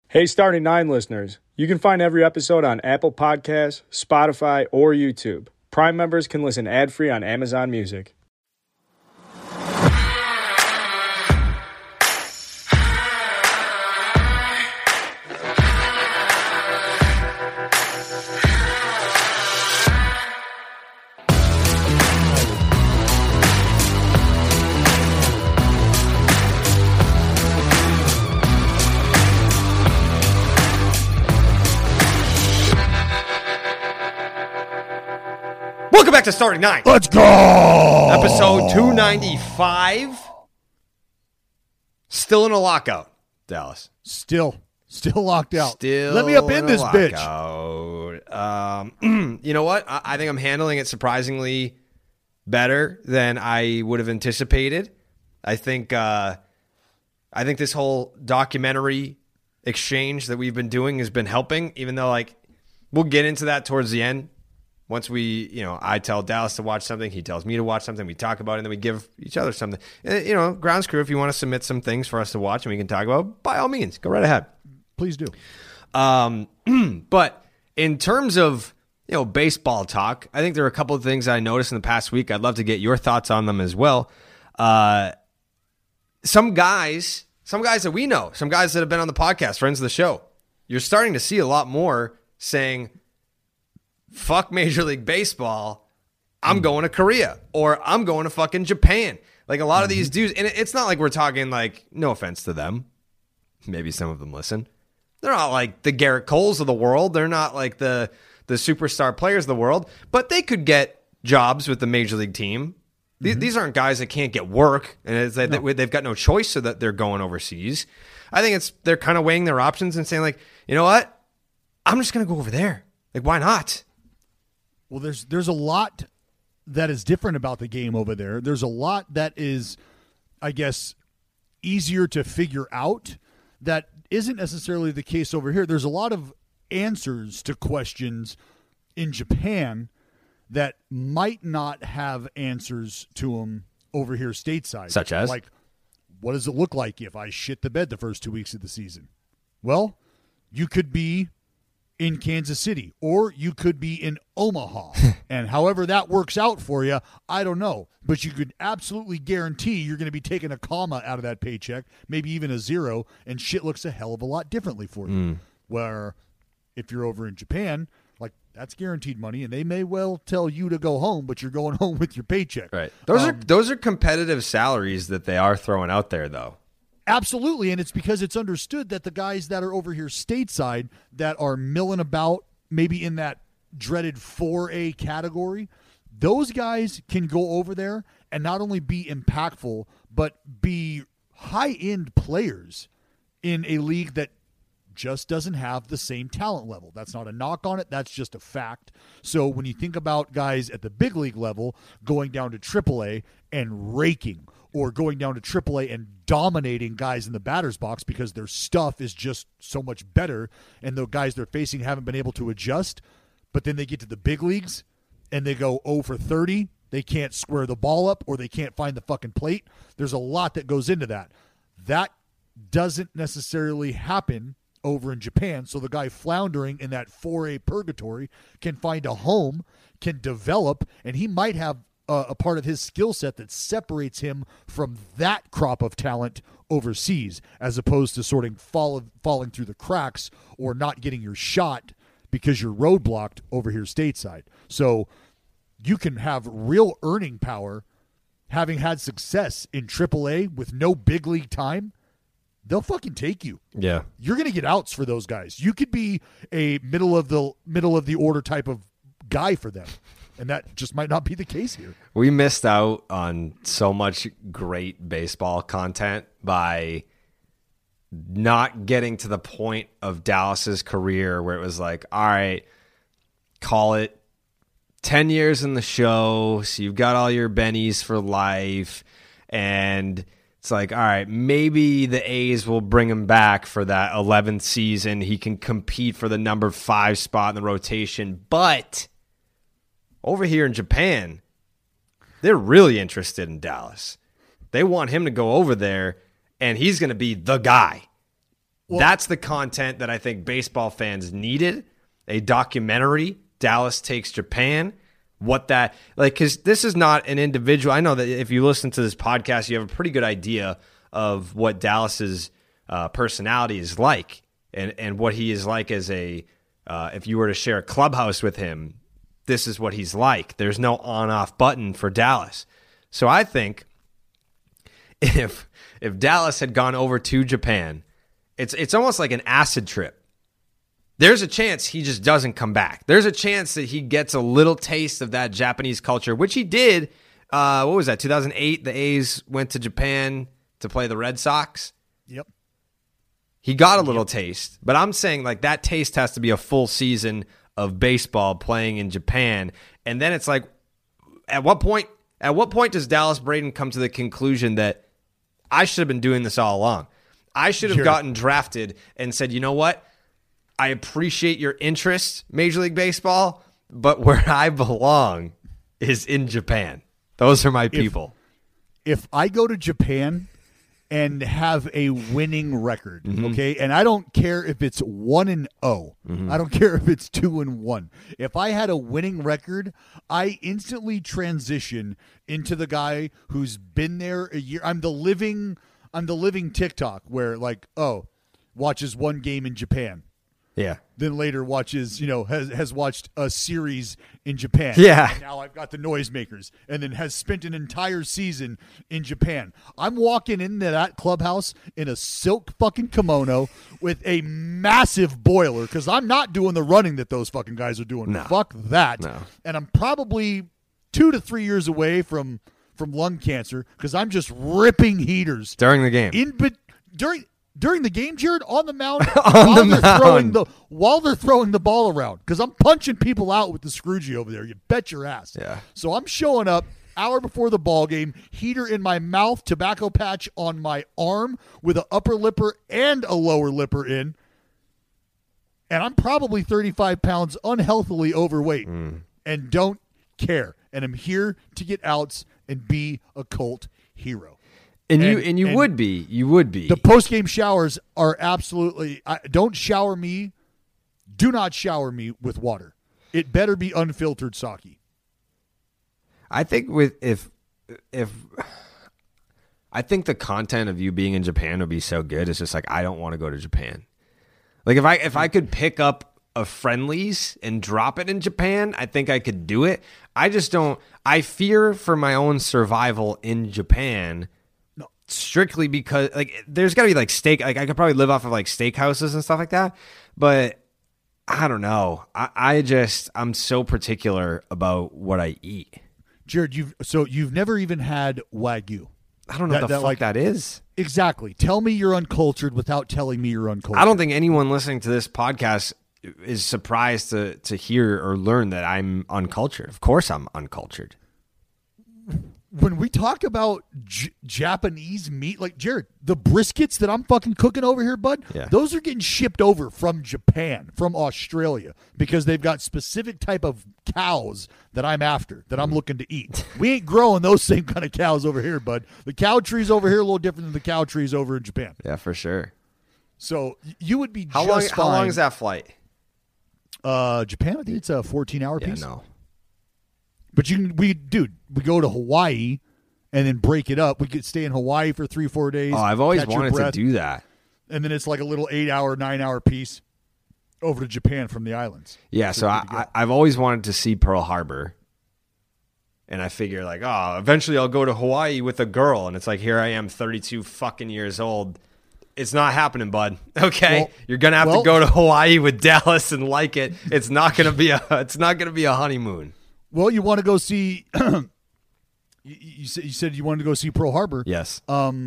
Hey, Starting Nine listeners, you can find every episode on Apple Podcasts, Spotify, or YouTube. Prime members can listen ad-free on Amazon Music. Welcome back to Starting Nine. Let's go! Episode 295. Still in a lockout, Dallas. Still locked out. Still Let me up in this bitch. You know what? I think I'm handling it surprisingly better than I would have anticipated. I think this whole documentary exchange that we've been doing has been helping, even though, like, we'll get into that towards the end. Once I tell Dallas to watch something, he tells me to watch something, we talk about it, and then we give each other something. Grounds Crew, if you want to submit some things for us to watch and we can talk about, by all means, go right ahead. Please do. But in terms of, baseball talk, I think there are a couple of things I noticed in the past week. I'd love to get your thoughts on them as well. Some guys that we know, some guys that have been on the podcast, friends of the show, you're starting to see a lot more saying, fuck Major League Baseball, I'm going to Korea, or I'm going to fucking Japan. Like, a lot of these dudes, and it's not like we're talking, like, no offense to them, maybe some of them listen, they're not like the Garrett Coles of the world, they're not like the superstar players of the world, but they could get jobs with the Major League team. These aren't guys that can't get work, and they've got no choice, so that they're going overseas. I think they're kind of weighing their options and saying, like, you know what, I'm just going to go over there. Like, why not? Well, there's a lot that is different about the game over there. There's a lot that is, I guess, easier to figure out that isn't necessarily the case over here. There's a lot of answers to questions in Japan that might not have answers to them over here stateside. Such as? Like, what does it look like if I shit the bed the first 2 weeks of the season? Well, you could be in Kansas City, or you could be in Omaha. And however that works out for you, I don't know. But you could absolutely guarantee you're going to be taking a comma out of that paycheck, maybe even a zero, and shit looks a hell of a lot differently for you. Where if you're over in Japan, like, that's guaranteed money, and they may well tell you to go home, but you're going home with your paycheck. Right. Those are competitive salaries that they are throwing out there, though. Absolutely, and it's because it's understood that the guys that are over here stateside that are milling about maybe in that dreaded 4A category, those guys can go over there and not only be impactful, but be high-end players in a league that just doesn't have the same talent level. That's not a knock on it. That's just a fact. So when you think about guys at the big league level going down to AAA and raking, or going down to AAA and dominating guys in the batter's box because their stuff is just so much better and the guys they're facing haven't been able to adjust, but then they get to the big leagues and they go 0 for 30, they can't square the ball up or they can't find the fucking plate. There's a lot that goes into that. That doesn't necessarily happen over in Japan, so the guy floundering in that 4A purgatory can find a home, can develop, and he might have a part of his skill set that separates him from that crop of talent overseas, as opposed to falling through the cracks or not getting your shot because you're roadblocked over here stateside. So you can have real earning power having had success in AAA with no big league time. They'll fucking take you. Yeah. You're going to get outs for those guys. You could be a middle of the order type of guy for them. And that just might not be the case here. We missed out on so much great baseball content by not getting to the point of Dallas's career where it was like, all right, call it 10 years in the show, so you've got all your bennies for life, and it's like, all right, maybe the A's will bring him back for that 11th season. He can compete for the number 5 spot in the rotation, but over here in Japan, they're really interested in Dallas. They want him to go over there, and he's going to be the guy. That's the content that I think baseball fans needed. A documentary, Dallas Takes Japan. What that, like, because this is not an individual. I know that if you listen to this podcast, you have a pretty good idea of what Dallas's personality is like and what he is like as a, if you were to share a clubhouse with him, this is what he's like. There's no on-off button for Dallas. So I think if Dallas had gone over to Japan, it's almost like an acid trip. There's a chance he just doesn't come back. There's a chance that he gets a little taste of that Japanese culture, which he did. What was that, 2008? The A's went to Japan to play the Red Sox. Yep. He got a little taste, but I'm saying like that taste has to be a full season of baseball playing in Japan. And then it's like, at what point does Dallas Braden come to the conclusion that I should have been doing this all along? I should have gotten drafted and said, you know what? I appreciate your interest, Major League Baseball, but where I belong is in Japan. Those are my people. If I go to Japan and have a winning record, okay, and I don't care if it's 1-0, I don't care if it's 2-1. If I had a winning record, I instantly transition into the guy who's been there a year. I'm the living TikTok where like, watches one game in Japan. Yeah. Then later watches, has watched a series in Japan. Yeah. And now I've got the noisemakers. And then has spent an entire season in Japan. I'm walking into that clubhouse in a silk fucking kimono with a massive boiler because I'm not doing the running that those fucking guys are doing. No. Fuck that. No. And I'm probably 2 to 3 years away from lung cancer because I'm just ripping heaters. During the game. During the game, Jared, on the mound, while they're throwing the ball around, because I'm punching people out with the Scroogey over there. You bet your ass. Yeah. So I'm showing up hour before the ball game, heater in my mouth, tobacco patch on my arm with an upper lipper and a lower lipper in, and I'm probably 35 pounds unhealthily overweight and don't care. And I'm here to get outs and be a cult hero. And you would be. The post-game showers are absolutely don't shower me. Do not shower me with water. It better be unfiltered sake. I think I think the content of you being in Japan would be so good. It's just like I don't want to go to Japan. Like if I could pick up a friendlies and drop it in Japan, I think I could do it. I just don't. I fear for my own survival in Japan. Strictly because like there's got to be like steak. Like I could probably live off of like steakhouses and stuff like that, but I don't know. I'm so particular about what I eat. Jared, you've never even had Wagyu. I don't know what the fuck that is. Exactly. Tell me you're uncultured without telling me you're uncultured. I don't think anyone listening to this podcast is surprised to hear or learn that I'm uncultured. Of course I'm uncultured. When we talk about Japanese meat, like Jared, the briskets that I'm fucking cooking over here, bud, those are getting shipped over from Japan, from Australia, because they've got specific type of cows that I'm after, that I'm looking to eat. We ain't growing those same kind of cows over here, bud. The cow trees over here are a little different than the cow trees over in Japan. Yeah, for sure. So you would be How just fine. long is that flight? Japan, I think it's a 14-hour piece. Yeah, no. But we go to Hawaii and then break it up. We could stay in Hawaii for 3-4 days. Oh, I've always wanted to do that. And then it's like a little 8-hour, 9-hour piece over to Japan from the islands. Yeah, so I've always wanted to see Pearl Harbor. And I figure like, eventually I'll go to Hawaii with a girl. And it's like, here I am, 32 fucking years old. It's not happening, bud. Okay, well, you're gonna have to go to Hawaii with Dallas and like it. It's not gonna be a honeymoon. Well, you want to go see? You said you wanted to go see Pearl Harbor. Yes.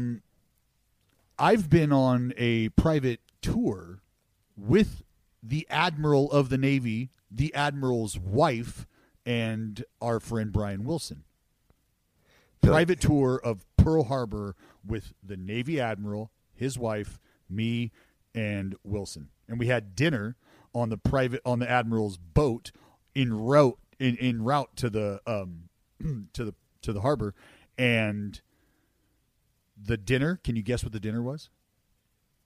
I've been on a private tour with the Admiral of the Navy, the Admiral's wife, and our friend Brian Wilson. Private tour of Pearl Harbor with the Navy Admiral, his wife, me, and Wilson. And we had dinner on the Admiral's boat en route to the to the harbor. And the dinner, can you guess what the dinner was?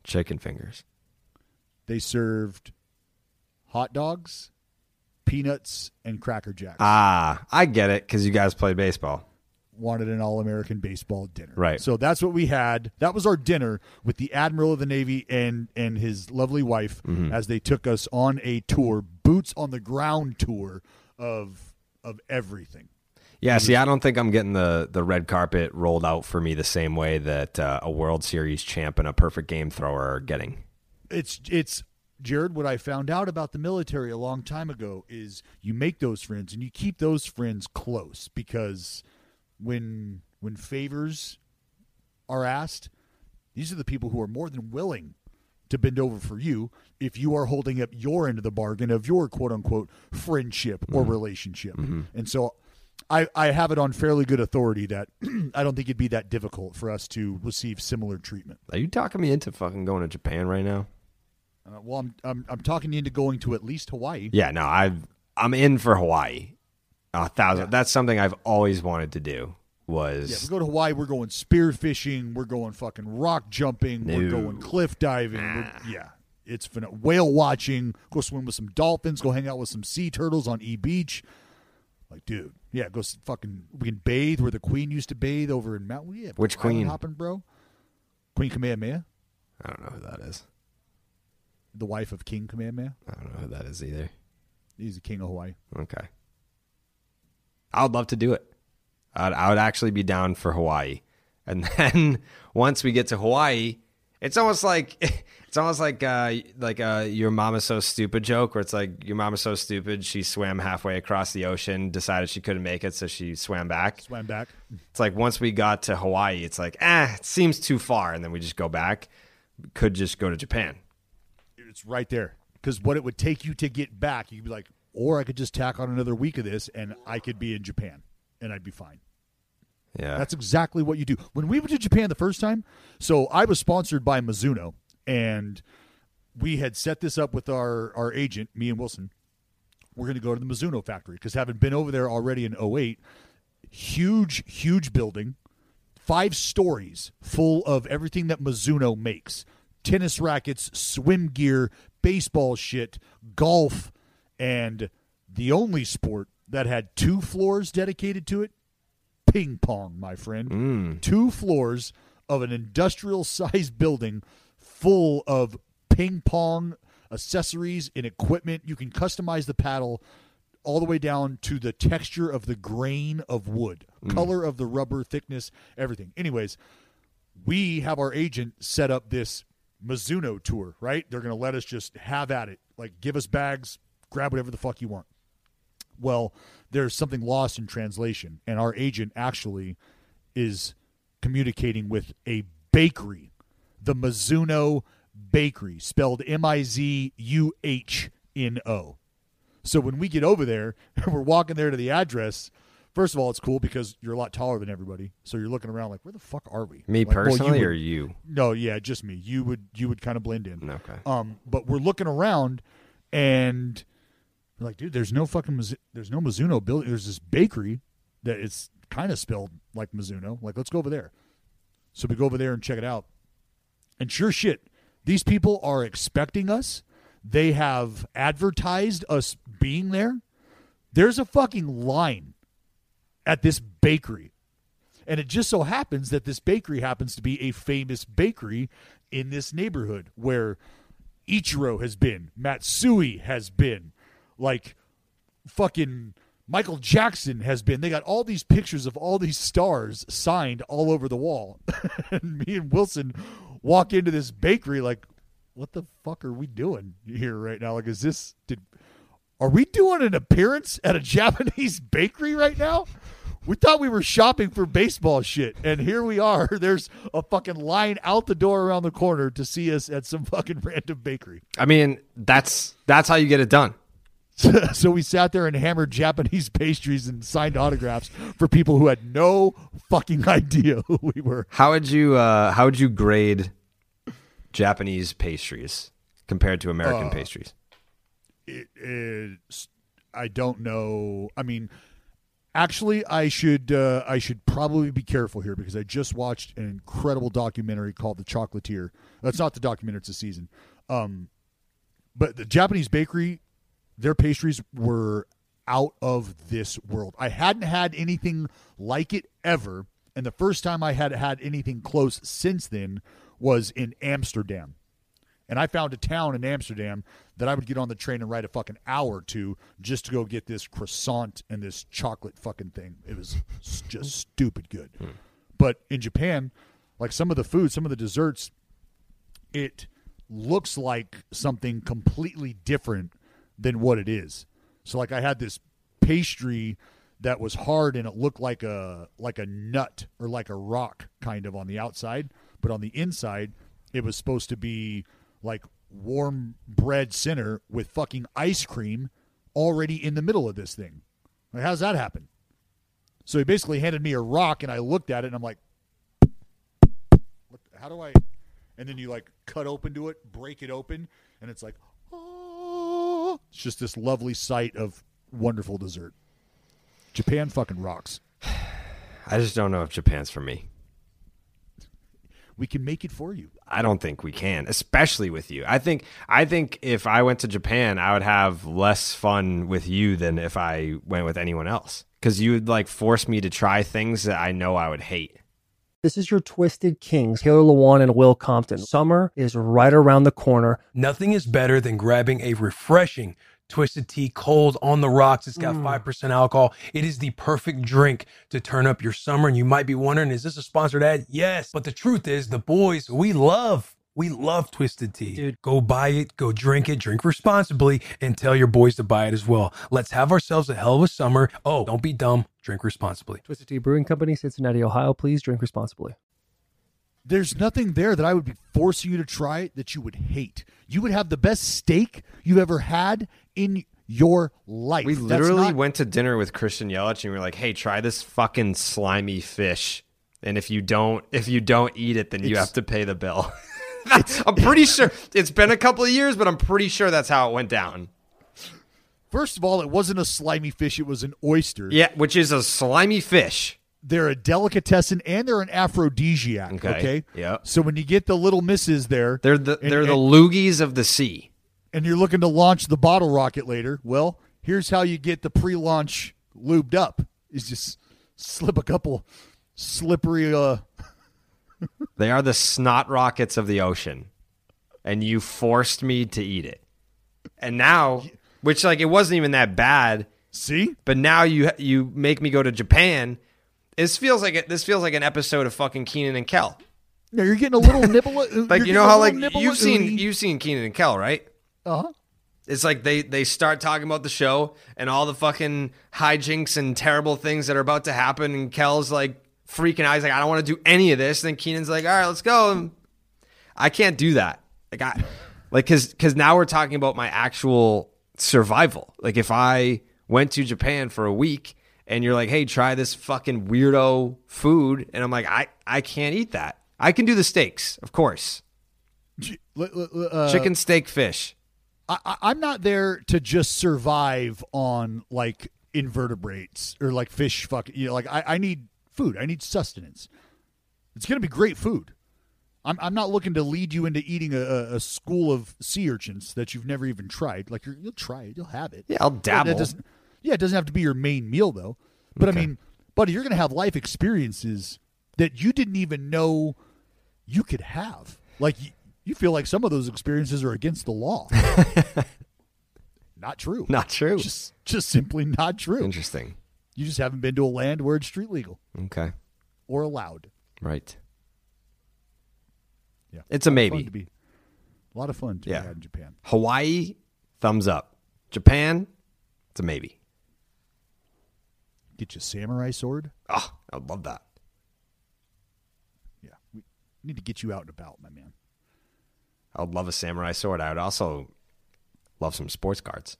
chicken fingers? They served hot dogs, peanuts, and Cracker Jacks. I get it, because you guys play baseball. Wanted an all-American baseball dinner. Right. So that's what we had. That was our dinner with the Admiral of the Navy and his lovely wife as they took us on a tour, boots on the ground tour of everything. Yeah, see, I don't think I'm getting the red carpet rolled out for me the same way that a World Series champ and a perfect game thrower are getting. It's Jared, what I found out about the military a long time ago is you make those friends and you keep those friends close, because when favors are asked, these are the people who are more than willing to bend over for you if you are holding up your end of the bargain of your quote-unquote friendship or relationship. And so I have it on fairly good authority that I don't think it'd be that difficult for us to receive similar treatment. Are you talking me into fucking going to Japan right now? Well, I'm talking you into going to at least Hawaii. Yeah, no, I'm in for Hawaii. 1,000. Yeah. That's something I've always wanted to do. We go to Hawaii. We're going spear fishing. We're going fucking rock jumping. No. We're going cliff diving. It's whale watching. Go swim with some dolphins. Go hang out with some sea turtles on E Beach. Like, dude, yeah, go fucking. We can bathe where the Queen used to bathe over in Mount. Yeah, which Queen? Hopping, bro. Queen Kamehameha. I don't know who that is. The wife of King Kamehameha. I don't know who that is either. He's the king of Hawaii. Okay. I would love to do it. I would actually be down for Hawaii. And then once we get to Hawaii, it's almost like your mama's so stupid joke, where it's like your mama's so stupid she swam halfway across the ocean, decided she couldn't make it, so she swam back. It's like once we got to Hawaii, it's like, it seems too far, and then we just go back. Could just go to Japan. It's right there. Because what it would take you to get back, you'd be like, or I could just tack on another week of this, and I could be in Japan, and I'd be fine. Yeah. That's exactly what you do. When we went to Japan the first time, so I was sponsored by Mizuno, and we had set this up with our agent, me and Wilson. We're going to go to the Mizuno factory, because having been over there already in 2008, huge building, 5 stories full of everything that Mizuno makes. Tennis rackets, swim gear, baseball shit, golf, and the only sport that had 2 floors dedicated to it, ping pong, my friend. 2 floors of an industrial-sized building full of ping pong accessories and equipment. You can customize the paddle all the way down to the texture of the grain of wood, color of the rubber, thickness, everything. Anyways, we have our agent set up this Mizuno tour, right? They're going to let us just have at it. Like, give us bags, grab whatever the fuck you want. Well, there's something lost in translation, and our agent actually is communicating with a bakery, the Mizuno Bakery, spelled Mizuhno. So when we get over there and we're walking there to the address, first of all, it's cool because you're a lot taller than everybody. So you're looking around like, where the fuck are we? Me like, personally, or you? No, yeah, just me. You would kind of blend in. Okay. But we're looking around and we're like, dude, there's no Mizuno building. There's this bakery that it's kind of spelled like Mizuno. Like, let's go over there. So we go over there and check it out. And sure shit, these people are expecting us. They have advertised us being there. There's a fucking line at this bakery. And it just so happens that this bakery happens to be a famous bakery in this neighborhood where Ichiro has been, Matsui has been, like fucking Michael Jackson has been. They got all these pictures of all these stars signed all over the wall. And me and Wilson walk into this bakery like, what the fuck are we doing here right now? Like, are we doing an appearance at a Japanese bakery right now? We thought we were shopping for baseball shit, and here we are. There's a fucking line out the door around the corner to see us at some fucking random bakery. I mean, that's how you get it done. So we sat there and hammered Japanese pastries and signed autographs for people who had no fucking idea who we were. How would you grade Japanese pastries compared to American pastries? I don't know. I mean, Actually, I should probably be careful here because I just watched an incredible documentary called The Chocolatier. That's not the documentary; it's a season. But the Japanese bakery, their pastries were out of this world. I hadn't had anything like it ever, and the first time I had had anything close since then was in Amsterdam. And I found a town in Amsterdam that I would get on the train and ride a fucking hour to just to go get this croissant and this chocolate fucking thing. It was just stupid good. But in Japan, like some of the food, some of the desserts, it looks like something completely different than what it is. So like I had this pastry that was hard and it looked like a nut or like a rock kind of on the outside, but on the inside it was supposed to be like warm bread center with fucking ice cream already in the middle of this thing. Like, how's that happen? So he basically handed me a rock and I looked at it and I'm like, how do I? And then you like cut open to it, break it open, and it's like, oh, it's just this lovely sight of wonderful dessert. Japan fucking rocks. I just don't know if Japan's for me. We can make it for you. I don't think we can, especially with you. I think if I went to Japan, I would have less fun with you than if I went with anyone else. Because you would like force me to try things that I know I would hate. This is your Twisted Kings, Taylor Lewan and Will Compton. Summer is right around the corner. Nothing is better than grabbing a refreshing Twisted Tea cold on the rocks. It's got 5% alcohol. It is the perfect drink to turn up your summer. And you might be wondering, is this a sponsored ad? Yes. But the truth is, the boys, we love Twisted Tea. Dude. Go buy it, go drink it, drink responsibly, and tell your boys to buy it as well. Let's have ourselves a hell of a summer. Oh, don't be dumb. Drink responsibly. Twisted Tea Brewing Company, Cincinnati, Ohio. Please drink responsibly. There's nothing there that I would be forcing you to try that you would hate. You would have the best steak you've ever had in your life. We literally went to dinner with Christian Yelich and we were like, hey, try this fucking slimy fish. And if you don't eat it, then you have to pay the bill. I'm pretty sure it's been a couple of years, but I'm pretty sure that's how it went down. First of all, it wasn't a slimy fish. It was an oyster. Yeah, which is a slimy fish. They're a delicatessen and they're an aphrodisiac. Okay. Yeah. So when you get the little misses there, They're the loogies of the sea. and you're looking to launch the bottle rocket later, well, here's how you get the pre-launch lubed up: is just slip a couple slippery. They are the snot rockets of the ocean, and you forced me to eat it. And now, which like it wasn't even that bad. See, but now you make me go to Japan. This feels like an episode of fucking Kenan and Kel. now you're getting a little nibble. Like you know how like you've seen Kenan and Kel, right? Uh-huh. It's like they start talking about the show and all the fucking hijinks and terrible things that are about to happen, and Kel's like freaking out. He's like, I don't want to do any of this. And then Kenan's like, all right, let's go. And I can't do that. Because now we're talking about my actual survival. Like if I went to Japan for a week and you're like, hey, try this fucking weirdo food, and I'm like, I can't eat that. I can do the steaks, of course. Chicken, steak, fish. I'm not there to just survive on like invertebrates or like fish. Like I need food. I need sustenance. It's going to be great food. I'm not looking to lead you into eating a school of sea urchins that you've never even tried. Like you'll try it, you'll have it. Yeah, I'll dabble. It doesn't have to be your main meal though. But okay. I mean, buddy, you're going to have life experiences that you didn't even know you could have. Like you feel like some of those experiences are against the law. Not true. Not true. Just simply not true. Interesting. You just haven't been to a land where it's street legal. Okay. Or allowed. Right. Yeah. It's a maybe. A lot of fun to be had in Japan. Hawaii, thumbs up. Japan, it's a maybe. Get you a samurai sword? Oh, I'd love that. Yeah. We need to get you out and about, my man. I would love a samurai sword. I would also love some sports cards.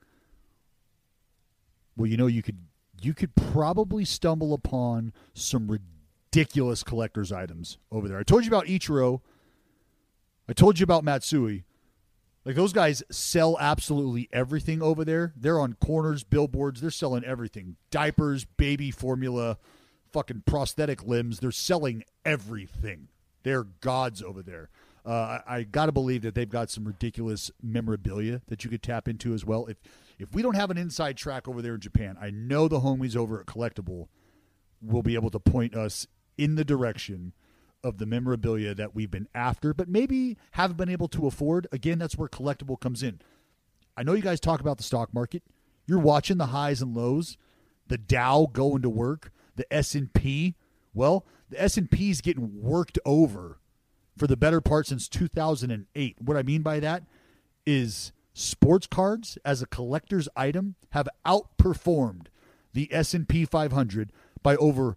Well, you could probably stumble upon some ridiculous collector's items over there. I told you about Ichiro. I told you about Matsui. Like, those guys sell absolutely everything over there. They're on corners, billboards. They're selling everything. Diapers, baby formula, fucking prosthetic limbs. They're selling everything. They're gods over there. I got to believe that they've got some ridiculous memorabilia that you could tap into as well. If we don't have an inside track over there in Japan, I know the homies over at Collectible will be able to point us in the direction of the memorabilia that we've been after, but maybe haven't been able to afford. Again, that's where Collectible comes in. I know you guys talk about the stock market. You're watching the highs and lows, the Dow going to work, the S&P. Well, the S&P is getting worked over for the better part since 2008. What I mean by that is sports cards as a collector's item have outperformed the S&P 500 by over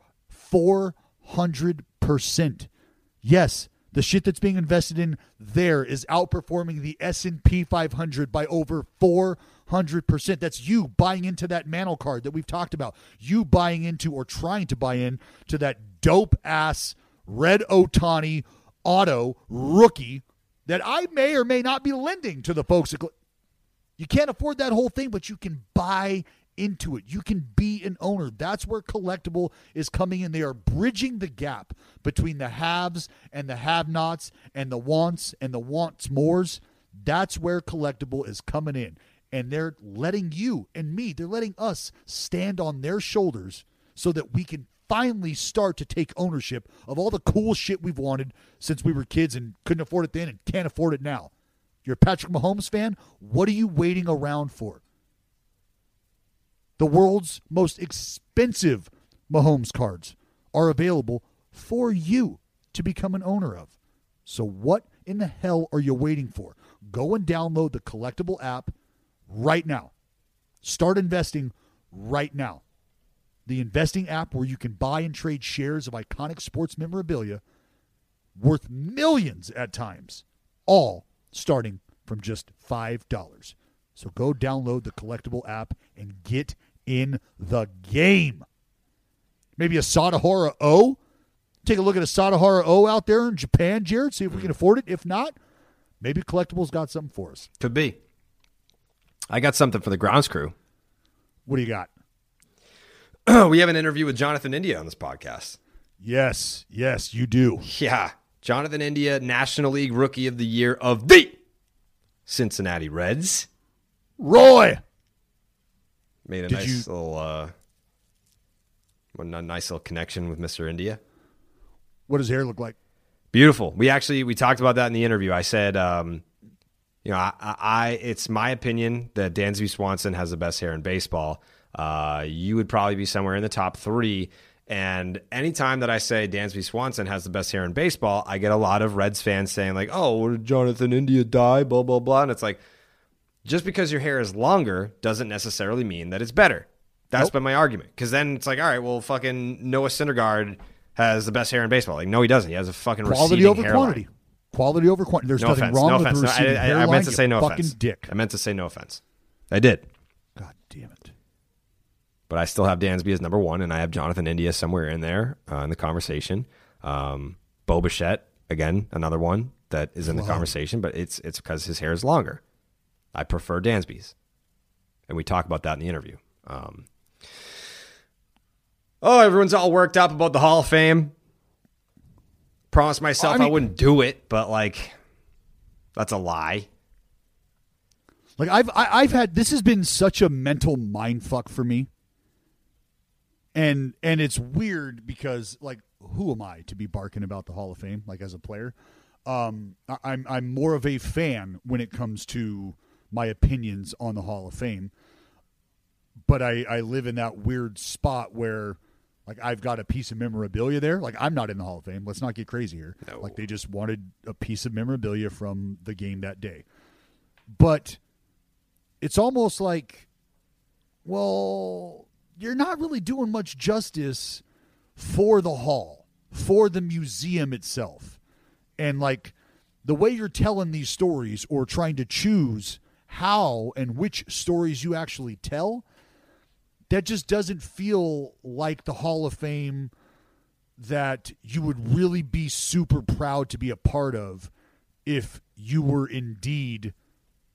400%. Yes, the shit that's being invested in there is outperforming the S&P 500 by over 400%. That's you buying into that Mantle card that we've talked about. You buying into or trying to buy in to that dope-ass Red Ohtani auto rookie that I may or may not be lending to the folks. You can't afford that whole thing, but you can buy into it. You can be an owner. That's where Collectible is coming in. They are bridging the gap between the haves and the have-nots and the wants and the wants-mores. That's where Collectible is coming in. And they're letting you and me, they're letting us stand on their shoulders so that we can finally start to take ownership of all the cool shit we've wanted since we were kids and couldn't afford it then and can't afford it now. You're a Patrick Mahomes fan? What are you waiting around for? The world's most expensive Mahomes cards are available for you to become an owner of. So what in the hell are you waiting for? Go and download the Collectible app right now. Start investing right now. The investing app where you can buy and trade shares of iconic sports memorabilia worth millions at times, all starting from just $5. So go download the Collectible app and get in the game. Maybe a Sadahara O. Take a look at a Sadahara O out there in Japan, Jared. See if we can afford it. If not, maybe Collectible's got something for us. Could be. I got something for the grounds crew. What do you got? We have an interview with Jonathan India on this podcast. Yes, you do. Yeah. Jonathan India, National League Rookie of the Year of the Cincinnati Reds. Roy! Made a nice little connection with Mr. India. What does hair look like? Beautiful. We talked about that in the interview. I said, it's my opinion that Dansby Swanson has the best hair in baseball. You would probably be somewhere in the top 3. And anytime that I say Dansby Swanson has the best hair in baseball, I get a lot of Reds fans saying like, oh, did Jonathan India die? Blah, blah, blah. And it's like, just because your hair is longer doesn't necessarily mean that it's better. That's been my argument. Because then it's like, all right, well, fucking Noah Syndergaard has the best hair in baseball. Like, no, he doesn't. He has a fucking quality receding over hairline. quantity. Quality over quantity. There's No nothing offense. wrong No with offense. the receding hairline. I meant to say no fucking offense. Dick. I meant to say no offense. I did. God damn it. But I still have Dansby as number 1, and I have Jonathan India somewhere in there in the conversation. Bo Bichette, again, another one that is in the conversation, but it's because his hair is longer. I prefer Dansby's. And we talk about that in the interview. Everyone's all worked up about the Hall of Fame. Promised myself I wouldn't do it, but like, that's a lie. Like I've had, this has been such a mental mindfuck for me. And it's weird because, like, who am I to be barking about the Hall of Fame, like, as a player? I'm more of a fan when it comes to my opinions on the Hall of Fame. But I live in that weird spot where, like, I've got a piece of memorabilia there. Like, I'm not in the Hall of Fame. Let's not get crazy here. No. Like, they just wanted a piece of memorabilia from the game that day. But it's almost like, well, you're not really doing much justice for the hall, for the museum itself. And like the way you're telling these stories or trying to choose how and which stories you actually tell, that just doesn't feel like the Hall of Fame that you would really be super proud to be a part of if you were indeed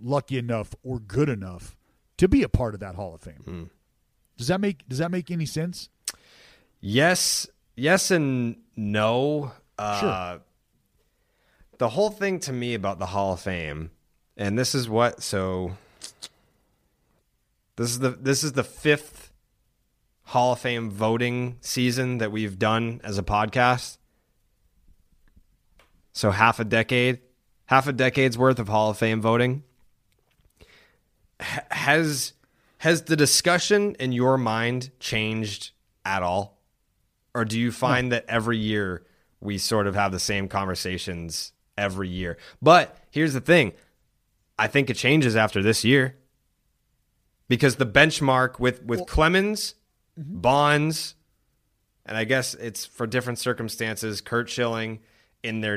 lucky enough or good enough to be a part of that Hall of Fame. Does that make any sense? Yes and no. Sure. The whole thing to me about the Hall of Fame, and this is the fifth Hall of Fame voting season that we've done as a podcast. So half a decade's worth of Hall of Fame voting. Has the discussion in your mind changed at all? Or do you find that every year we sort of have the same conversations every year? But here's the thing. I think it changes after this year. Because the benchmark with Clemens, Bonds, and I guess it's for different circumstances, Curt Schilling, in their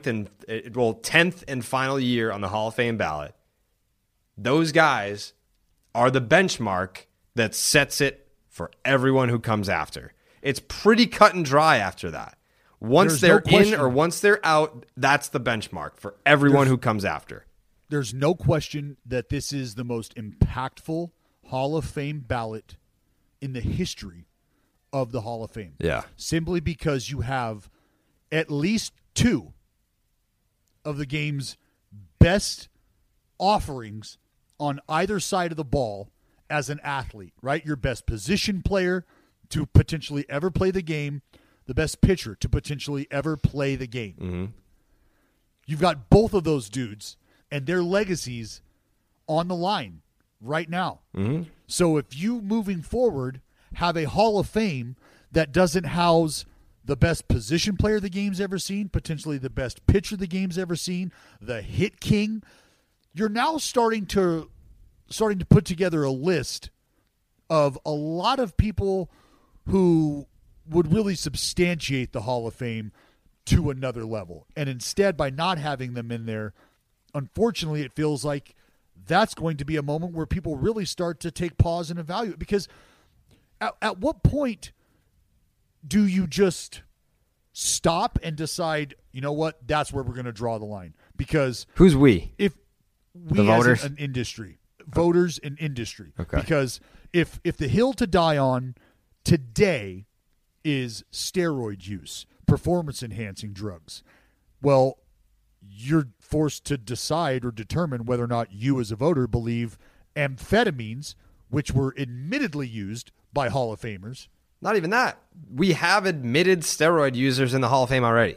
10th and final year on the Hall of Fame ballot, those guys are the benchmark that sets it for everyone who comes after. It's pretty cut and dry after that. Once they're in or once they're out, that's the benchmark for everyone who comes after. There's no question that this is the most impactful Hall of Fame ballot in the history of the Hall of Fame. Yeah. Simply because you have at least two of the game's best offerings on either side of the ball as an athlete, right? Your best position player to potentially ever play the game, the best pitcher to potentially ever play the game. Mm-hmm. You've got both of those dudes and their legacies on the line right now. Mm-hmm. So if you, moving forward, have a Hall of Fame that doesn't house the best position player the game's ever seen, potentially the best pitcher the game's ever seen, the hit king, you're now starting to put together a list of a lot of people who would really substantiate the Hall of Fame to another level. And instead, by not having them in there, unfortunately, it feels like that's going to be a moment where people really start to take pause and evaluate. Because at what point do you just stop and decide, you know what, that's where we're going to draw the line? Because who's we? If we the voters, as an industry, voters and industry, okay. Because if the hill to die on today is steroid use, performance-enhancing drugs, well, you're forced to decide or determine whether or not you as a voter believe amphetamines, which were admittedly used by Hall of Famers. Not even that. We have admitted steroid users in the Hall of Fame already.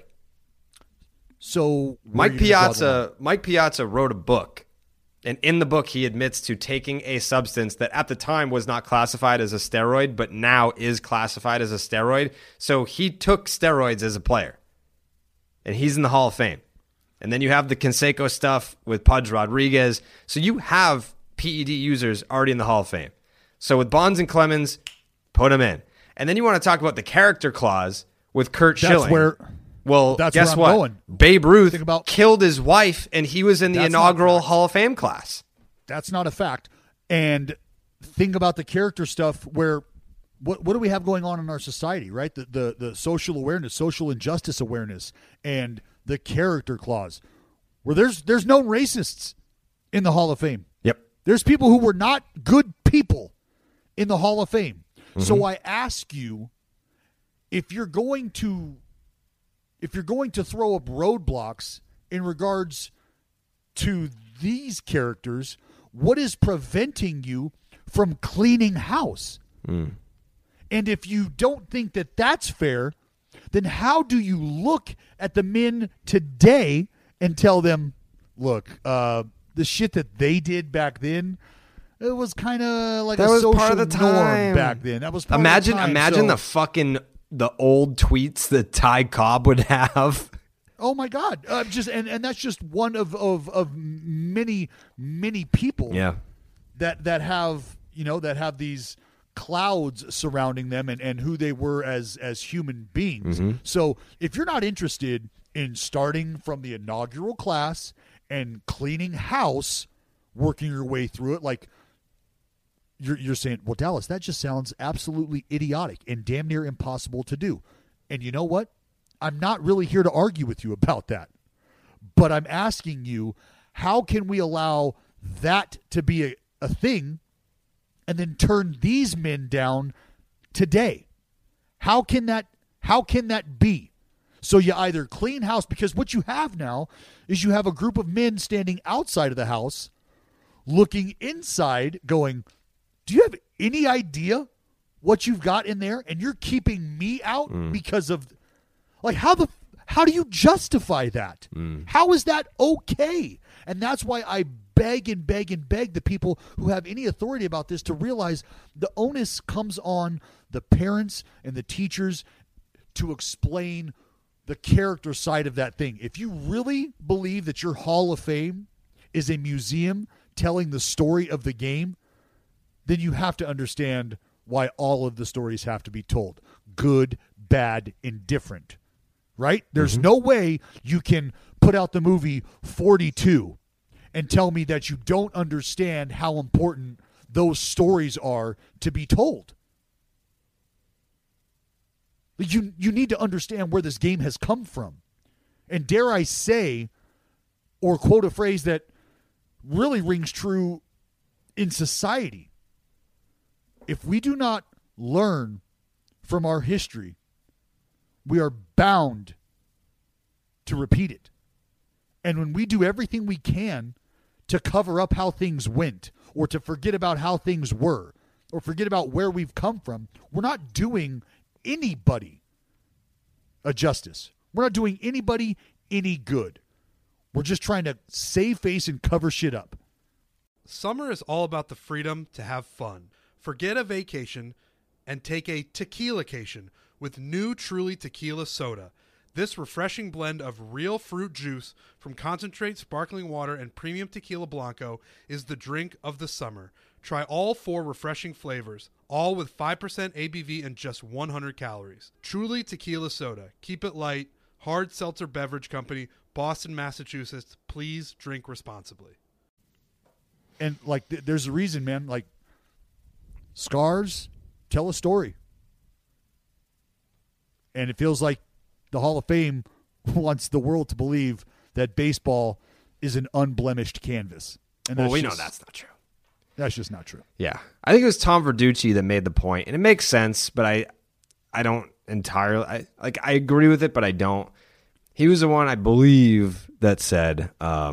So Mike Piazza wrote a book, and in the book he admits to taking a substance that at the time was not classified as a steroid, but now is classified as a steroid. So he took steroids as a player, and he's in the Hall of Fame. And then you have the Canseco stuff with Pudge Rodriguez. So you have PED users already in the Hall of Fame. So with Bonds and Clemens, put them in. And then you want to talk about the character clause with Curt Schilling. Well, guess what? Going. Babe Ruth killed his wife, and he was in the inaugural Hall of Fame class. That's not a fact. And think about the character stuff where what do we have going on in our society, right? The social awareness, social injustice awareness, and the character clause, where there's known racists in the Hall of Fame. Yep. There's people who were not good people in the Hall of Fame. Mm-hmm. So I ask you, if you're going to throw up roadblocks in regards to these characters, what is preventing you from cleaning house? And if you don't think that that's fair, then how do you look at the men today and tell them, look, the shit that they did back then, it was kind of like that a was social part of the time norm back then. That was part imagine of the time. Imagine the old tweets that Ty Cobb would have. Oh my God! And that's just one of many people. Yeah. That have these clouds surrounding them and who they were as human beings. Mm-hmm. So if you're not interested in starting from the inaugural class and cleaning house, working your way through it, like you're saying, well, Dallas, that just sounds absolutely idiotic and damn near impossible to do. And you know what? I'm not really here to argue with you about that. But I'm asking you, how can we allow that to be a thing and then turn these men down today? How can that be? So you either clean house, because what you have now is you have a group of men standing outside of the house looking inside going, do you have any idea what you've got in there? And you're keeping me out because of, like, how do you justify that? How is that okay? And that's why I beg and beg and beg the people who have any authority about this to realize the onus comes on the parents and the teachers to explain the character side of that thing. If you really believe that your Hall of Fame is a museum telling the story of the game, then you have to understand why all of the stories have to be told. Good, bad, indifferent. Right? There's no way you can put out the movie 42 and tell me that you don't understand how important those stories are to be told. You need to understand where this game has come from. And dare I say, or quote a phrase that really rings true in society, if we do not learn from our history, we are bound to repeat it. And when we do everything we can to cover up how things went, or to forget about how things were, or forget about where we've come from, we're not doing anybody a justice. We're not doing anybody any good. We're just trying to save face and cover shit up. Summer is all about the freedom to have fun. Forget a vacation and take a tequila-cation with new Truly Tequila Soda. This refreshing blend of real fruit juice from concentrate, sparkling water, and premium tequila blanco is the drink of the summer. Try all 4 refreshing flavors, all with 5% ABV and just 100 calories. Truly Tequila Soda. Keep it light. Hard Seltzer Beverage Company, Boston, Massachusetts. Please drink responsibly. And, like, there's a reason, man. Like, scars tell a story. And it feels like the Hall of Fame wants the world to believe that baseball is an unblemished canvas. And Well, we know that's not true. That's just not true. Yeah. I think it was Tom Verducci that made the point, and it makes sense, but I don't entirely I agree with it, but I don't. He was the one, I believe, that said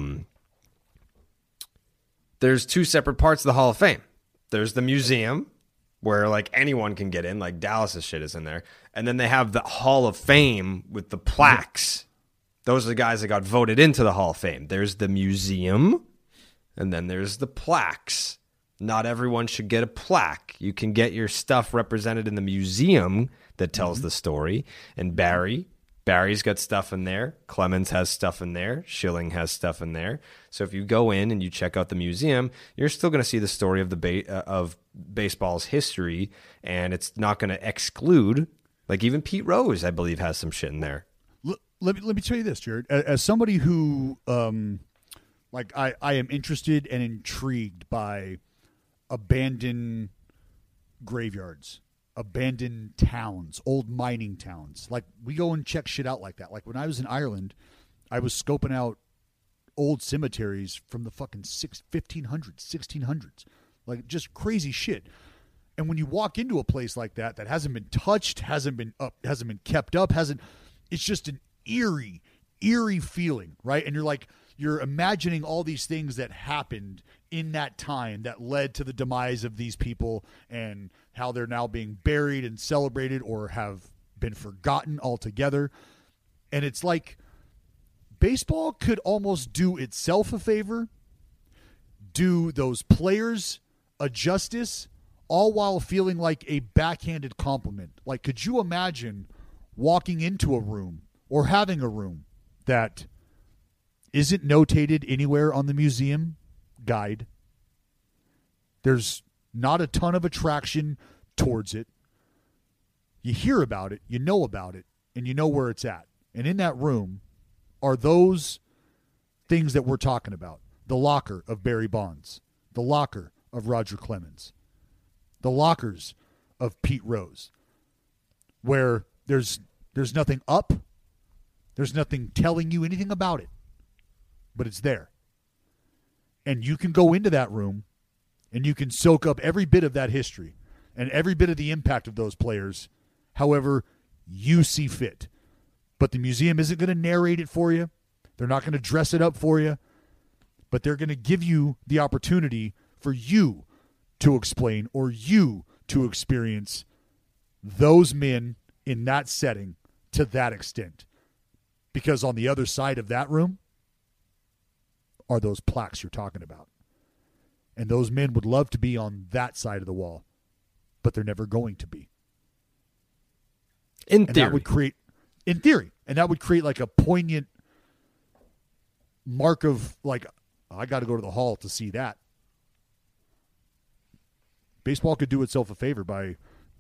there's 2 separate parts of the Hall of Fame. There's the museum, where, like, anyone can get in, like Dallas's shit is in there. And then they have the Hall of Fame with the plaques. Those are the guys that got voted into the Hall of Fame. There's the museum, and then there's the plaques. Not everyone should get a plaque. You can get your stuff represented in the museum that tells the story. And Barry's got stuff in there. Clemens has stuff in there. Schilling has stuff in there. So if you go in and you check out the museum, you're still going to see the story of of baseball's history, and it's not going to exclude, like, even Pete Rose, I believe, has some shit in there. Let me tell you this, Jared. As somebody who, I am interested and intrigued by abandoned graveyards, abandoned towns, old mining towns. Like, we go and check shit out like that. Like, when I was in Ireland, I was scoping out old cemeteries from the fucking 1500s, 1600s. Like, just crazy shit. And when you walk into a place like that hasn't been touched, hasn't been kept up, it's just an eerie feeling, right? And you're imagining all these things that happened in that time that led to the demise of these people, and how they're now being buried and celebrated or have been forgotten altogether. And it's like baseball could almost do itself a favor, do those players a justice, all while feeling like a backhanded compliment. Like, could you imagine walking into a room or having a room that isn't notated anywhere on the museum guide? There's not a ton of attraction towards it. You hear about it, you know about it, and you know where it's at. And in that room are those things that we're talking about. The locker of Barry Bonds, the locker of Roger Clemens, the lockers of Pete Rose, where there's nothing up, there's nothing telling you anything about it, but it's there. And you can go into that room and you can soak up every bit of that history and every bit of the impact of those players however you see fit. But the museum isn't going to narrate it for you. They're not going to dress it up for you. But they're going to give you the opportunity for you to explain or you to experience those men in that setting to that extent. Because on the other side of that room are those plaques you're talking about. And those men would love to be on that side of the wall, but they're never going to be. In theory. And that would create like a poignant mark of like, I got to go to the hall to see that. Baseball could do itself a favor by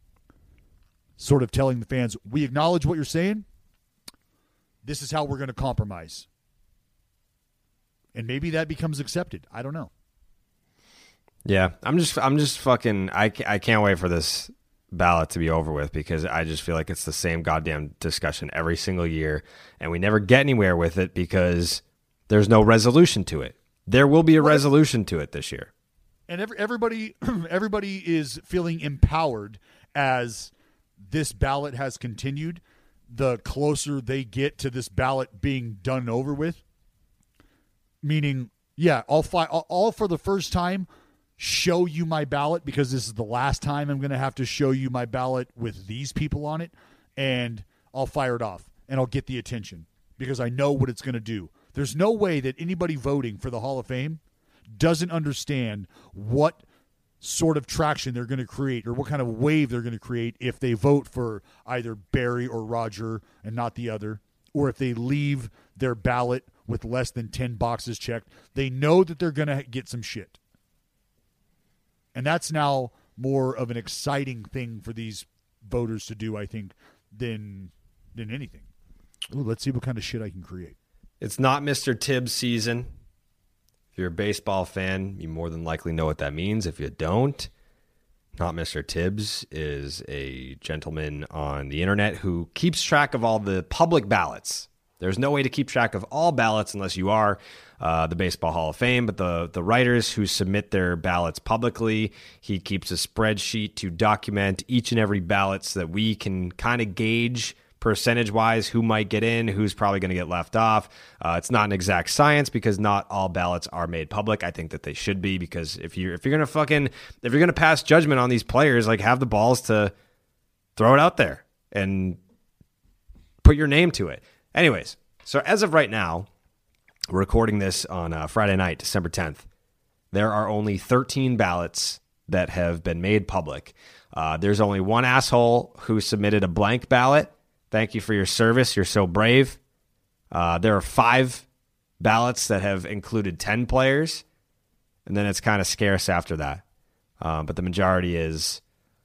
sort of telling the fans, we acknowledge what you're saying. This is how we're going to compromise. And maybe that becomes accepted. I don't know. Yeah, I'm just fucking, I can't wait for this ballot to be over with because I just feel like it's the same goddamn discussion every single year and we never get anywhere with it because there's no resolution to it. There will be a resolution to it this year. And everybody is feeling empowered as this ballot has continued. The closer they get to this ballot being done over with, meaning, yeah, I'll for the first time show you my ballot because this is the last time I'm going to have to show you my ballot with these people on it, and I'll fire it off and I'll get the attention because I know what it's going to do. There's no way that anybody voting for the Hall of Fame doesn't understand what sort of traction they're going to create or what kind of wave they're going to create if they vote for either Barry or Roger and not the other, or if they leave their ballot with less than 10 boxes checked. They know that they're going to get some shit. And that's now more of an exciting thing for these voters to do, I think, than anything. Ooh, let's see what kind of shit I can create. It's not Mr. Tibbs season. If you're a baseball fan, you more than likely know what that means. If you don't, not Mr. Tibbs is a gentleman on the internet who keeps track of all the public ballots. There's no way to keep track of all ballots unless you are the Baseball Hall of Fame, but the writers who submit their ballots publicly, he keeps a spreadsheet to document each and every ballot so that we can kind of gauge percentage-wise who might get in, who's probably going to get left off. It's not an exact science because not all ballots are made public. I think that they should be because if you're gonna pass judgment on these players, like have the balls to throw it out there and put your name to it. Anyways, so as of right now, we're recording this on Friday night, December 10th. There are only 13 ballots that have been made public. There's only one asshole who submitted a blank ballot. Thank you for your service. You're so brave. There are 5 ballots that have included 10 players, and then it's kind of scarce after that. But the majority is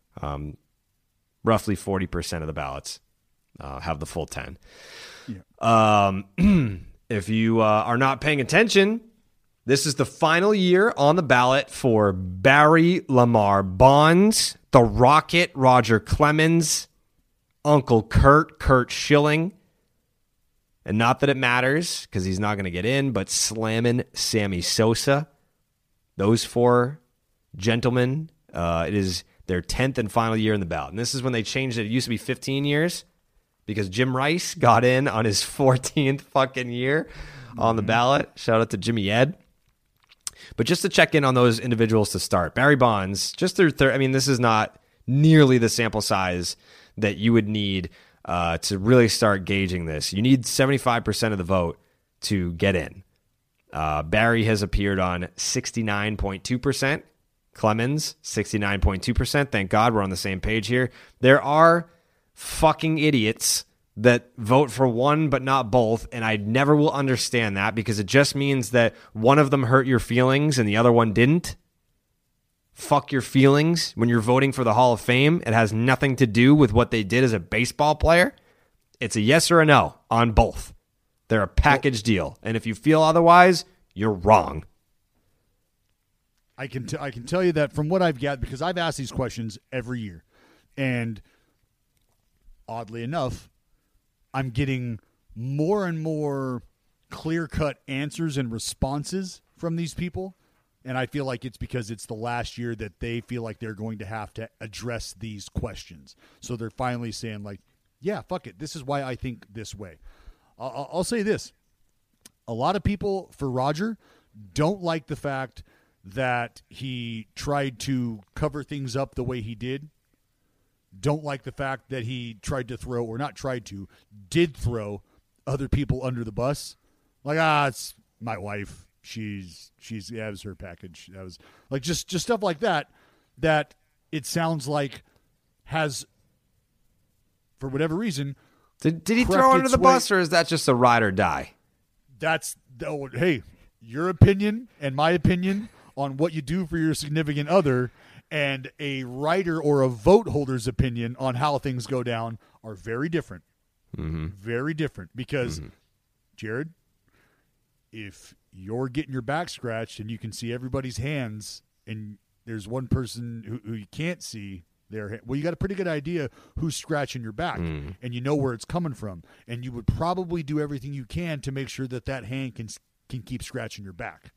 roughly 40% of the ballots have the full 10. Yeah. If you are not paying attention, this is the final year on the ballot for Barry Lamar Bonds, the Rocket Roger Clemens, Uncle Kurt Schilling, and not that it matters because he's not going to get in, but slamming Sammy Sosa. Those 4 gentlemen, it is their 10th and final year in the ballot. And this is when they changed it. It used to be 15 years because Jim Rice got in on his 14th fucking year on the ballot. Shout out to Jimmy Ed. But just to check in on those individuals to start, Barry Bonds, just through this is not nearly the sample size that you would need to really start gauging this. You need 75% of the vote to get in. Barry has appeared on 69.2%. Clemens, 69.2%. Thank God we're on the same page here. There are fucking idiots that vote for one but not both, and I never will understand that because it just means that one of them hurt your feelings and the other one didn't. Fuck your feelings when you're voting for the Hall of Fame. It has nothing to do with what they did as a baseball player. It's a yes or a no on both. They're a package deal, and if you feel otherwise, you're wrong. I can tell you that from what I've gathered, because I've asked these questions every year, and oddly enough, I'm getting more and more clear-cut answers and responses from these people And I feel like it's because it's the last year that they feel like they're going to have to address these questions. So they're finally saying, like, yeah, fuck it. This is why I think this way. I'll say this. A lot of people for Roger don't like the fact that he tried to cover things up the way he did. Don't like the fact that he tried to throw, or not tried to, did throw other people under the bus. Like, it's my wife. That was her package. That was like just stuff like that it sounds like has, for whatever reason, Did he throw under the bus, or is that just a ride or die? Hey, your opinion and my opinion on what you do for your significant other and a writer or a vote holder's opinion on how things go down are very different. Mm-hmm. Very different. Because, Jared, if you're getting your back scratched and you can see everybody's hands and there's one person who you can't see their, well, you got a pretty good idea who's scratching your back and you know where it's coming from, and you would probably do everything you can to make sure that hand can keep scratching your back.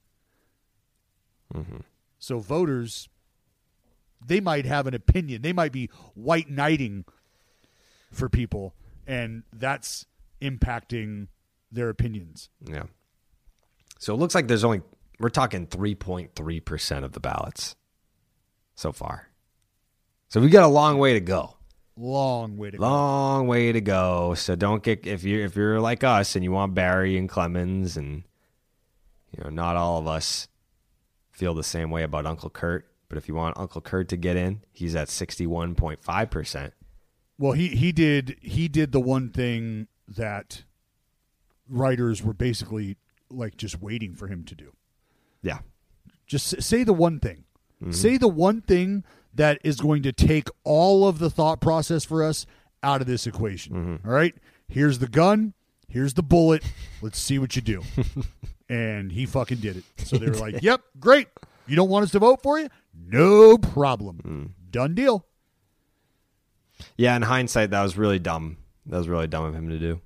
So voters, they might have an opinion. They might be white knighting for people, and that's impacting their opinions. Yeah. So it looks like we're talking 3.3% of the ballots so far. So we got a long way to go. Long way to go. Long way to go. So don't get, if you're like us and you want Barry and Clemens, and not all of us feel the same way about Uncle Kurt, but if you want Uncle Kurt to get in, he's at 61.5%. Well, he did the one thing that writers were basically like just waiting for him to do. Yeah. Just say the one thing. Say the one thing that is going to take all of the thought process for us out of this equation. All right? Here's the gun. Here's the bullet. Let's see what you do. And he fucking did it. So they were like, yep, great. You don't want us to vote for you? No problem. Done deal. Yeah, in hindsight, that was really dumb. That was really dumb of him to do.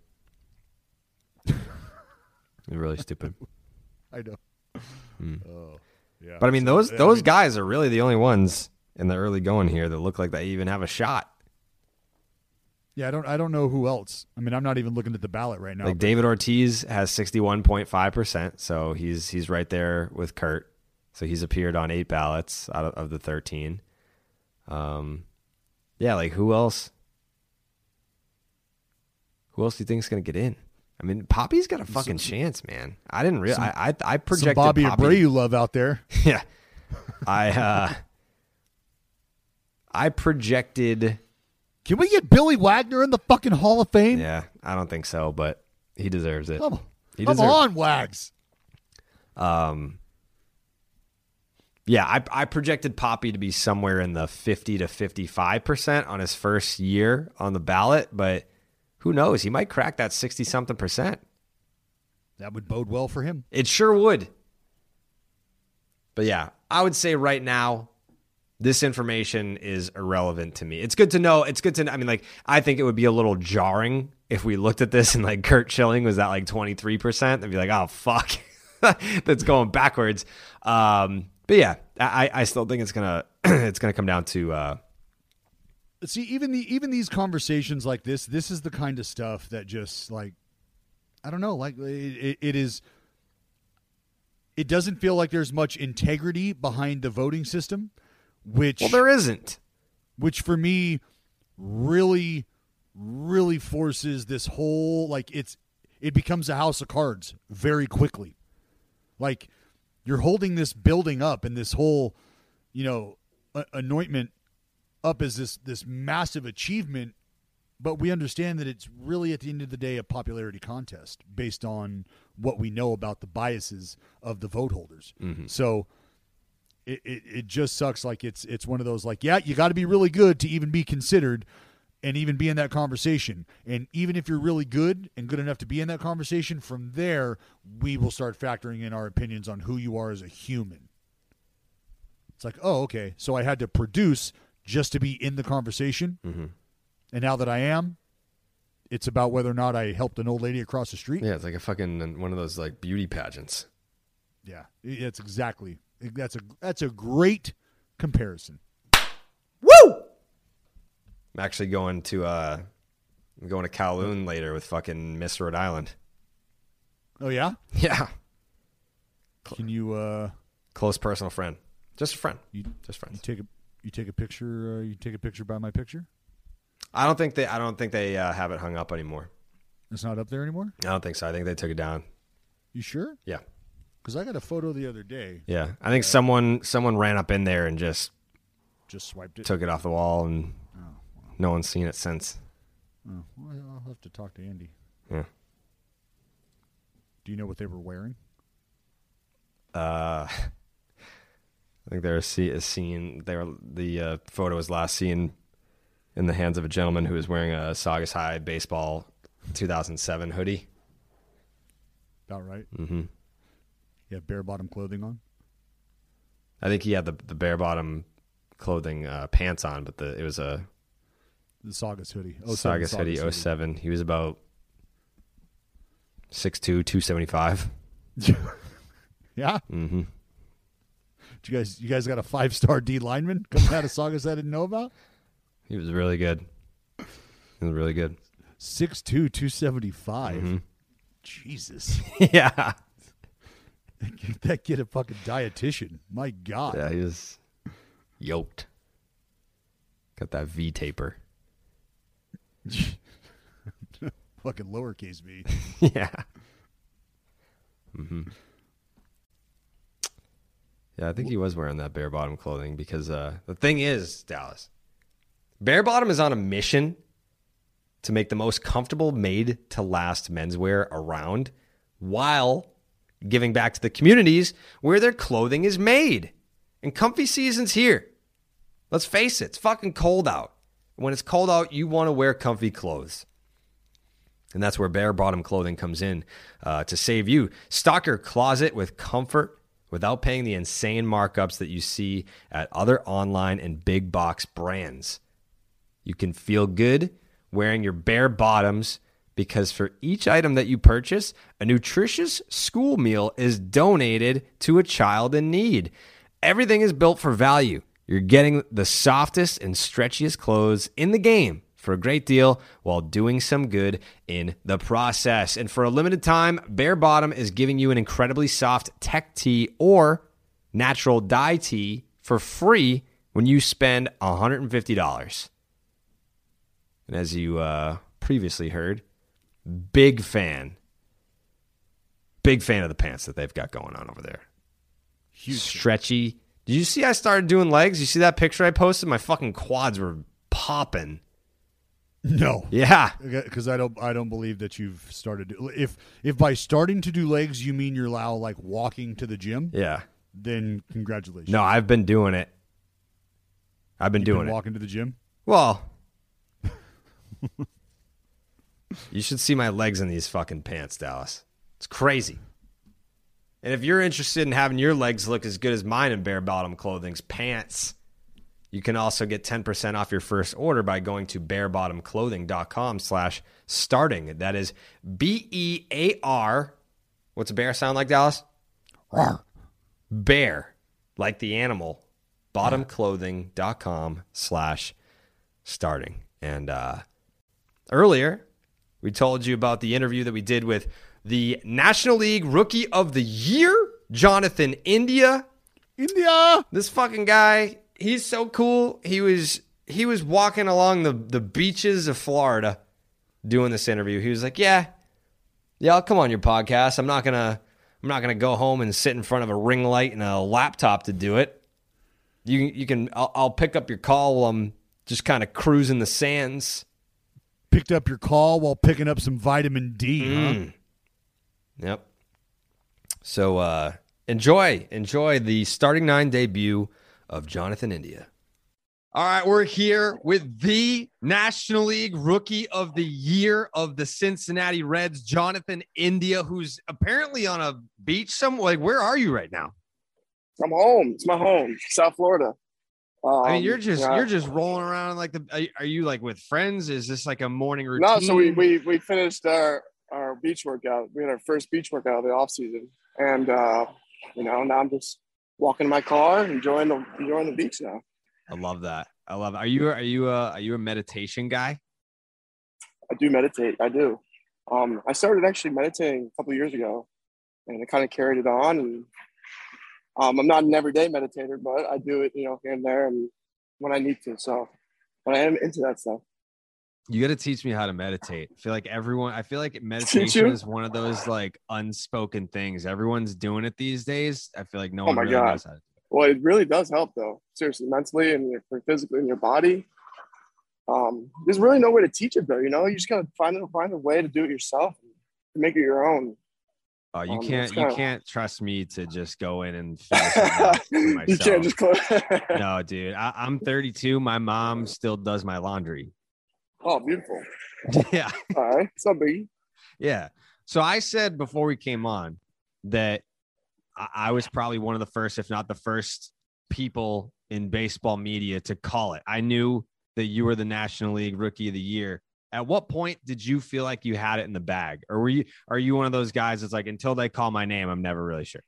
Really stupid. I know. Oh, yeah. But I mean, those guys are really the only ones in the early going here that look like they even have a shot. Yeah, I don't know who else. I mean, I'm not even looking at the ballot right now. Like David Ortiz has 61.5%, so he's right there with Kurt. So he's appeared on 8 ballots out of the 13. Yeah, like who else? Who else do you think is going to get in? I mean, Poppy's got a fucking chance, man. I didn't realize. I projected some Bobby Poppy. Abreu love out there. Yeah, I projected. Can we get Billy Wagner in the fucking Hall of Fame? Yeah, I don't think so, but he deserves it. Come on, Wags. Yeah, I projected Poppy to be somewhere in the 50 to 55% on his first year on the ballot, but who knows? He might crack that 60-something%. That would bode well for him. It sure would. But yeah, I would say right now, this information is irrelevant to me. It's good to know. I mean, like, I think it would be a little jarring if we looked at this and like Kurt Schilling was at like 23%. They'd be like, oh, fuck. That's going backwards. But yeah, I still think it's gonna come down to. See, even these conversations like this is the kind of stuff that just like, I don't know, like it is. It doesn't feel like there's much integrity behind the voting system, which there isn't. Which for me really, really forces this whole like it becomes a house of cards very quickly. Like you're holding this building up and this whole, anointment up as this massive achievement, but we understand that it's really at the end of the day a popularity contest based on what we know about the biases of the vote holders. Mm-hmm. So it just sucks. Like it's one of those like, yeah, you got to be really good to even be considered and even be in that conversation. And even if you're really good and good enough to be in that conversation, from there we will start factoring in our opinions on who you are as a human. It's like, oh, okay, so I had to produce just to be in the conversation. Mm-hmm. And now that I am, it's about whether or not I helped an old lady across the street. Yeah, it's like a fucking one of those like beauty pageants. Yeah, it's exactly That's a great comparison. Woo! I'm actually going to Kowloon later with fucking Miss Rhode Island. Oh yeah? Yeah. Can you Close personal friend. Just a friend. Just friends. you take a picture you take a picture by my picture? I don't think they have it hung up anymore. It's not up there anymore? I don't think so. I think they took it down. You sure? Yeah. Because I got a photo the other day. Yeah. I think someone ran up in there and just swiped it. took it off the wall, and no one's seen it since. Oh, well, I'll have to talk to Andy. Yeah. Do you know what they were wearing? I think the photo was last seen in the hands of a gentleman who was wearing a Saugus High baseball 2007 hoodie. About right. Mm-hmm. You have bare bottom clothing on? I think he had the bare bottom clothing pants on, but it was the Saugus hoodie. Saugus hoodie 07. He was about 6'2", 275. Yeah? Mm-hmm. You guys got a 5-star D lineman coming out of Saugus I didn't know about? He was really good. 6'2", 275. Mm-hmm. Jesus. Yeah. That kid a fucking dietitian. My God. Yeah, he was yoked. Got that V taper. Fucking lowercase v. Yeah. Mm-hmm. Yeah, I think he was wearing that bare bottom clothing because the thing is, Dallas, Bare Bottom is on a mission to make the most comfortable made-to-last menswear around while giving back to the communities where their clothing is made. And comfy season's here. Let's face it, it's fucking cold out. When it's cold out, you want to wear comfy clothes. And that's where Bare Bottom clothing comes in to save you. Stock your closet with comfort without paying the insane markups that you see at other online and big box brands. You can feel good wearing your bare bottoms because for each item that you purchase, a nutritious school meal is donated to a child in need. Everything is built for value. You're getting the softest and stretchiest clothes in the game for a great deal while doing some good in the process. And for a limited time, Bare Bottom is giving you an incredibly soft tech tee or natural dye tee for free when you spend $150. And as you previously heard, big fan of the pants that they've got going on over there. Huge. Stretchy. Did you see I started doing legs? You see that picture I posted? My fucking quads were popping. No. Yeah. Because I don't believe that you've started. If by starting to do legs you mean you're now like walking to the gym, Yeah. then congratulations. No, I've been doing it. I've been doing it. Walking to the gym? Well, you should see my legs in these fucking pants, Dallas. It's crazy. And if you're interested in having your legs look as good as mine in Bare Bottom Clothing's pants, you can also get 10% off your first order by going to barebottomclothing.com/starting. That is BEAR. What's a bear sound like, Dallas? Rawr. Bear, like the animal. Bottomclothing.com/starting. And earlier, we told you about the interview that we did with the National League Rookie of the Year, Jonathan India. This fucking guy, he's so cool. He was walking along the beaches of Florida doing this interview. He was like, yeah, I'll come on your podcast. I'm not gonna go home and sit in front of a ring light and a laptop to do it. I'll pick up your call while I'm just kind of cruising the sands. Picked up your call while picking up some vitamin D, huh? Yep. So enjoy the starting 9 debut of Jonathan India. All right, we're here with the National League Rookie of the Year of the Cincinnati Reds, Jonathan India, who's apparently on a beach somewhere. Like, where are you right now? I'm home. It's my home, South Florida. I mean, you're just rolling around like are you like with friends? Is this like a morning routine? No, so we finished our beach workout. We had our first beach workout of the off season, and now I'm just walking in my car, enjoying the beach now. I love that. I love it. Are you a meditation guy? I do meditate. I do. I started actually meditating a couple of years ago, and I kind of carried it on. And I'm not an everyday meditator, but I do it, here and there, and when I need to. So, but I am into that stuff. You got to teach me how to meditate. I feel like Teach meditation you? is one of those like unspoken things. Everyone's doing it these days. I feel like no Oh one my really God. knows how to. Well, it really does help, though. Seriously, mentally and physically in your body. There's really no way to teach it, though. You just gotta find a way to do it yourself, to make it your own. Oh, you It's can't trust me to just go in and figure something out for myself. You can't just close. No, dude. I'm 32. My mom still does my laundry. Oh, beautiful. Yeah. All right, it's not big. Yeah. So I said before we came on that I was probably one of the first, if not the first, people in baseball media to call it. I knew that you were the National League Rookie of the Year. At what point did you feel like you had it in the bag? Or are you one of those guys that's like, until they call my name, I'm never really sure?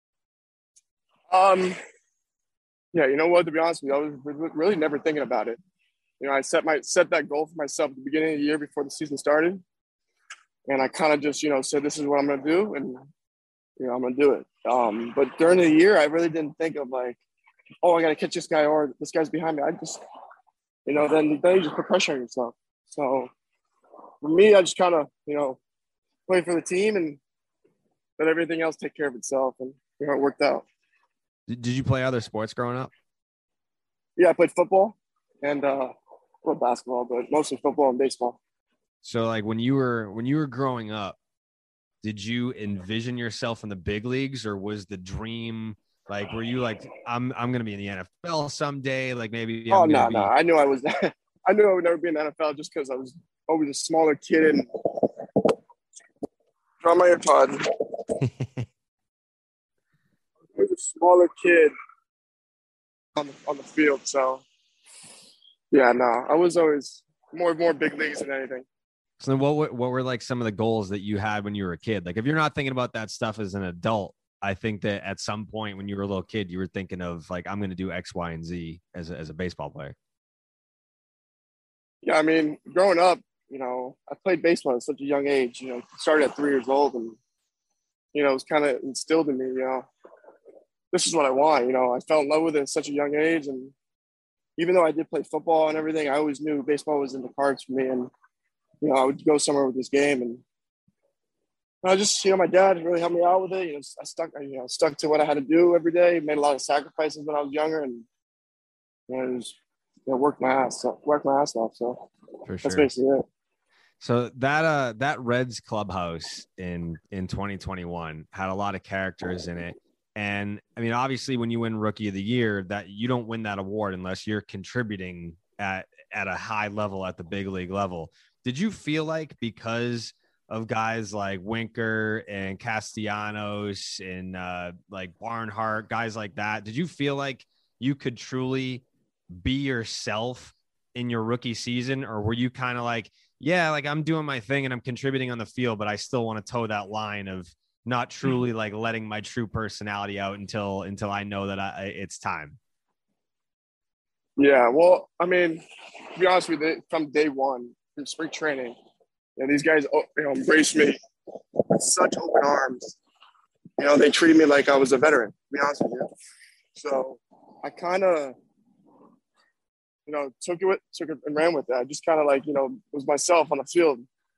Yeah, you know what? To be honest with you, I was really never thinking about it. I set that goal for myself at the beginning of the year before the season started, and I kind of just said this is what I'm going to do, and I'm going to do it. But during the year, I really didn't think of like, oh, I got to catch this guy or this guy's behind me. I just, then you just put pressure on yourself. So for me, I just kind of play for the team and let everything else take care of itself, and it worked out. Did you play other sports growing up? Yeah, I played football and basketball, but mostly football and baseball. So like when you were growing up, did you envision yourself in the big leagues, or was the dream like, were you like, I'm going to be in the NFL someday? Like maybe. No. I knew I was. I knew I would never be in the NFL just because I was always a smaller kid and draw my AirPod. I was a smaller kid on the field, so yeah, no, I was always more big leagues than anything. So then what were like some of the goals that you had when you were a kid? Like if you're not thinking about that stuff as an adult, I think that at some point when you were a little kid, you were thinking of like, I'm going to do X, Y, and Z as a baseball player. Yeah, I mean, growing up, I played baseball at such a young age. Started at 3 years old, and it was kind of instilled in me. This is what I want. I fell in love with it at such a young age, and even though I did play football and everything, I always knew baseball was in the cards for me, and I would go somewhere with this game, and I just, my dad really helped me out with it. I stuck to what I had to do every day. Made a lot of sacrifices when I was younger, and it was, worked my ass off. So For sure. That's basically it. So that Reds clubhouse in 2021 had a lot of characters in it. And I mean, obviously when you win Rookie of the Year, that you don't win that award unless you're contributing at a high level, at the big league level. Did you feel like because of guys like Winker and Castellanos and like Barnhart, guys like that, did you feel like you could truly be yourself in your rookie season? Or were you kind of like, yeah, like I'm doing my thing and I'm contributing on the field, but I still want to toe that line of not truly like letting my true personality out until I know that it's time? Yeah, well, I mean, to be honest with you, from day one in spring training, these guys, embraced me with such open arms. They treated me like I was a veteran, to be honest with you. So I kind of, took it and ran with that. I just kind of like, was myself on the field.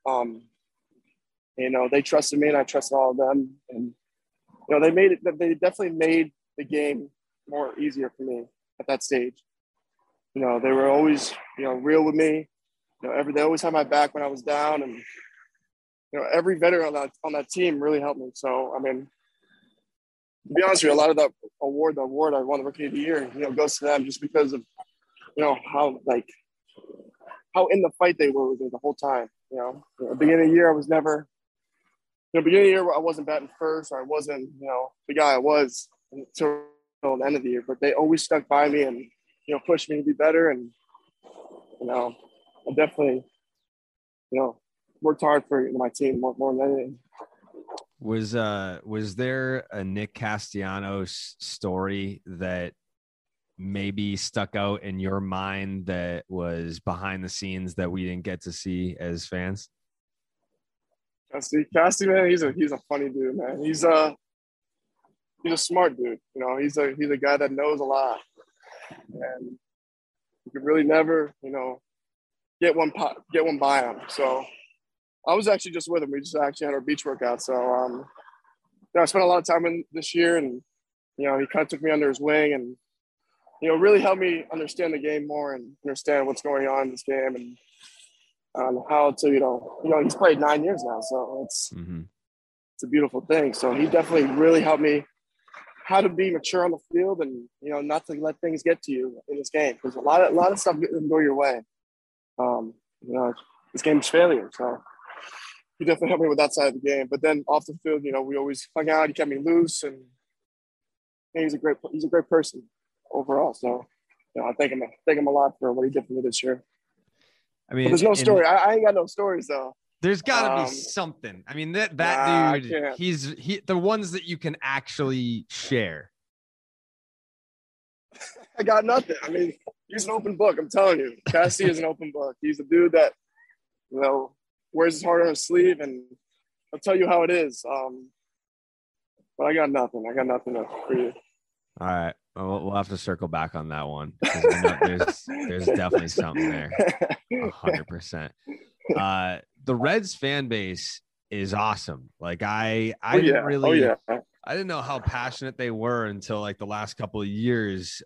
They trusted me and I trusted all of them. And, they definitely made the game more easier for me at that stage. They were always, real with me. They always had my back when I was down, and every veteran on that team really helped me. So, I mean, to be honest with you, a lot of the award I won, the Rookie of the Year, goes to them just because of how in the fight they were with me the whole time. At the beginning of the year, I was never. Beginning of the year, I wasn't batting first, or I wasn't, the guy I was until the end of the year. But they always stuck by me and pushed me to be better. And I definitely worked hard for my team more than anything. Was there a Nick Castellanos story that maybe stuck out in your mind that was behind the scenes that we didn't get to see as fans? Cassie, man, he's a funny dude, man. He's a smart dude. You know, he's a guy that knows a lot, and you could really never, get one by him. So I was actually just with him. We just actually had our beach workout. So I spent a lot of time in this year, and he kind of took me under his wing, and really helped me understand the game more and understand what's going on in this game, and how to he's played 9 years now, so it's a beautiful thing. So he definitely really helped me how to be mature on the field, and not to let things get to you in this game, because a lot of stuff doesn't go your way. This game's failure. So he definitely helped me with that side of the game. But then off the field, we always hung out. He kept me loose, and he's a great person overall. So I thank him a lot for what he did for me this year. I mean, but there's no story. I ain't got no stories though. There's got to be something. I mean, that dude, he's the ones that you can actually share. I got nothing. I mean, he's an open book. I'm telling you, Cassie is an open book. He's a dude that wears his heart on his sleeve, and I'll tell you how it is. But I got nothing. I got nothing for you. All right. Well, we'll have to circle back on that one, because I know there's definitely something there. 100%. The Reds fan base is awesome. Like I didn't know how passionate they were until like the last couple of years,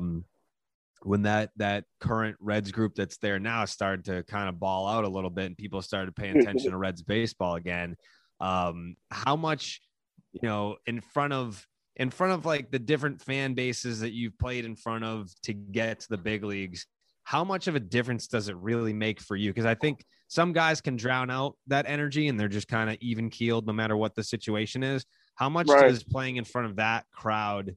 when that current Reds group that's there now started to kind of ball out a little bit, and people started paying attention to Reds baseball again. How much, in front of like the different fan bases that you've played in front of to get to the big leagues, how much of a difference does it really make for you? Because I think some guys can drown out that energy, and they're just kind of even keeled no matter what the situation is. How much does playing in front of that crowd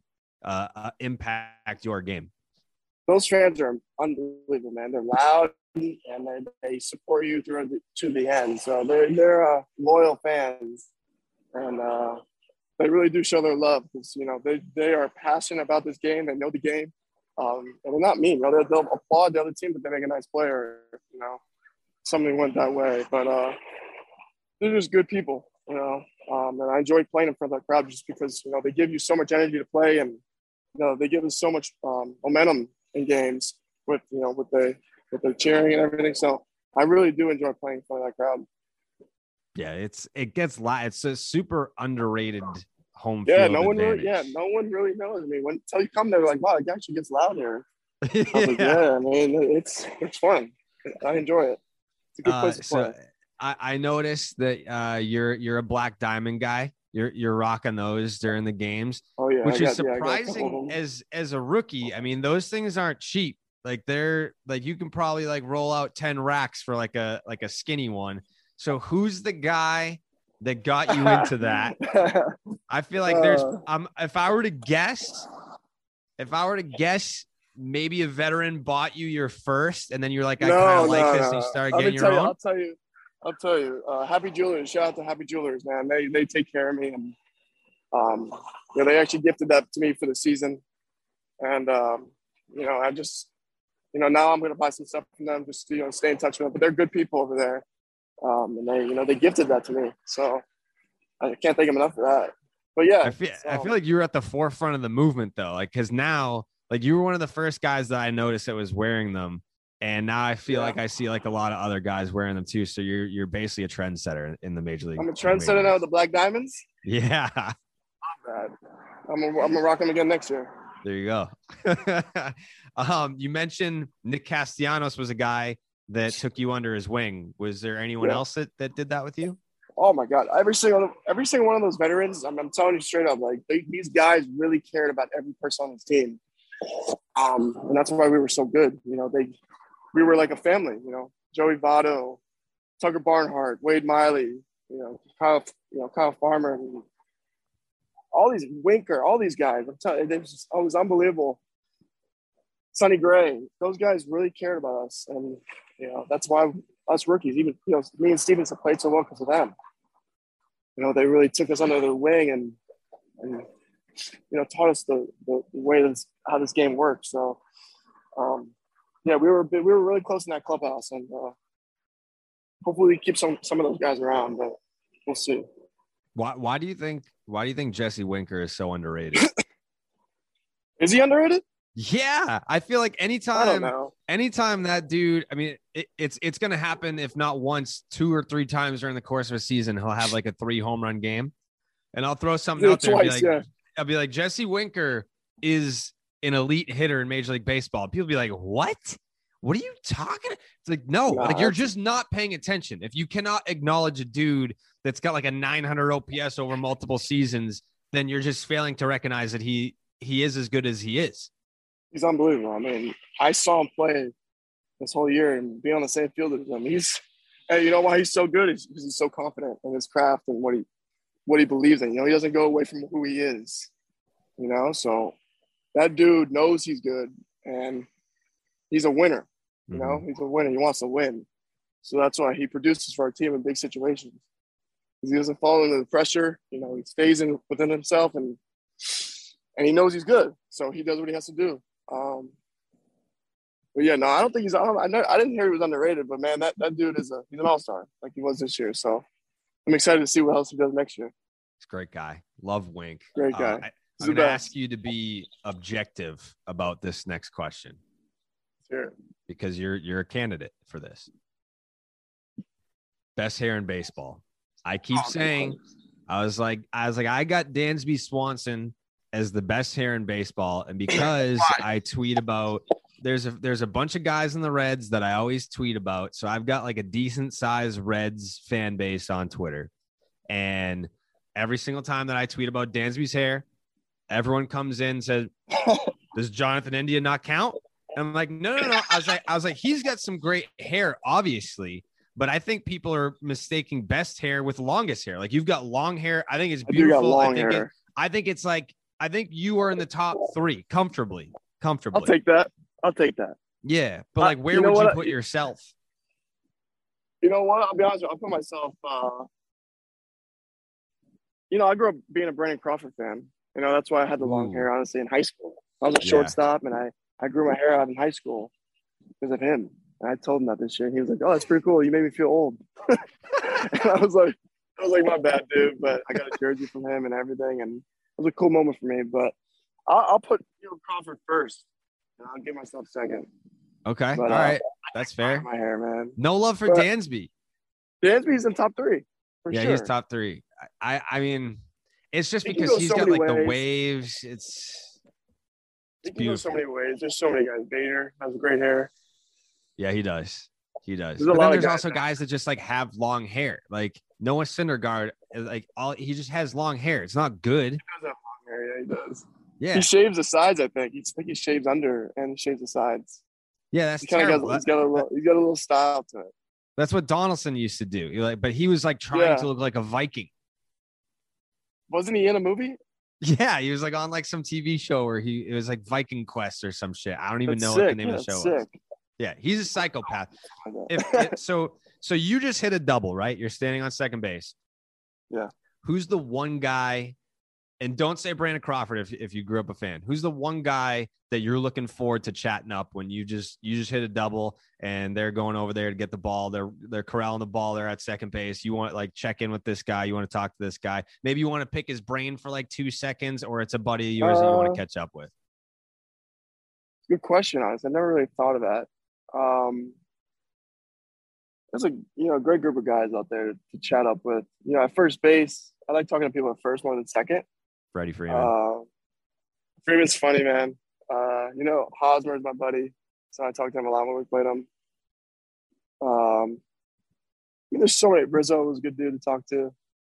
impact your game? Those fans are unbelievable, man. They're loud, and they support you to the end. So they're loyal fans, and they really do show their love, because they are passionate about this game. They know the game, and they're not mean. They'll applaud the other team, but they make a nice play, or something went that way. But they're just good people, and I enjoy playing in front of that crowd, just because they give you so much energy to play, and they give us so much momentum in games with their cheering and everything. So I really do enjoy playing in front of that crowd. Yeah, it's a super underrated home yeah, field no one advantage. no one really knows. I mean, until you come there, like, wow, it actually gets loud here. I was like, I mean, it's fun. I enjoy it. It's a good place to play. So I noticed that you're a Black Diamond guy. You're rocking those during the games, which is surprising as a rookie. I mean, those things aren't cheap. Like they're like, you can probably like roll out 10 racks for like a skinny one. So who's the guy that got you into that? I feel like if I were to guess, maybe a veteran bought you your first, and then you're like, I kind of like this, and you started getting your own. I'll tell you, Happy Jewelers. Shout out to Happy Jewelers, man. They take care of me, and they actually gifted that to me for the season, and I just now I'm gonna buy some stuff from them, just to stay in touch with them. But they're good people over there, and they gifted that to me, so I can't thank them enough for that. But yeah, I feel like you were at the forefront of the movement though, like because now like you were one of the first guys that I noticed that was wearing them. And now I feel like I see like a lot of other guys wearing them too. So you're basically a trendsetter in the major league. I'm a trendsetter now with the Black Diamonds. Yeah. I'm gonna rock them again next year. There you go. You mentioned Nick Castellanos was a guy that took you under his wing. Was there anyone else that did that with you? Oh my God. Every single one of those veterans, I'm telling you straight up, like these guys really cared about every person on this team. And that's why we were so good. We were like a family, Joey Votto, Tucker Barnhart, Wade Miley, Kyle Farmer, all these Winker, all these guys. I'm telling you, it was unbelievable. Sonny Gray, those guys really cared about us. And, that's why us rookies, even, me and Stevenson played so well because of them. they really took us under their wing and taught us the way how this game works. So, yeah, we were really close in that clubhouse, and hopefully we keep some of those guys around, but we'll see. Why do you think Jesse Winker is so underrated? Is he underrated? Yeah, I feel like I don't know. anytime that dude, I mean, it's going to happen if not once, 2 or 3 times during the course of a season, he'll have like a 3 home run game, and I'll throw something out there. Twice, I'll be like, Jesse Winker is an elite hitter in Major League Baseball. People be like, what? What are you talking? It's like, no, like you're just not paying attention. If you cannot acknowledge a dude that's got like a 900 OPS over multiple seasons, then you're just failing to recognize that he is as good as he is. He's unbelievable. I mean, I saw him play this whole year and be on the same field as him. And you know why he's so good? Because he's so confident in his craft and what he believes in. He doesn't go away from who he is. So that dude knows he's good, and he's a winner. He's a winner. He wants to win. So that's why he produces for our team in big situations. Because he doesn't fall into the pressure. He stays within himself, and he knows he's good. So he does what he has to do. But yeah, no, I don't think he's. I didn't hear he was underrated, but man, that dude he's an all-star like he was this year. So I'm excited to see what else he does next year. He's a great guy. Love Wink. Great guy. I'm going to ask you to be objective about this next question. Sure. Because you're a candidate for this. Best hair in baseball. I keep saying, I was like, I got Dansby Swanson as the best hair in baseball, and because I tweet about there's a bunch of guys in the Reds that I always tweet about, so I've got like a decent sized Reds fan base on Twitter, and every single time that I tweet about Dansby's hair, everyone comes in and says, "Does Jonathan India not count?" And I'm like, no. I was like, he's got some great hair, obviously, but I think people are mistaking best hair with longest hair. Like, you've got long hair. I think it's beautiful. Hair. I think it's like, I think you are in the top 3 comfortably. I'll take that. Yeah, but like, where would you put yourself? You know what? I'll be honest with you. I'll put myself. I grew up being a Brandon Crawford fan. That's why I had the long hair. Honestly, in high school, I was a shortstop, and I grew my hair out in high school because of him. And I told him that this year. And he was like, "Oh, that's pretty cool. You made me feel old." And I was like, my bad, dude. But I got a jersey from him and everything, and it was a cool moment for me. But I'll put Crawford first, and I'll give myself second. Okay, but, all right, that's fair. My hair, man. No love for Dansby. Dansby's in top 3. Yeah, sure. he's top 3. I mean, it's just because he's got like the waves. It's beautiful. So many ways. There's so many guys. Bader has great hair. Yeah, he does. He does. But then there's also guys that just like have long hair. Like Noah Syndergaard, like he just has long hair. It's not good. He does have long hair. Yeah, he does. Yeah. He shaves the sides, I think. He shaves under and he shaves the sides. Yeah, that's terrible. He's got a little style to it. That's what Donaldson used to do. But he was like trying to look like a Viking. Wasn't he in a movie? Yeah, he was like on like some TV show where it was like Viking Quest or some shit. I don't even know what the name of the show was. Yeah, he's a psychopath. So you just hit a double, right? You're standing on second base. Yeah. Who's the one guy? And don't say Brandon Crawford if you grew up a fan. Who's the one guy that you're looking forward to chatting up when you just hit a double and they're going over there to get the ball? They're corralling the ball. They're at second base. You want to like check in with this guy. You want to talk to this guy. Maybe you want to pick his brain for like 2 seconds, or it's a buddy of yours that you want to catch up with. Good question, honestly. I never really thought of that. There's a great group of guys out there to chat up with. At first base, I like talking to people at first more than second. Freddie Freeman. Freeman's funny, man. Hosmer's my buddy, so I talked to him a lot when we played him. There's so many. Rizzo was a good dude to talk to.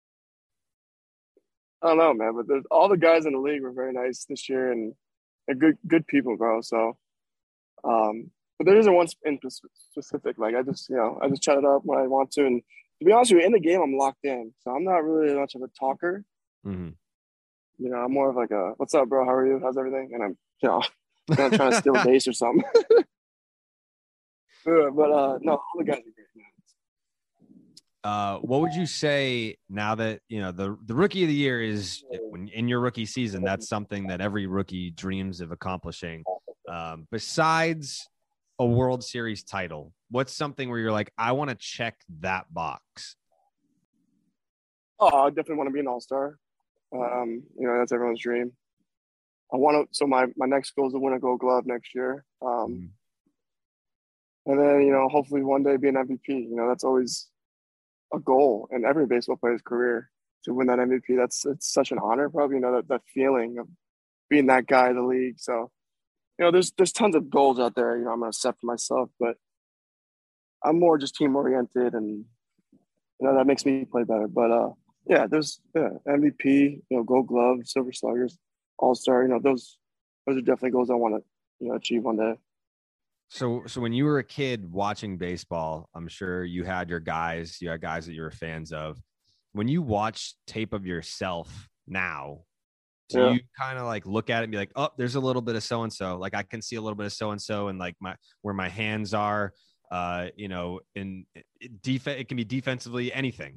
I don't know, man, but all the guys in the league were very nice this year and good people, bro. So, but there isn't one in specific. Like I just chat it up when I want to, and to be honest with you, in the game I'm locked in, so I'm not really much of a talker. Mm-hmm. I'm more of like a, "What's up, bro? How are you? How's everything?" And I'm, not trying to steal a base or something. But no, all the guys are great, man. What would you say now that, the rookie of the year is when in your rookie season? That's something that every rookie dreams of accomplishing. Besides a World Series title, what's something where you're like, I want to check that box? Oh, I definitely want to be an all-star. That's everyone's dream. I want to. So my next goal is to win a Gold Glove next year. And then, hopefully one day be an MVP. That's always a goal in every baseball player's career, to win that MVP. It's such an honor, probably, that feeling of being that guy in the league. So, there's tons of goals out there, I'm going to set for myself, but I'm more just team oriented, and, that makes me play better. But, there's MVP, Gold Glove, Silver Sluggers, All-Star, those are definitely goals I want to, achieve one day. So when you were a kid watching baseball, I'm sure you had guys that you were fans of. When you watch tape of yourself now, do you kind of like look at it and be like, oh, there's a little bit of so-and-so. Like I can see a little bit of so-and-so and like where my hands are, in defense, it can be defensively, anything.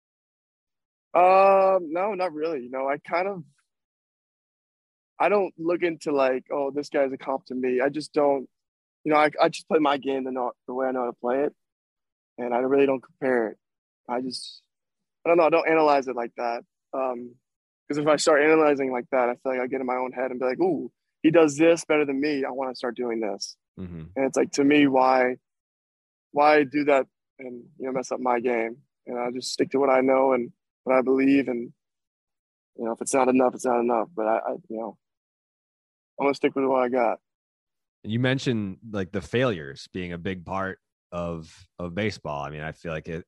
No, not really. I don't look into like, oh, this guy's a comp to me. I just don't, I just play my game the way I know how to play it. And I really don't compare it. I don't know. I don't analyze it like that. Because if I start analyzing like that, I feel like I get in my own head and be like, ooh, he does this better than me. I want to start doing this. Mm-hmm. And it's like, to me, why do that and, mess up my game? And I just stick to what I know and what I believe. And, if it's not enough, it's not enough. But I'm going to stick with what I got. You mentioned like the failures being a big part of baseball. I mean, I feel like it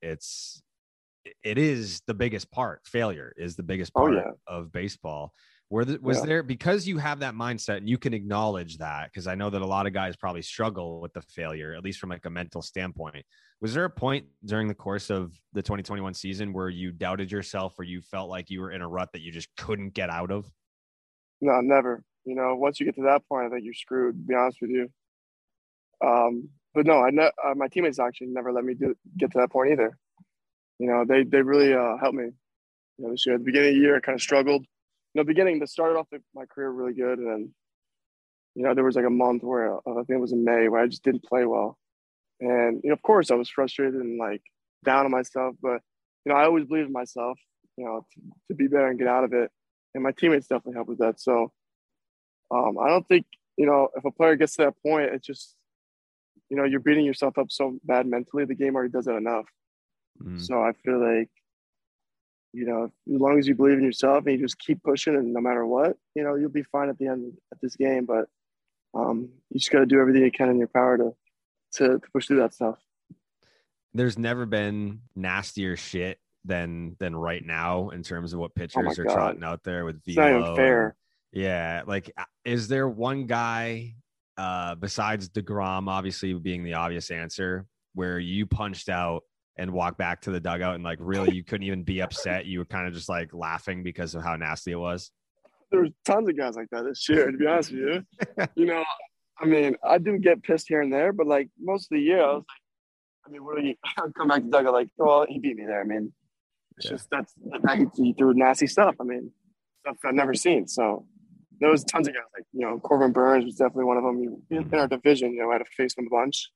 is the biggest part. Failure is the biggest part of baseball. Was there, because you have that mindset and you can acknowledge that, because I know that a lot of guys probably struggle with the failure, at least from like a mental standpoint. Was there a point during the course of the 2021 season where you doubted yourself, or you felt like you were in a rut that you just couldn't get out of? No, never. Once you get to that point, I think you're screwed, to be honest with you. But no, my teammates actually never let me get to that point either. They really helped me. This year, at the beginning of the year, I kind of struggled. That started off my career really good, and then, there was like a month where I think it was in May where I just didn't play well, and of course I was frustrated and like down on myself. But I always believed in myself, to be better and get out of it. And my teammates definitely helped with that. So I don't think if a player gets to that point, it's just you're beating yourself up so bad mentally. The game already does it enough. So I feel like, as long as you believe in yourself and you just keep pushing, and no matter what, you'll be fine at the end of this game. But you just got to do everything you can in your power to push through that stuff. There's never been nastier shit than right now in terms of what pitchers are trotting out there with velo. It's not even fair. Yeah. Like, is there one guy besides DeGrom, obviously being the obvious answer, where you punched out and walked back to the dugout and like really you couldn't even be upset? You were kind of just like laughing because of how nasty it was? There's tons of guys like that this year, to be honest with you. I mean, I do get pissed here and there, but like most of the year, I was like, what do you come back to the dugout like, well, he beat me there. I mean, it's just he threw nasty stuff. I mean, stuff I've never seen. So there was tons of guys like, Corbin Burns was definitely one of them. In our division, I had to face him a bunch.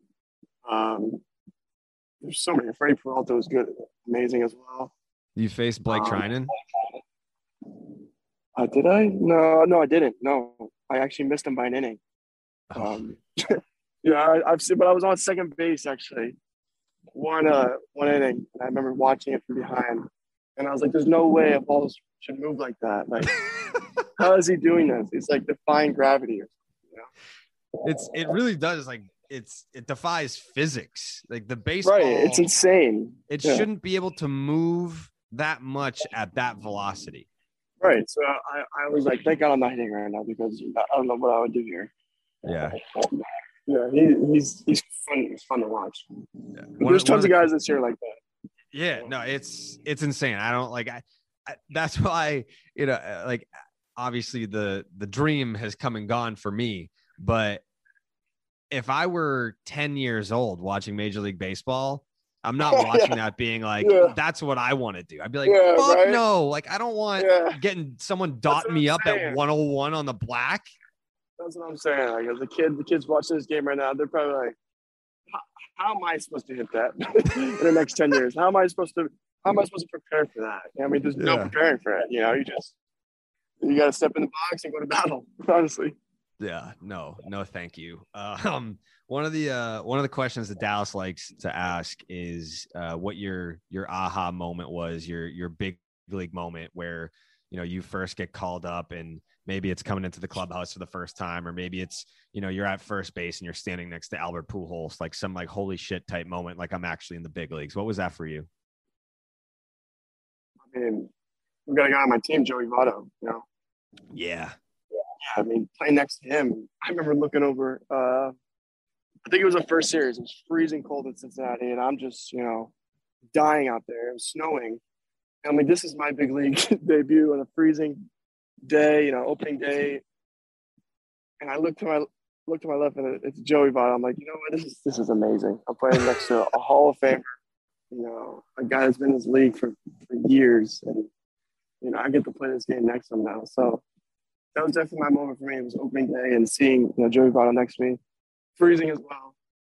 There's so many. Freddie Peralta was good, amazing as well. You faced Blake Trinan? Did I? No, I didn't. No, I actually missed him by an inning. I've seen, but I was on second base actually. One inning, and I remember watching it from behind, and I was like, "There's no way a ball should move like that. Like, how is he doing this? It's like defying gravity or something." It really does. Like, it defies physics. Like the baseball, right? It's insane. It shouldn't be able to move that much at that velocity. Right. So I was like, thank God I'm not hitting right now, because I don't know what I would do here. Yeah. Yeah. He's fun. He's fun to watch. Yeah. There's tons of guys this year like that. Yeah. No, it's insane. I don't like. I that's why like obviously the dream has come and gone for me, but if I were 10 years old watching Major League Baseball, I'm not watching that being like, that's what I want to do. I'd be like, fuck no. Like, I don't want getting someone dotting me up at 101 on the black. That's what I'm saying. Like, as the kids watching this game right now, they're probably like, how am I supposed to hit that in the next 10 years? How am I supposed to prepare for that? I mean, there's no preparing for it. You know, you got to step in the box and go to battle, honestly. Yeah, no, thank you. One of the questions that Dallas likes to ask is what your aha moment was, your big league moment where, you know, you first get called up and maybe it's coming into the clubhouse for the first time, or maybe it's, you know, you're at first base and you're standing next to Albert Pujols, like some like holy shit type moment, like I'm actually in the big leagues. What was that for you? I mean, we got a guy on my team, Joey Votto, you know? Yeah. I mean, playing next to him, I remember looking over, I think it was the first series. It was freezing cold in Cincinnati, and I'm just, you know, dying out there. It was snowing. And I'm like, this is my big league debut on a freezing day, you know, opening day. And I looked to my left, and it's Joey Votto. I'm like, you know what? This is amazing. I'm playing next to a Hall of Famer, you know, a guy that's been in this league for years, and you know, I get to play this game next to him now. So that was definitely my moment for me. It was opening day and seeing, you know, Joey Votto next to me, freezing as well.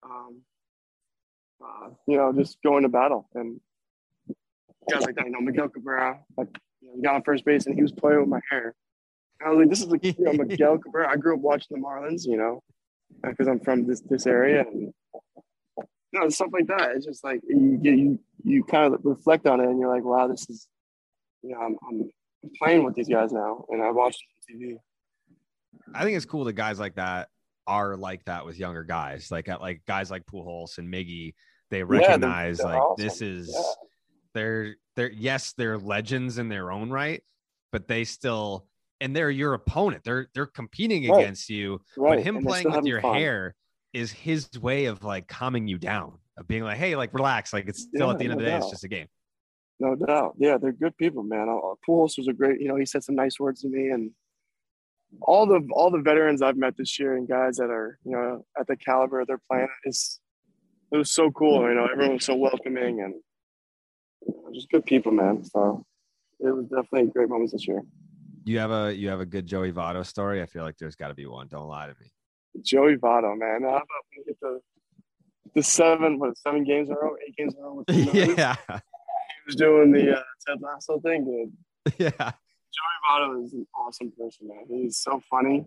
You know, just going to battle, and guys like that, you know, Miguel Cabrera, like, you know, he got on first base and he was playing with my hair. And I was like, this is like, you know, Miguel Cabrera. I grew up watching the Marlins, you know, because I'm from this area, and you know, stuff like that. It's just like you kind of reflect on it, and you're like, wow, this is, you know, I'm playing with these guys now, and I watch them on TV. I think it's cool that guys like that are like that with younger guys, like guys like Pujols and Miggy. They recognize they're like awesome. This is they're legends in their own right, but they still, and they're your opponent. They're competing against you. But him and playing with your hair is his way of like calming you down, of being like, hey, like relax, like it's still at the end of the day, it's just a game. No doubt. Yeah, they're good people, man. Pujols was a great, you know, he said some nice words to me, and all the veterans I've met this year and guys that are, you know, at the caliber they're playing, it was so cool. You know, everyone was so welcoming, and you know, just good people, man. So it was definitely great moments this year. You have a good Joey Votto story? I feel like there's got to be one. Don't lie to me. Joey Votto, man. How about we get the 7 games in a row, 8 games in a row? Yeah. He was doing the Ted Lasso thing, dude. Yeah. Joey Votto is an awesome person, man. He's so funny.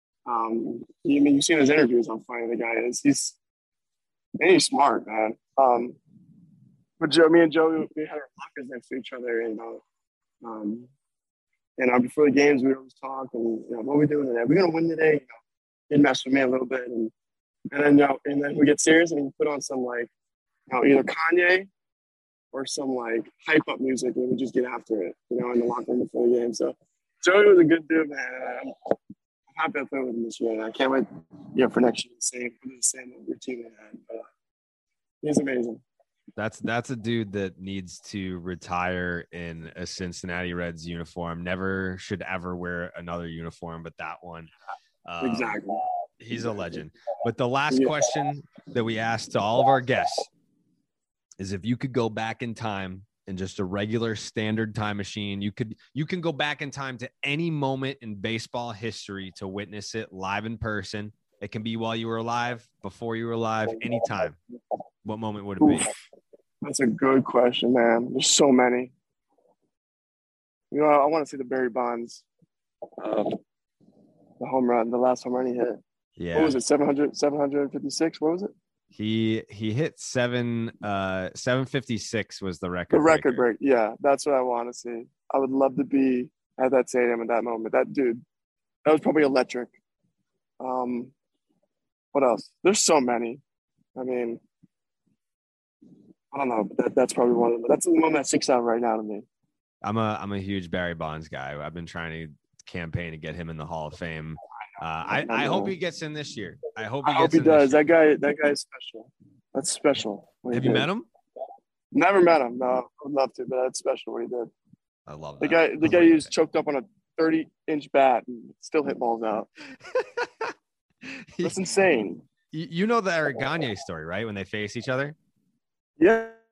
You've seen his interviews, how funny the guy is. He's smart, man. But me and Joey, we had our lockers next to each other, and before the games, we would always talk, and you know, what are we doing today? We're gonna win today. You know, he'd mess with me a little bit, and then we get serious, and he put on some, like, you know, either Kanye or some like hype up music, and we just get after it, you know, in the locker room before the game. So Joey was a good dude, man. I'm happy to play with him this year, and I can't wait, you know, for next year the same routine they had. But he's amazing. That's a dude that needs to retire in a Cincinnati Reds uniform. Never should ever wear another uniform but that one. Exactly. He's a legend. But the last question that we asked to all of our guests is, if you could go back in time in just a regular standard time machine, you can go back in time to any moment in baseball history to witness it live in person. It can be while you were alive, before you were alive, anytime. What moment would it be? That's a good question, man. There's so many. You know, I want to see the Barry Bonds, the home run, the last home run he hit. Yeah. What was it? 756? What was it? He hit 756 was the record. The record break. Yeah, that's what I want to see. I would love to be at that stadium at that moment. That was probably electric. What else? There's so many. I mean, I don't know, but that's probably one of them. That's the one that sticks out right now to me. I'm a huge Barry Bonds guy. I've been trying to campaign to get him in the Hall of Fame. I hope he gets in this year. I hope he does. That guy is special. That's special. Have you met him? Never met him. No, I would love to, but that's special what he did. I love that. The guy who's choked up on a 30-inch bat and still hit balls out. That's insane. You know the Eric Gagne story, right? When they face each other? Yeah,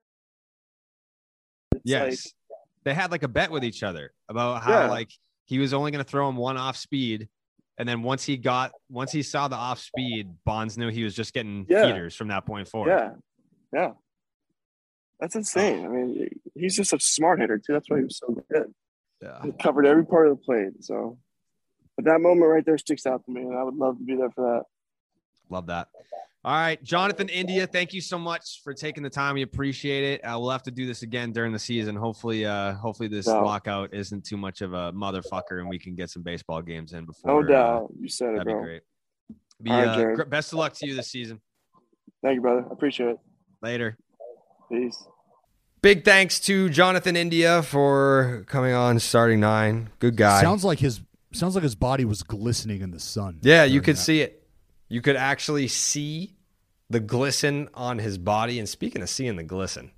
Yes. They had like a bet with each other about how like he was only going to throw him one off speed. And then once he saw the off speed, Bonds knew he was just getting heaters from that point forward. Yeah. Yeah. That's insane. I mean, he's just a smart hitter too. That's why he was so good. Yeah. He covered every part of the plate. So, but that moment right there sticks out to me, and I would love to be there for that. Love that. All right, Jonathan India, thank you so much for taking the time. We appreciate it. We'll have to do this again during the season. Hopefully this lockout isn't too much of a motherfucker and we can get some baseball games in before. No doubt. You said it, that'd bro. be great. All right, best of luck to you this season. Thank you, brother. I appreciate it. Later. Peace. Big thanks to Jonathan India for coming on Starting Nine. Good guy. Sounds like his body was glistening in the sun. Yeah, you could see it. You could actually see the glisten on his body. And speaking of seeing the glisten,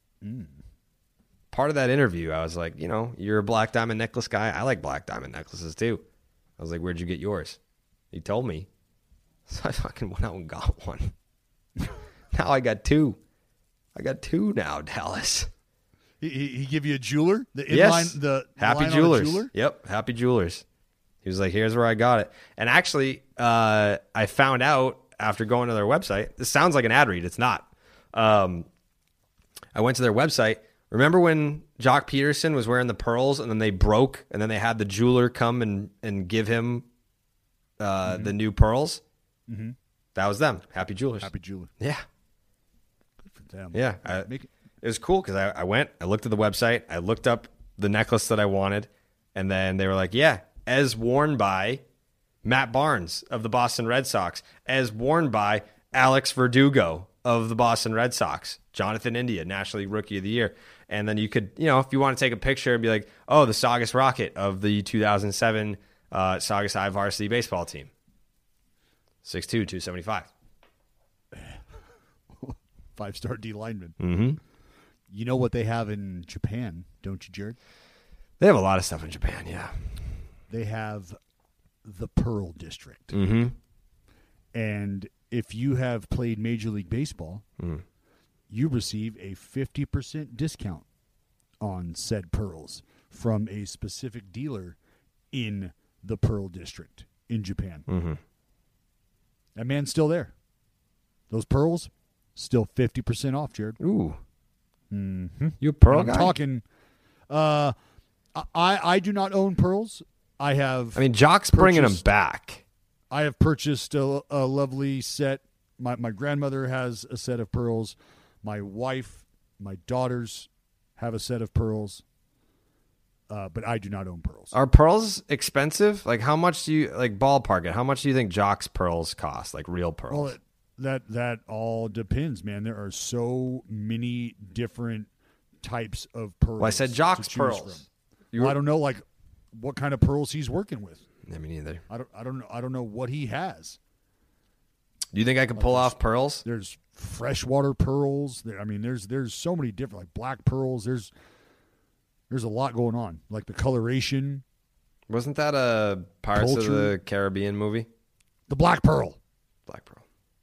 part of that interview, I was like, you're a black diamond necklace guy. I like black diamond necklaces too. I was like, where'd you get yours? He told me. So I fucking went out and got one. Now I got two. I got two now, Dallas. He give you a jeweler? The Happy Jewelers. Jeweler? Yep, Happy Jewelers. He was like, here's where I got it. And actually, I found out after going to their website, this sounds like an ad read. It's not. I went to their website. Remember when Jock Peterson was wearing the pearls and then they broke and then they had the jeweler come and give him the new pearls? Mm-hmm. That was them. Happy Jewelers. Happy Jeweler. Yeah. Good for them. Yeah. It was cool because I went, I looked at the website, I looked up the necklace that I wanted, and then they were like, yeah, as worn by Matt Barnes of the Boston Red Sox, as worn by Alex Verdugo of the Boston Red Sox, Jonathan India, National League Rookie of the Year. And then you could, if you want to take a picture and be like, oh, the Saugus Rocket of the 2007 Saugus High varsity baseball team. 6'2", 275. 5-star D lineman. Mm-hmm. You know what they have in Japan, don't you, Jared? They have a lot of stuff in Japan, yeah. They have the Pearl District. Mm-hmm. And if you have played Major League Baseball, you receive a 50% discount on said pearls from a specific dealer in the Pearl District in Japan. Mm-hmm. That man's still there. Those pearls, still 50% off, Jared. Ooh. Mm-hmm. You a pearl guy? I'm talking. I do not own pearls. Jock's bringing them back. I have purchased a lovely set. My grandmother has a set of pearls. My wife, my daughters have a set of pearls. But I do not own pearls. Are pearls expensive? Like, how much do you, ballpark it? How much do you think Jock's pearls cost, like real pearls? Well, that all depends, man. There are so many different types of pearls. Well, I said Jock's pearls. I don't know, what kind of pearls he's working with. Yeah, me neither. I don't know what he has. Do you think I could pull off pearls? There's freshwater pearls. There's so many different, black pearls. There's a lot going on, like the coloration. Wasn't that a Pirates of the Caribbean movie? The Black Pearl. Black Pearl.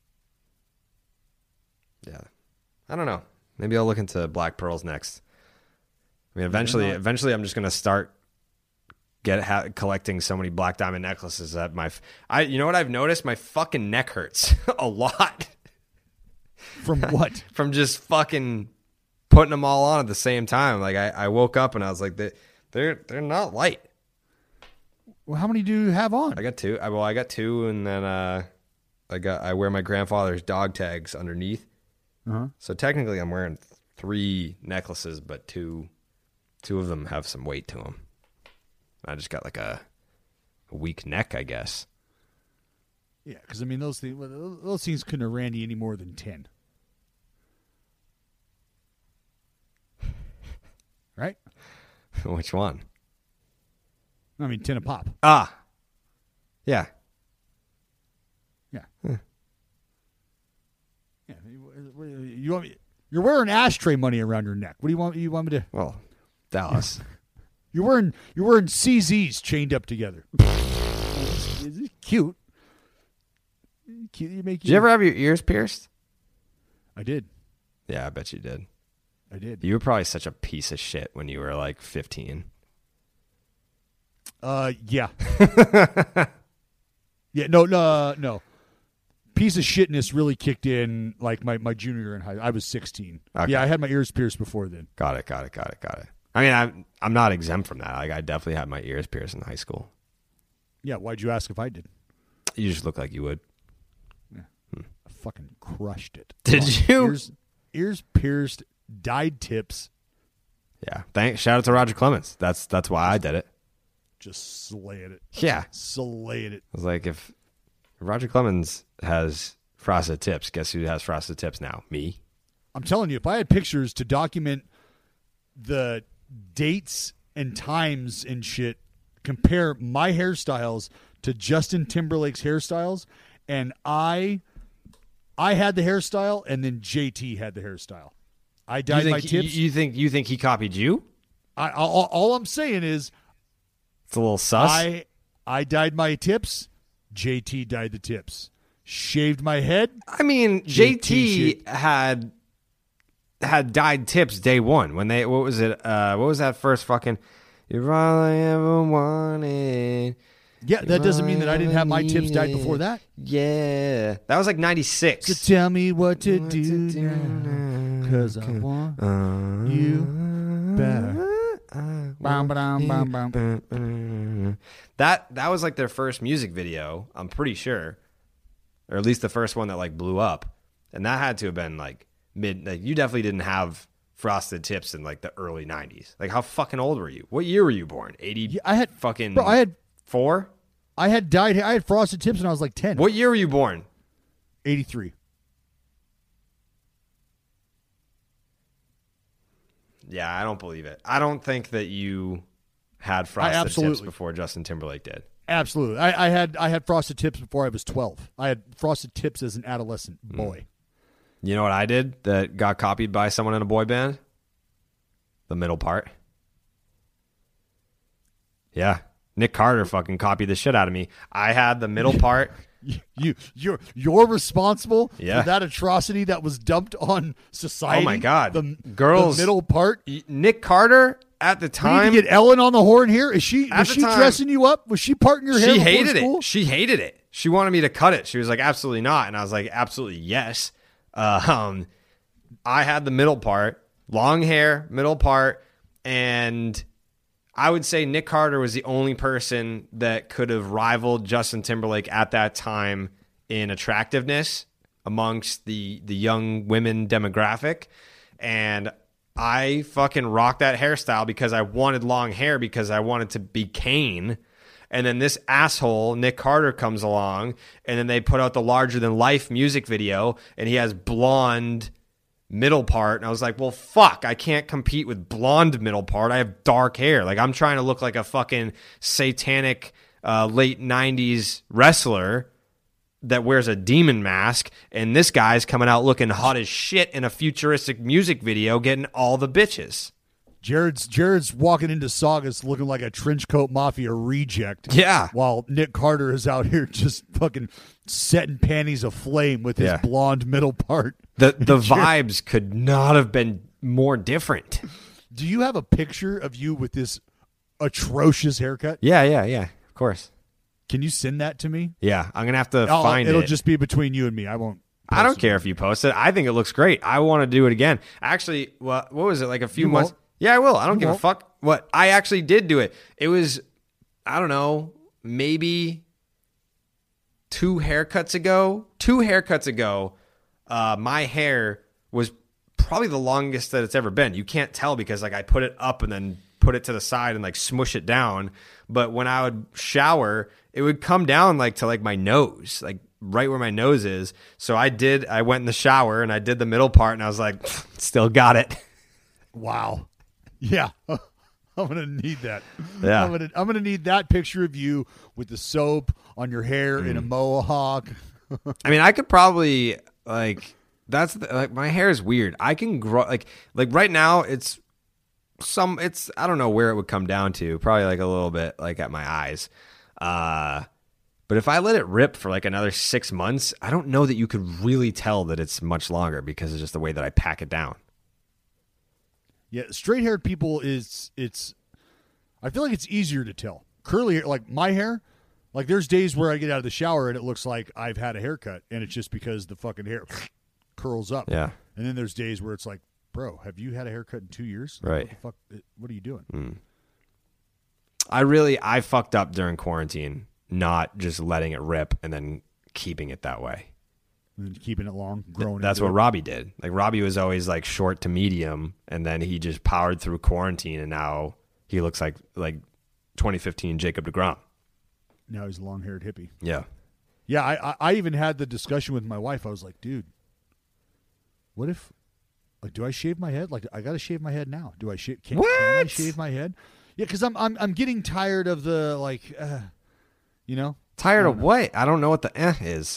Yeah. I don't know. Maybe I'll look into black pearls next. Eventually I'm just going to start collecting so many black diamond necklaces that you know what I've noticed? My fucking neck hurts a lot. From what? From just fucking putting them all on at the same time. I woke up and I was like, they're not light. Well, how many do you have on? I got two. I got two, and then I wear my grandfather's dog tags underneath. Uh-huh. So technically, I'm wearing 3 necklaces, but two of them have some weight to them. I just got a weak neck, I guess. Yeah, because those things couldn't have ran you any more than 10. Right? Which one? 10 a pop. Ah. Yeah. Yeah. Yeah. You're wearing ashtray money around your neck. What do you want? You want me to? Well, Dallas. You're wearing CZs chained up together. It's cute. Cute. Did you ever have your ears pierced? I did. Yeah, I bet you did. I did. You were probably such a piece of shit when you were like 15. Yeah. Yeah, no. Piece of shitness really kicked in like my junior year in high. I was 16. Okay. Yeah, I had my ears pierced before then. Got it. I mean, I'm not exempt from that. Like, I definitely had my ears pierced in high school. Yeah, why'd you ask if I did? You just look like you would. Yeah. I fucking crushed it. Did you? Ears pierced, dyed tips. Yeah. Shout out to Roger Clemens. That's why I did it. Just slaying it. Yeah. Slaying it. I was like, if Roger Clemens has frosted tips, guess who has frosted tips now? Me. I'm telling you, if I had pictures to document the dates and times and shit, compare my hairstyles to Justin Timberlake's hairstyles, and I had the hairstyle, and then JT had the hairstyle. I dyed my tips. You think he copied you? All I'm saying is, it's a little sus. I dyed my tips. JT dyed the tips. Shaved my head. I mean, JT had dyed tips day one when they. What was it? What was that first fucking? You're all I ever wanted. Yeah, that doesn't mean that I didn't have my tips dyed before that. Yeah, that was like 96. So tell me what to do now, 'cause I want you back. That was like their first music video, I'm pretty sure, or at least the first one that like blew up, and that had to have been like mid. Like, you definitely didn't have frosted tips in like the early 90s. Like, how fucking old were you? What year were you born? 80. Yeah, I had 4. I had frosted tips when I was like 10. What year were you born? 83. Yeah, I don't believe it. I don't think that you had frosted tips before Justin Timberlake did. Absolutely. I had frosted tips before I was 12. I had frosted tips as an adolescent boy. You know what I did that got copied by someone in a boy band? The middle part. Yeah. Nick Carter fucking copied the shit out of me. I had the middle part. You're responsible for that atrocity that was dumped on society. Oh my God. The middle part. Nick Carter at the time. We need to get Ellen on the horn here. Was she dressing you up? Was she parting your hair? She hated it. She hated it. She wanted me to cut it. She was like, absolutely not. And I was like, absolutely yes. I had the middle part, long hair, middle part, and I would say Nick Carter was the only person that could have rivaled Justin Timberlake at that time in attractiveness amongst the young women demographic. And I fucking rocked that hairstyle because I wanted long hair, because I wanted to be Kane. And then this asshole, Nick Carter, comes along, and then they put out the Larger Than Life music video, and he has blonde middle part. And I was like, well, fuck, I can't compete with blonde middle part. I have dark hair. Like, I'm trying to look like a fucking satanic late 90s wrestler that wears a demon mask, and this guy's coming out looking hot as shit in a futuristic music video, getting all the bitches. Jared's walking into Saugus looking like a trench coat mafia reject. Yeah. While Nick Carter is out here just fucking setting panties aflame with his blonde middle part. The vibes could not have been more different. Do you have a picture of you with this atrocious haircut? Yeah. Of course. Can you send that to me? Yeah, I'm gonna have to find it. It'll just be between you and me. I won't. I don't care if you post it. I think it looks great. I want to do it again. Actually, what was it, like a few months? Yeah, I will. I don't give a fuck. What? I actually did do it. It was, I don't know, maybe 2 haircuts ago. 2 haircuts ago, my hair was probably the longest that it's ever been. You can't tell because like I put it up and then put it to the side and like smush it down. But when I would shower, it would come down like to like my nose, like right where my nose is. So I went in the shower and I did the middle part, and I was like, still got it. Wow. Yeah. I'm going to need that. Yeah. I'm going to need that picture of you with the soap on your hair in a mohawk. I mean, I could probably like, my hair is weird. I can grow like right now it's I don't know where it would come down to, probably like a little bit like at my eyes. But if I let it rip for like another 6 months, I don't know that you could really tell that it's much longer because of just the way that I pack it down. Yeah, straight-haired people I feel like it's easier to tell. Curly hair, like my hair, like there's days where I get out of the shower and it looks like I've had a haircut, and it's just because the fucking hair curls up. Yeah. And then there's days where it's like, bro, have you had a haircut in 2 years? Right. What the fuck? What are you doing? I fucked up during quarantine, not just letting it rip and then keeping it that way. And then keeping it long, growing. That's what Robbie did. Like Robbie was always like short to medium, and then he just powered through quarantine, and now he looks like 2015 Jacob deGrom. Now he's a long-haired hippie. Yeah. Yeah, I even had the discussion with my wife. I was like, dude, what if, like, do I shave my head? Like, I got to shave my head now. Do I shave? Can I shave my head? Yeah, because I'm getting tired of the, like, you know? Tired of what? I don't know what the is.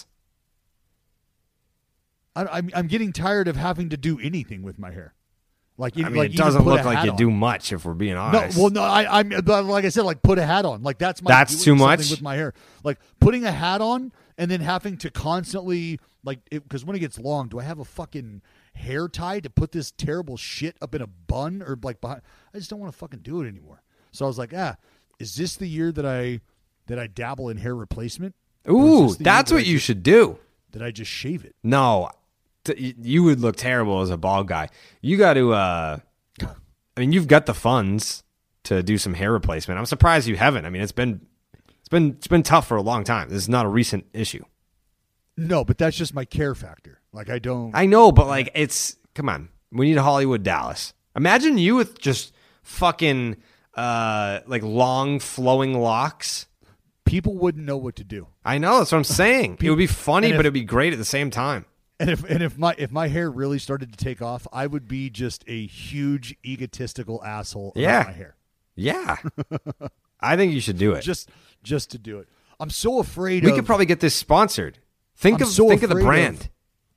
I'm getting tired of having to do anything with my hair. Like, I mean, it doesn't look like you do much, if we're being honest. No, I'm like I said, like, put a hat on. Like, that's too much with my hair. Like, putting a hat on and then having to constantly, like, because when it gets long, do I have a fucking hair tie to put this terrible shit up in a bun or like behind? I just don't want to fucking do it anymore. So I was like, is this the year that I dabble in hair replacement? Ooh, that's what you should do. Did I just shave it? No. You would look terrible as a bald guy. You got to, I mean, you've got the funds to do some hair replacement. I'm surprised you haven't. I mean, it's been tough for a long time. This is not a recent issue. No, but that's just my care factor. Like, I know, but like, come on. We need a Hollywood Dallas. Imagine you with just fucking, like long flowing locks. People wouldn't know what to do. I know. That's what I'm saying. It would be funny, but it'd be great at the same time. And if my hair really started to take off, I would be just a huge egotistical asshole about my hair. Yeah. I think you should do it. Just to do it. I'm so afraid we could probably get this sponsored. Think of the brand.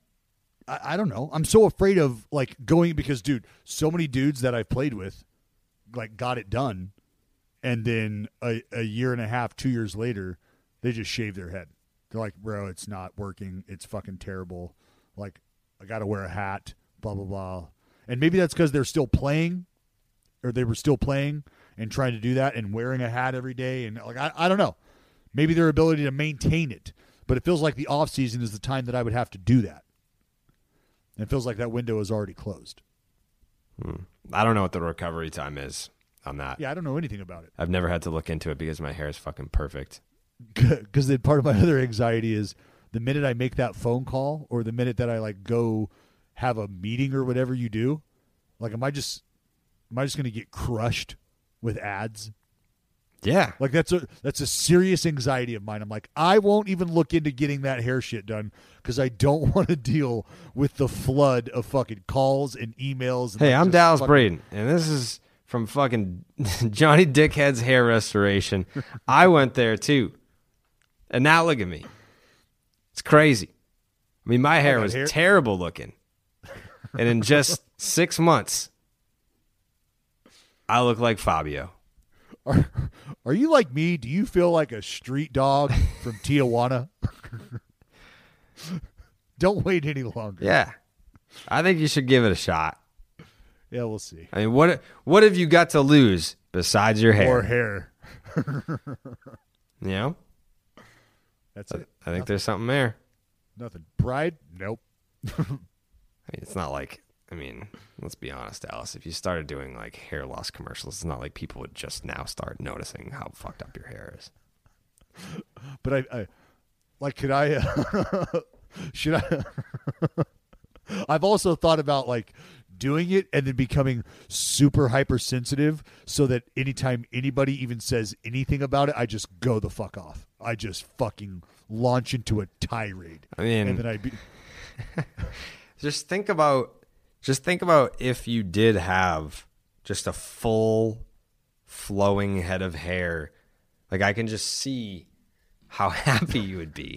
I don't know. I'm so afraid of like going because, dude, so many dudes that I've played with like got it done, and then a year and a half, 2 years later, they just shave their head. They're like, bro, it's not working. It's fucking terrible. Like, I got to wear a hat, blah, blah, blah. And maybe that's because they're still playing, or they were still playing and trying to do that and wearing a hat every day. And like, I don't know. Maybe their ability to maintain it. But it feels like the off season is the time that I would have to do that. And it feels like that window is already closed. I don't know what the recovery time is on that. Yeah, I don't know anything about it. I've never had to look into it because my hair is fucking perfect. Because then part of my other anxiety is the minute I make that phone call or the minute that I like go have a meeting or whatever you do, like am I just going to get crushed with ads? Yeah. Like that's a serious anxiety of mine. I'm like, I won't even look into getting that hair shit done because I don't want to deal with the flood of fucking calls and emails. And hey, like I'm Dallas Braden, and this is from fucking Johnny Dickhead's Hair Restoration. I went there too. And now look at me. It's crazy. I mean, my hair was terrible looking. And in just 6 months, I look like Fabio. Are you like me? Do you feel like a street dog from Tijuana? Don't wait any longer. Yeah. I think you should give it a shot. Yeah, we'll see. I mean, what have you got to lose besides your hair? More hair. You know? That's it. I think there's something there. Nothing. Pride? Nope. I mean, it's not like, I mean, let's be honest, Alice. If you started doing like hair loss commercials, it's not like people would just now start noticing how fucked up your hair is. But I like, could I, should I, I've also thought about like doing it and then becoming super hypersensitive so that anytime anybody even says anything about it, I just go the fuck off. I just fucking launch into a tirade. I mean, and then just think about if you did have just a full flowing head of hair. Like, I can just see how happy you would be.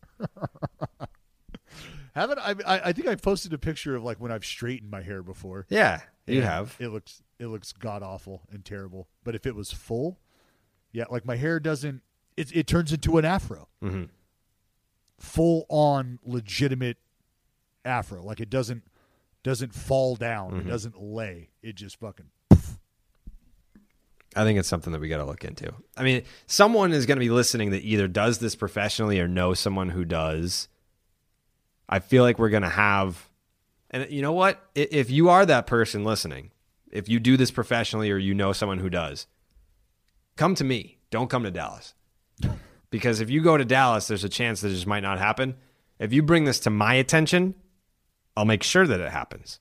I think I posted a picture of like when I've straightened my hair before. Yeah, you have. It looks god awful and terrible. But if it was full, yeah, like my hair doesn't. It turns into an afro. Mm-hmm. Full on legitimate afro. Like it doesn't doesn't fall down. It doesn't lay. It just fucking. I think it's something that we got to look into. I mean, someone is going to be listening that either does this professionally or knows someone who does. I feel like we're going to have, and you know what? If you are that person listening, if you do this professionally or you know someone who does, come to me. Don't come to Dallas. Because if you go to Dallas, there's a chance that it just might not happen. If you bring this to my attention, I'll make sure that it happens.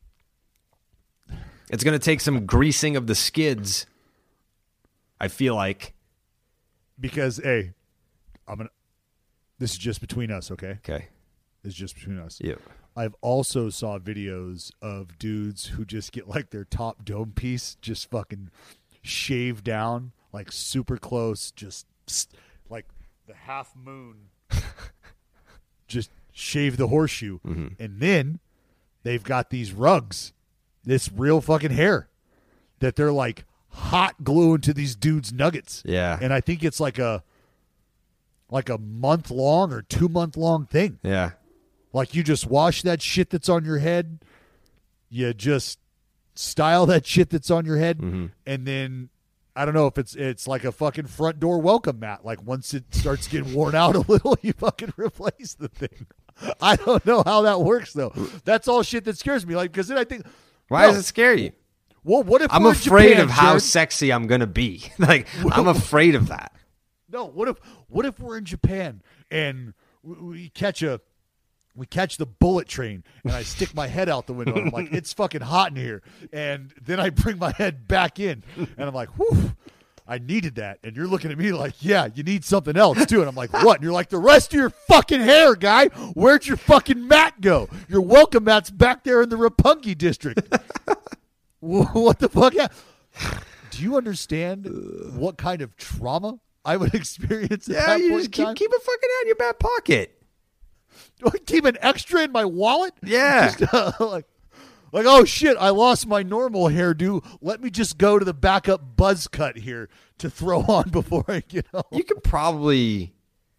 It's going to take some greasing of the skids, I feel like. Because, hey, this is just between us, okay? Okay. This is just between us. Yeah. I've also saw videos of dudes who just get like their top dome piece just fucking shaved down, like super close, just like the half moon, just shave the horseshoe. And then they've got these rugs, this real fucking hair that they're like hot gluing to these dudes' nuggets. Yeah. And I think it's like a month long or 2 month long thing. Yeah. Like you just wash that shit that's on your head. You just style that shit that's on your head. And then I don't know if it's like a fucking front door welcome mat. Like once it starts getting worn out a little, you fucking replace the thing. I don't know how that works though. That's all shit that scares me. Like, because then I think, why does it scare you? Well, what if I'm we're in afraid Japan, of how Jared? sexy I'm gonna be? Like, I'm afraid of that. No, what if we're in Japan and we catch the bullet train and I stick my head out the window and I'm like, it's fucking hot in here. And then I bring my head back in and I'm like, whew, I needed that. And you're looking at me like, yeah, you need something else too. And I'm like, what? And you're like, the rest of your fucking hair, guy. Where'd your fucking mat go? Your welcome mat's back there in the Roppongi district. What the fuck? Yeah. Do you understand what kind of trauma I would experience at that you point just in time? keep a fucking out in your back pocket. Do I keep an extra in my wallet? Yeah. Just, like, oh shit, I lost my normal hairdo. Let me just go to the backup buzz cut here to throw on before I get home. You could probably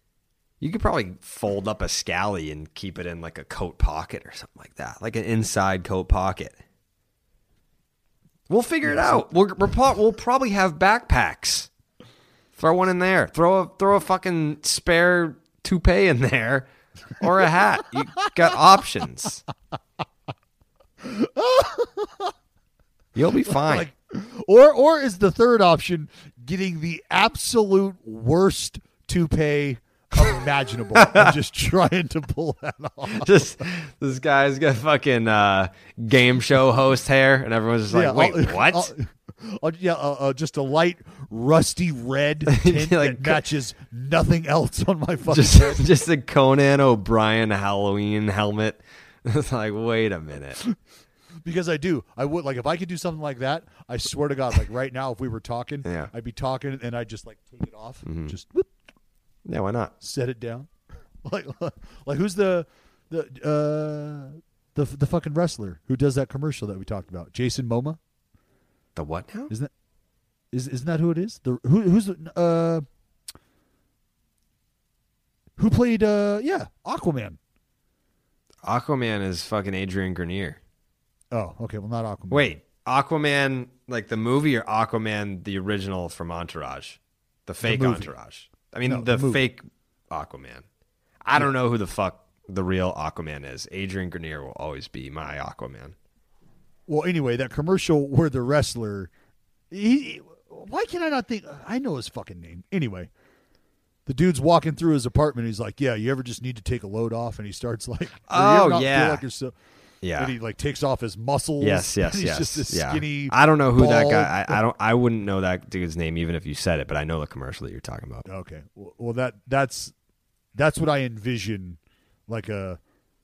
fold up a scally and keep it in like a coat pocket or something like that, like an inside coat pocket. We'll figure it out. We'll probably have backpacks. Throw one in there. Throw a fucking spare toupee in there. Or a hat. You got options. You'll be fine. Like, or is the third option getting the absolute worst toupee imaginable and just trying to pull that off? Just this guy's got fucking game show host hair, and everyone's just like, wait, what? Just a light rusty red tint Like, that matches nothing else on my fucking head. Just a Conan O'Brien Halloween helmet. It's like, wait a minute. Because I would like if I could do something like that. I swear to God, like right now, if we were talking, I'd be talking and I'd just like take it off, just whoop, Yeah, why not? set it down. Like who's the fucking wrestler who does that commercial that we talked about? Jason Momoa. The what now? Isn't that who it is? Who's who played Aquaman? Aquaman is fucking Adrian Grenier. Oh, okay. Well, not Aquaman. Wait, Aquaman like the movie or Aquaman the original from Entourage? The fake Entourage. I mean, No, the the movie. fake Aquaman. I don't know who the fuck the real Aquaman is. Adrian Grenier will always be my Aquaman. Well, anyway, that commercial where the wrestler, why can I not think? I know his fucking name. Anyway, the dude's walking through his apartment. He's like, "Yeah, you ever just need to take a load off?" And he starts like, Oh, "You ever not yeah. feel like you're so." Yeah. And he like takes off his muscles. Yes. And he's just this skinny. I don't know who that bald- guy. I wouldn't know that dude's name even if you said it, but I know the commercial that you're talking about. Okay. Well, that's what I envision, like a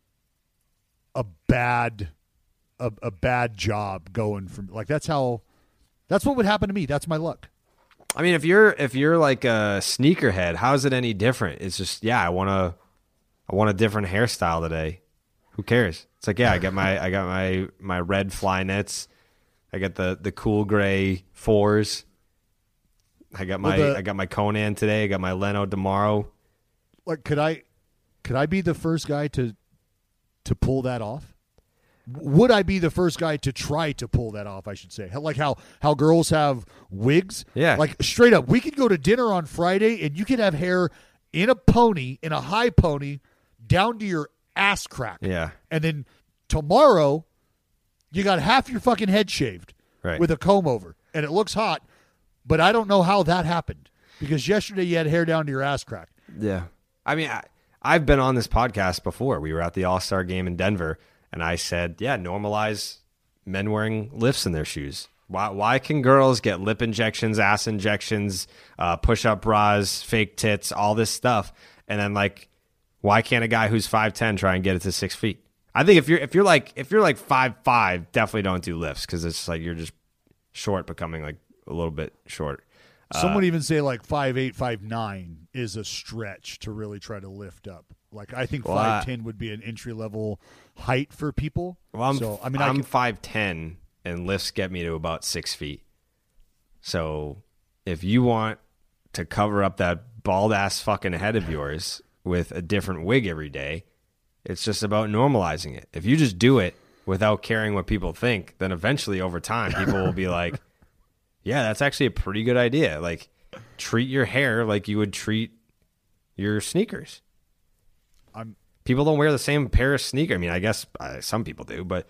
bad job going from. Like that's what would happen to me. That's my luck. I mean, if you're like a sneakerhead, how is it any different? It's just I want a different hairstyle today. Who cares? It's like I got my red Flyknits. I got the cool gray 4s. I got my Conan today. I got my Leno tomorrow. Like could I be the first guy to pull that off? would I be the first guy to try to pull that off, I should say. Like how girls have wigs. Yeah. Like straight up, we could go to dinner on Friday and you could have hair in a pony, in a high pony, down to your ass crack. Yeah. And then tomorrow, you got half your fucking head shaved with a comb over. And it looks hot, but I don't know how that happened. Because yesterday you had hair down to your ass crack. Yeah. I mean, I've been on this podcast before. We were at the All-Star game in Denver, and I said, yeah, normalize men wearing lifts in their shoes. Why can girls get lip injections, ass injections, push-up bras, fake tits, all this stuff, and then like, why can't a guy who's 5'10" try and get it to 6 feet? I think if you're like 5'5", definitely don't do lifts because it's like you're just short, becoming like a little bit short. Some would even say like 5'8", 5'9" is a stretch to really try to lift up. Like I think 5'10" would be an entry level height for people. Well, I'm 5'10", and lifts get me to about 6 feet. So if you want to cover up that bald ass fucking head of yours with a different wig every day, it's just about normalizing it. If you just do it without caring what people think, then eventually over time people will be like, yeah, that's actually a pretty good idea. Like, treat your hair like you would treat your sneakers. People don't wear the same pair of sneakers. I mean, I guess some people do, but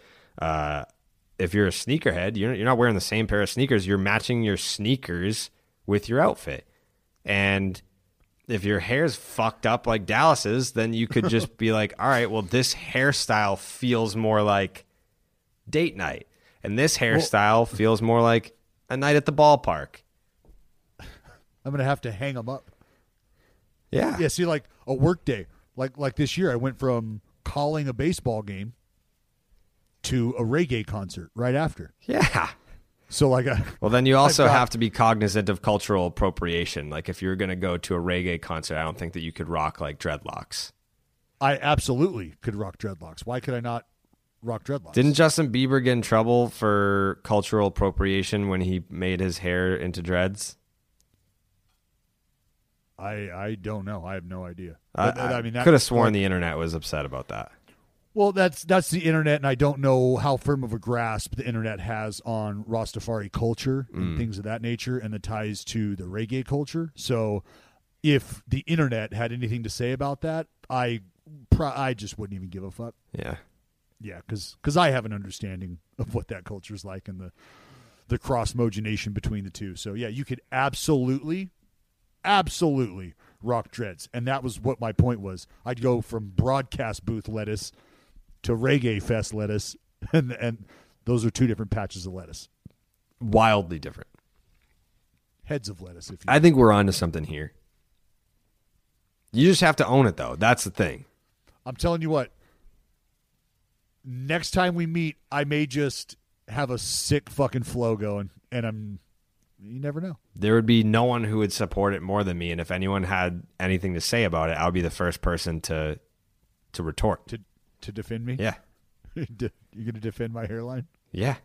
if you're a sneakerhead, you're not wearing the same pair of sneakers. You're matching your sneakers with your outfit. And if your hair's fucked up like Dallas's, then you could just be like, all right, well, this hairstyle feels more like date night. And this hairstyle feels more like a night at the ballpark. I'm going to have to hang them up. Yeah. Yeah, see, like a work day. Like this year, I went from calling a baseball game to a reggae concert right after. Yeah. So like well, then you also have to be cognizant of cultural appropriation. Like if you're going to go to a reggae concert, I don't think that you could rock like dreadlocks. I absolutely could rock dreadlocks. Why could I not rock dreadlocks? Didn't Justin Bieber get in trouble for cultural appropriation when he made his hair into dreads? I don't know. I have no idea. I mean, could have sworn the internet was upset about that. Well, that's the internet, and I don't know how firm of a grasp the internet has on Rastafari culture and things of that nature and the ties to the reggae culture. So if the internet had anything to say about that, I just wouldn't even give a fuck. Yeah. Yeah, because I have an understanding of what that culture is like and the cross-mogination between the two. So, yeah, you could absolutely rock dreads. And that was what my point was. I'd go from broadcast booth lettuce to reggae fest lettuce, and those are two different patches of lettuce. Wildly different. Heads of lettuce, if you I think we're onto something here. You just have to own it, though. That's the thing. I'm telling you what. Next time we meet, I may just have a sick fucking flow going, and you never know. There would be no one who would support it more than me, and if anyone had anything to say about it, I would be the first person to retort. To defend me? Yeah. You're going to defend my hairline? Yeah.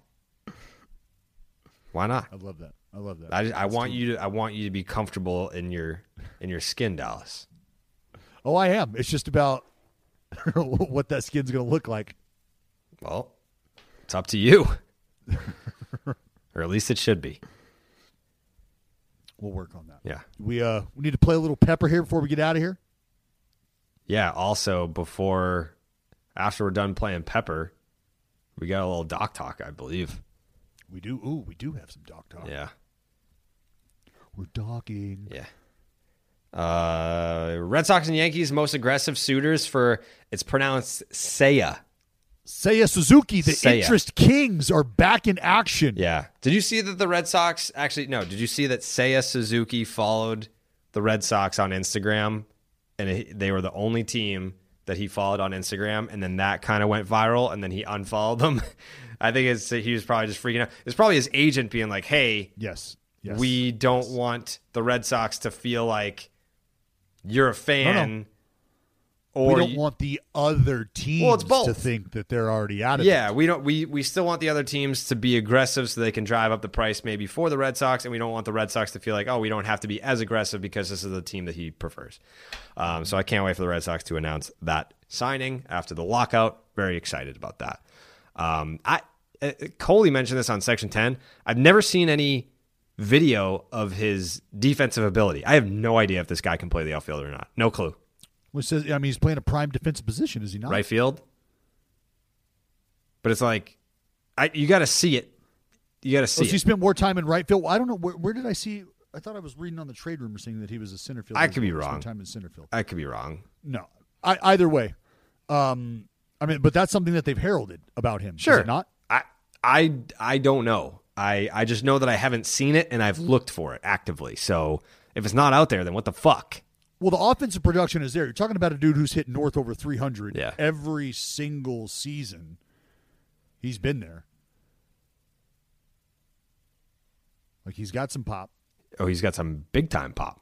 Why not? I love that. I want you to be comfortable in your skin, Dallas. Oh, I am. It's just about what that skin's going to look like. Well, it's up to you. Or at least it should be. We'll work on that. Yeah. We need to play a little Pepper here before we get out of here. Yeah, also after we're done playing Pepper, we got a little doc talk, I believe. We do. Ooh, we do have some doc talk. Yeah. We're docking. Yeah. Red Sox and Yankees most aggressive suitors for, it's pronounced Seiya. Seiya Suzuki, the Interest Kings are back in action. Yeah. Did you see that the Red Sox, did you see that Seiya Suzuki followed the Red Sox on Instagram, and they were the only team that he followed on Instagram, and then that kind of went viral, and then he unfollowed them? I think he was probably just freaking out. It's probably his agent being like, hey, yes. We don't want the Red Sox to feel like you're a fan. No. Or we don't want the other teams to think that they're already out of it. Yeah, we don't. We still want the other teams to be aggressive so they can drive up the price maybe for the Red Sox, and we don't want the Red Sox to feel like, oh, we don't have to be as aggressive because this is the team that he prefers. So I can't wait for the Red Sox to announce that signing after the lockout. Very excited about that. Coley mentioned this on Section 10. I've never seen any video of his defensive ability. I have no idea if this guy can play the outfield or not. No clue. Which says, I mean, he's playing a prime defensive position, is he not? Right field. But it's like, you got to see it. You got to see it. He spent more time in right field. I don't know. Where did I see? I thought I was reading on the trade rumor saying that he was a center fielder. I could be wrong. Time in center field. I could be wrong. No. Either way. I mean, but that's something that they've heralded about him. Sure. Is it not? I don't know. I just know that I haven't seen it and I've looked for it actively. So if it's not out there, then what the fuck? Well, the offensive production is there. You're talking about a dude who's hit north over 300 Yeah. every single season. He's been there. Like, he's got some pop. Oh, he's got some big time pop.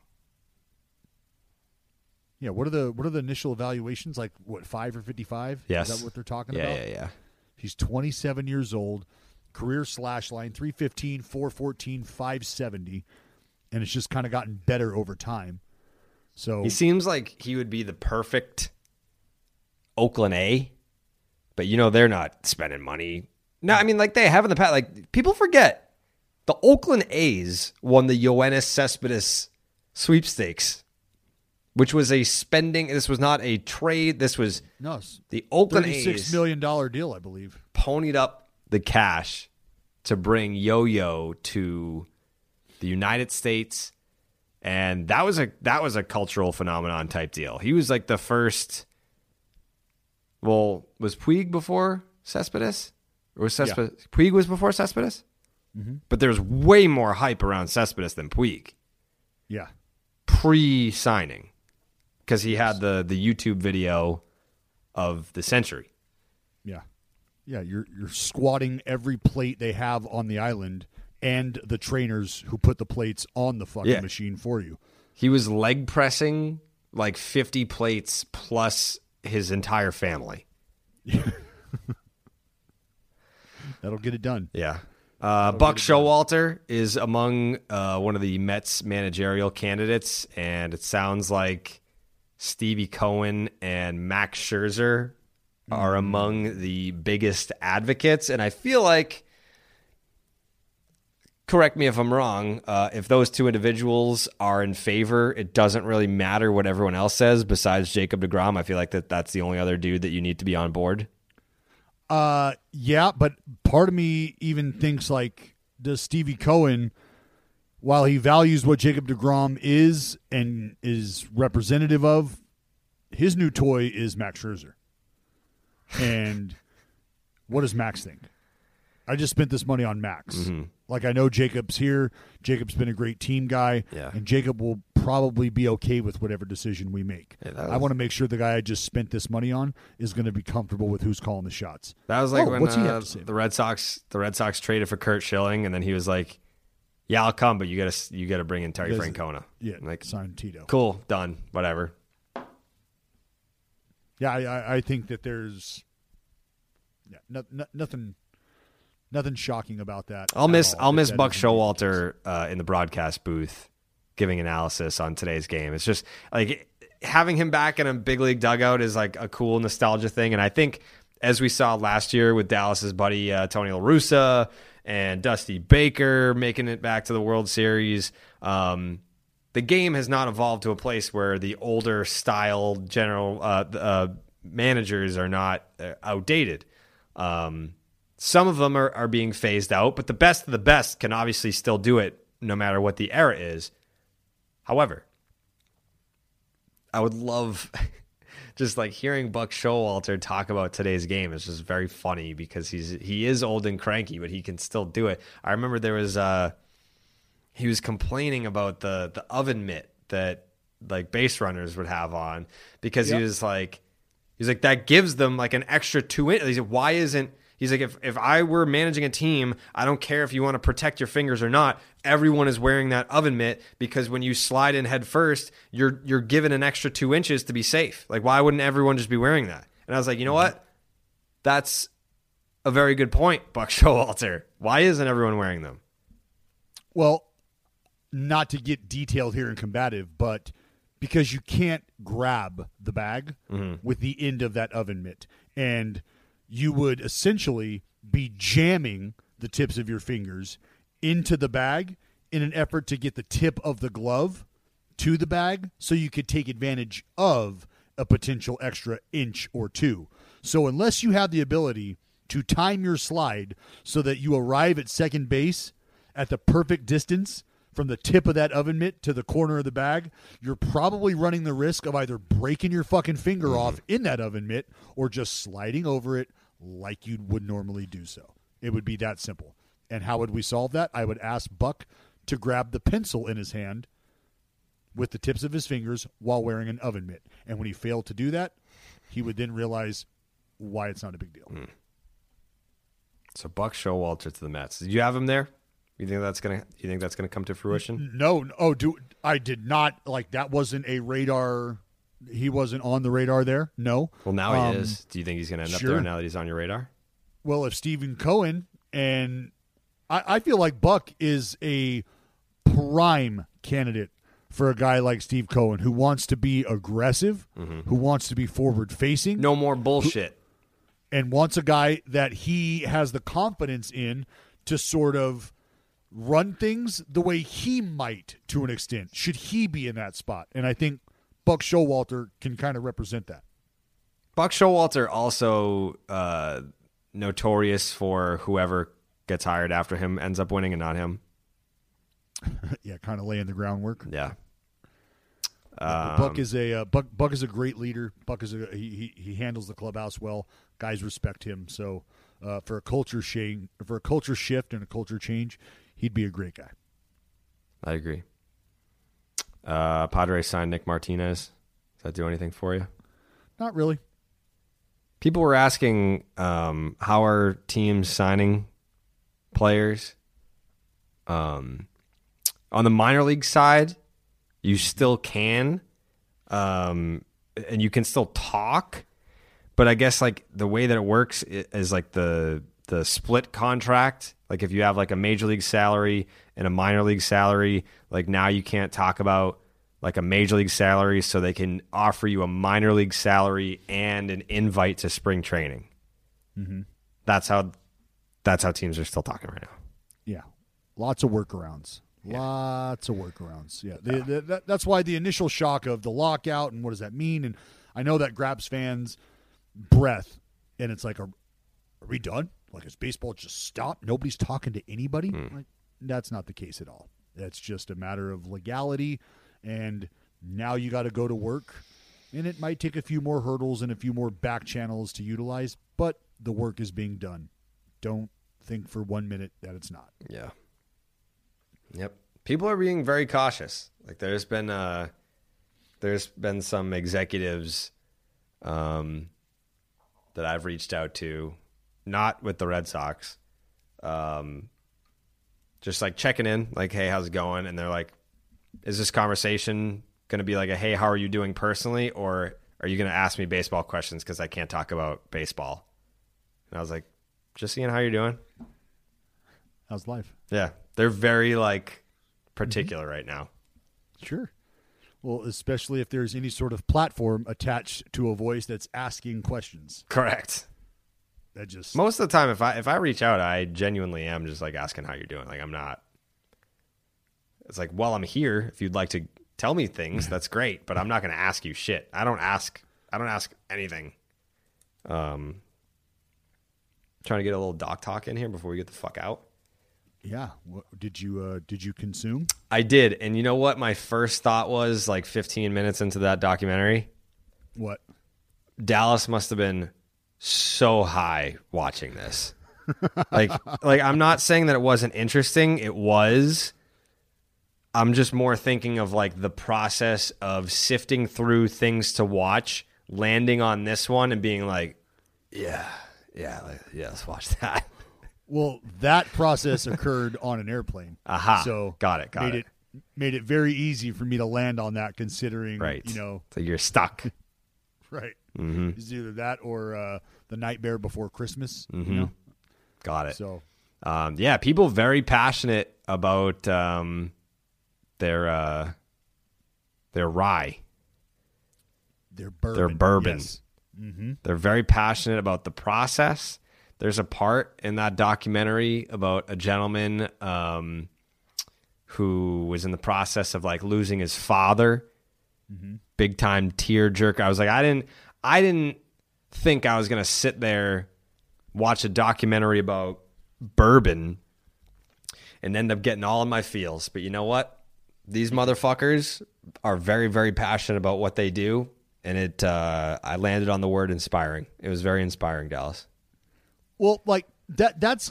Yeah, what are the initial evaluations? Like, what, 5 or 55? Yes. Is that what they're talking about? Yeah. He's 27 years old. Career slash line 315, 414, 570. And it's just kind of gotten better over time. So he seems like he would be the perfect Oakland A, but they're not spending money. No, I mean, like they have in the past. Like, people forget the Oakland A's won the Yoenis Cespedes sweepstakes, which was a spending. This was not a trade. This was the Oakland A's $36 million deal, I believe. Ponied up the cash to bring Yo-Yo to the United States. And that was a cultural phenomenon type deal. He was like the first. Well, was Puig before Cespedes? Or was Cespedes? Yeah. Puig was before Cespedes? Mm-hmm. But there's way more hype around Cespedes than Puig. Yeah. Pre-signing. Because he had the YouTube video of the century. Yeah. Yeah, you're squatting every plate they have on the island and the trainers who put the plates on the fucking machine for you. He was leg pressing like 50 plates plus his entire family. That'll get it done. Yeah. Buck Showalter is among one of the Mets managerial candidates, and it sounds like Stevie Cohen and Max Scherzer are among the biggest advocates. And I feel like, correct me if I'm wrong, if those two individuals are in favor, it doesn't really matter what everyone else says besides Jacob deGrom. I feel like that's the only other dude that you need to be on board. Yeah, but part of me even thinks, like, does Stevie Cohen, while he values what Jacob deGrom is and is representative of, his new toy is Max Scherzer. And what does Max think? I just spent this money on Max. Mm-hmm. Like, I know Jacob's here. Jacob's been a great team guy. Yeah. And Jacob will probably be okay with whatever decision we make. Yeah, I want to make sure the guy I just spent this money on is going to be comfortable with who's calling the shots. That was like when what's he have to say? the Red Sox traded for Curt Schilling, and then he was like, "Yeah, I'll come, but you gotta bring in Terry Francona." Yeah, like, sign Tito. Cool, done, whatever. Yeah, I think that there's nothing shocking about that. I'll miss Buck Showalter in the broadcast booth giving analysis on today's game. It's just like having him back in a big league dugout is like a cool nostalgia thing. And I think, as we saw last year with Dallas's buddy Tony La Russa and Dusty Baker making it back to the World Series, the game has not evolved to a place where the older style general managers are not outdated. Some of them are being phased out, but the best of the best can obviously still do it no matter what the era is. However, I would love just like hearing Buck Showalter talk about today's game. It's just very funny because he is old and cranky, but he can still do it. I remember there was he was complaining about the oven mitt that like base runners would have on because he was like that gives them like an extra 2 inches. He's like, why isn't He's like, if I were managing a team, I don't care if you want to protect your fingers or not. Everyone is wearing that oven mitt because when you slide in head first, you're given an extra 2 inches to be safe. Like, why wouldn't everyone just be wearing that? And I was like, you know what? That's a very good point, Buck Showalter. Why isn't everyone wearing them? Well, not to get detailed here and combative, but because you can't grab the bag with the end of that oven mitt. And you would essentially be jamming the tips of your fingers into the bag in an effort to get the tip of the glove to the bag so you could take advantage of a potential extra inch or two. So unless you have the ability to time your slide so that you arrive at second base at the perfect distance from the tip of that oven mitt to the corner of the bag, you're probably running the risk of either breaking your fucking finger off in that oven mitt or just sliding over it like you would normally do so. It would be that simple. And how would we solve that? I would ask Buck to grab the pencil in his hand with the tips of his fingers while wearing an oven mitt. And when he failed to do that, he would then realize why it's not a big deal. So Buck Showalter to the Mets. Did you have him there? You think that's gonna come to fruition? No. Oh, I did not. Like, that wasn't a radar. He wasn't on the radar there. No. Well, now he is. Do you think he's gonna end up sure. there now that he's on your radar? Well, if Stephen Cohen and I feel like Buck is a prime candidate for a guy like Steve Cohen who wants to be aggressive, who wants to be forward facing. No more bullshit. And wants a guy that he has the confidence in to sort of run things the way he might to an extent, should he be in that spot. And I think Buck Showalter can kind of represent that. Buck Showalter also notorious for whoever gets hired after him ends up winning and not him. Yeah, kind of laying the groundwork. Yeah. Buck is a great leader. Buck is he handles the clubhouse well. Guys respect him. So for a culture shift and a culture change, he'd be a great guy. I agree. Padres signed Nick Martinez. Does that do anything for you? Not really. People were asking how are teams signing players. On the minor league side, you still can, and you can still talk, but I guess like the way that it works is like the split contract. Like if you have like a major league salary and a minor league salary, like now you can't talk about like a major league salary, so they can offer you a minor league salary and an invite to spring training. Mm-hmm. That's how teams are still talking right now. Yeah, lots of workarounds. Lots of workarounds. Yeah, that's why the initial shock of the lockout and what does that mean? And I know that grabs fans' breath, and it's like, are we done? Like, has baseball just stopped? Nobody's talking to anybody? Like, that's not the case at all. That's just a matter of legality, and now you got to go to work, and it might take a few more hurdles and a few more back channels to utilize, but the work is being done. Don't think for 1 minute that it's not. Yeah. Yep. People are being very cautious. Like there's been some executives that I've reached out to, not with the Red Sox, just like checking in, like, hey, how's it going? And they're like, is this conversation going to be like a, hey, how are you doing personally? Or are you going to ask me baseball questions because I can't talk about baseball? And I was like, just seeing how you're doing. How's life? Yeah. They're very like particular right now. Sure. Well, especially if there's any sort of platform attached to a voice that's asking questions. Correct. That just most of the time, if I reach out, I genuinely am just like asking how you're doing. Like I'm not. It's like, well, I'm here. If you'd like to tell me things, that's great. But I'm not going to ask you shit. I don't ask anything. Trying to get a little doc talk in here before we get the fuck out. Yeah. What, did you consume? I did. And you know what my first thought was like 15 minutes into that documentary? What? Dallas must have been so high watching this. like I'm not saying that it wasn't interesting. It was. I'm just more thinking of like the process of sifting through things to watch, landing on this one and being like, yeah, let's watch that. Well, that process occurred on an airplane. Aha. So got it. Made it very easy for me to land on that, considering, right. So you're stuck. Right. Mm-hmm. It's either that or The Nightmare Before Christmas. Mm-hmm. You know? Got it. So, people very passionate about their rye. Their bourbon. Their bourbon. Yes. Mm-hmm. They're very passionate about the process. There's a part in that documentary about a gentleman who was in the process of like losing his father. Big time tear jerk. I was like, I didn't think I was going to sit there, watch a documentary about bourbon and end up getting all in my feels. But you know what? These motherfuckers are very, very passionate about what they do. And I landed on the word inspiring. It was very inspiring, Dallas. Well, like that's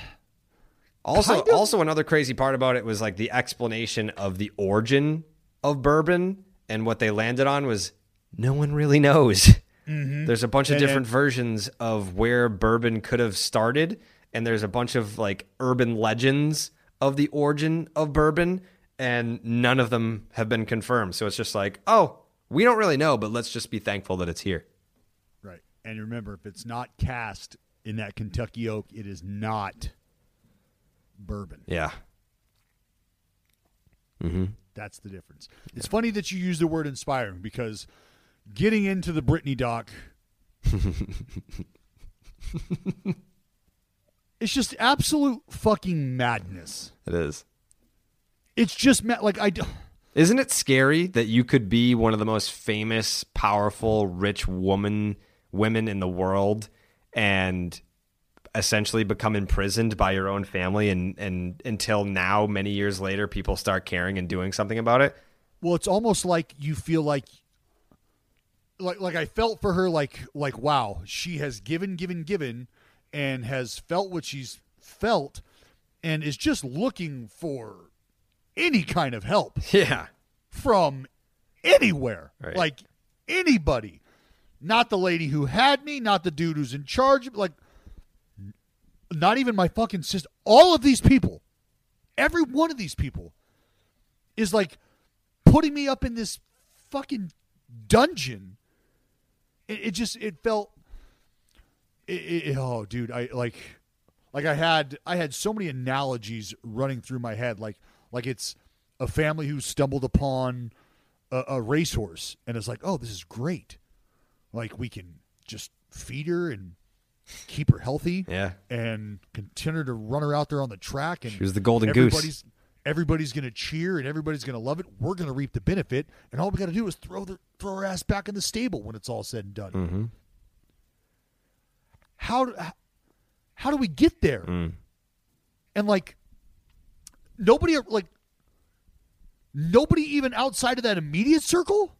also another crazy part about it was like the explanation of the origin of bourbon, and what they landed on was no one really knows. Mm-hmm. There's a bunch of different versions of where bourbon could have started, and there's a bunch of like urban legends of the origin of bourbon, and none of them have been confirmed. So it's just like, oh, we don't really know, but let's just be thankful that it's here. Right. And remember, if it's not cast in that Kentucky oak, it is not bourbon. Yeah. Mm-hmm. That's the difference. It's funny that you use the word inspiring, because getting into the Britney doc, it's just absolute fucking madness. It is. It's just Isn't it scary that you could be one of the most famous, powerful, rich women in the world and essentially become imprisoned by your own family, and until now, many years later, people start caring and doing something about it? Well, it's almost like you feel like I felt for her, like wow, she has given, and has felt what she's felt, and is just looking for any kind of help. Yeah. From anywhere. Right. Like anybody. Not the lady who had me, not the dude who's in charge, like not even my fucking sister. All of these people, every one of these people is like putting me up in this fucking dungeon. It felt oh dude, I had so many analogies running through my head, like it's a family who stumbled upon a racehorse and is like, oh, this is great. Like, we can just feed her and keep her healthy. Yeah. And continue to run her out there on the track. And she was the golden goose. Everybody's going to cheer and everybody's going to love it. We're going to reap the benefit. And all we got to do is throw her ass back in the stable when it's all said and done. Mm-hmm. How do we get there? Mm. And like, nobody even outside of that immediate circle,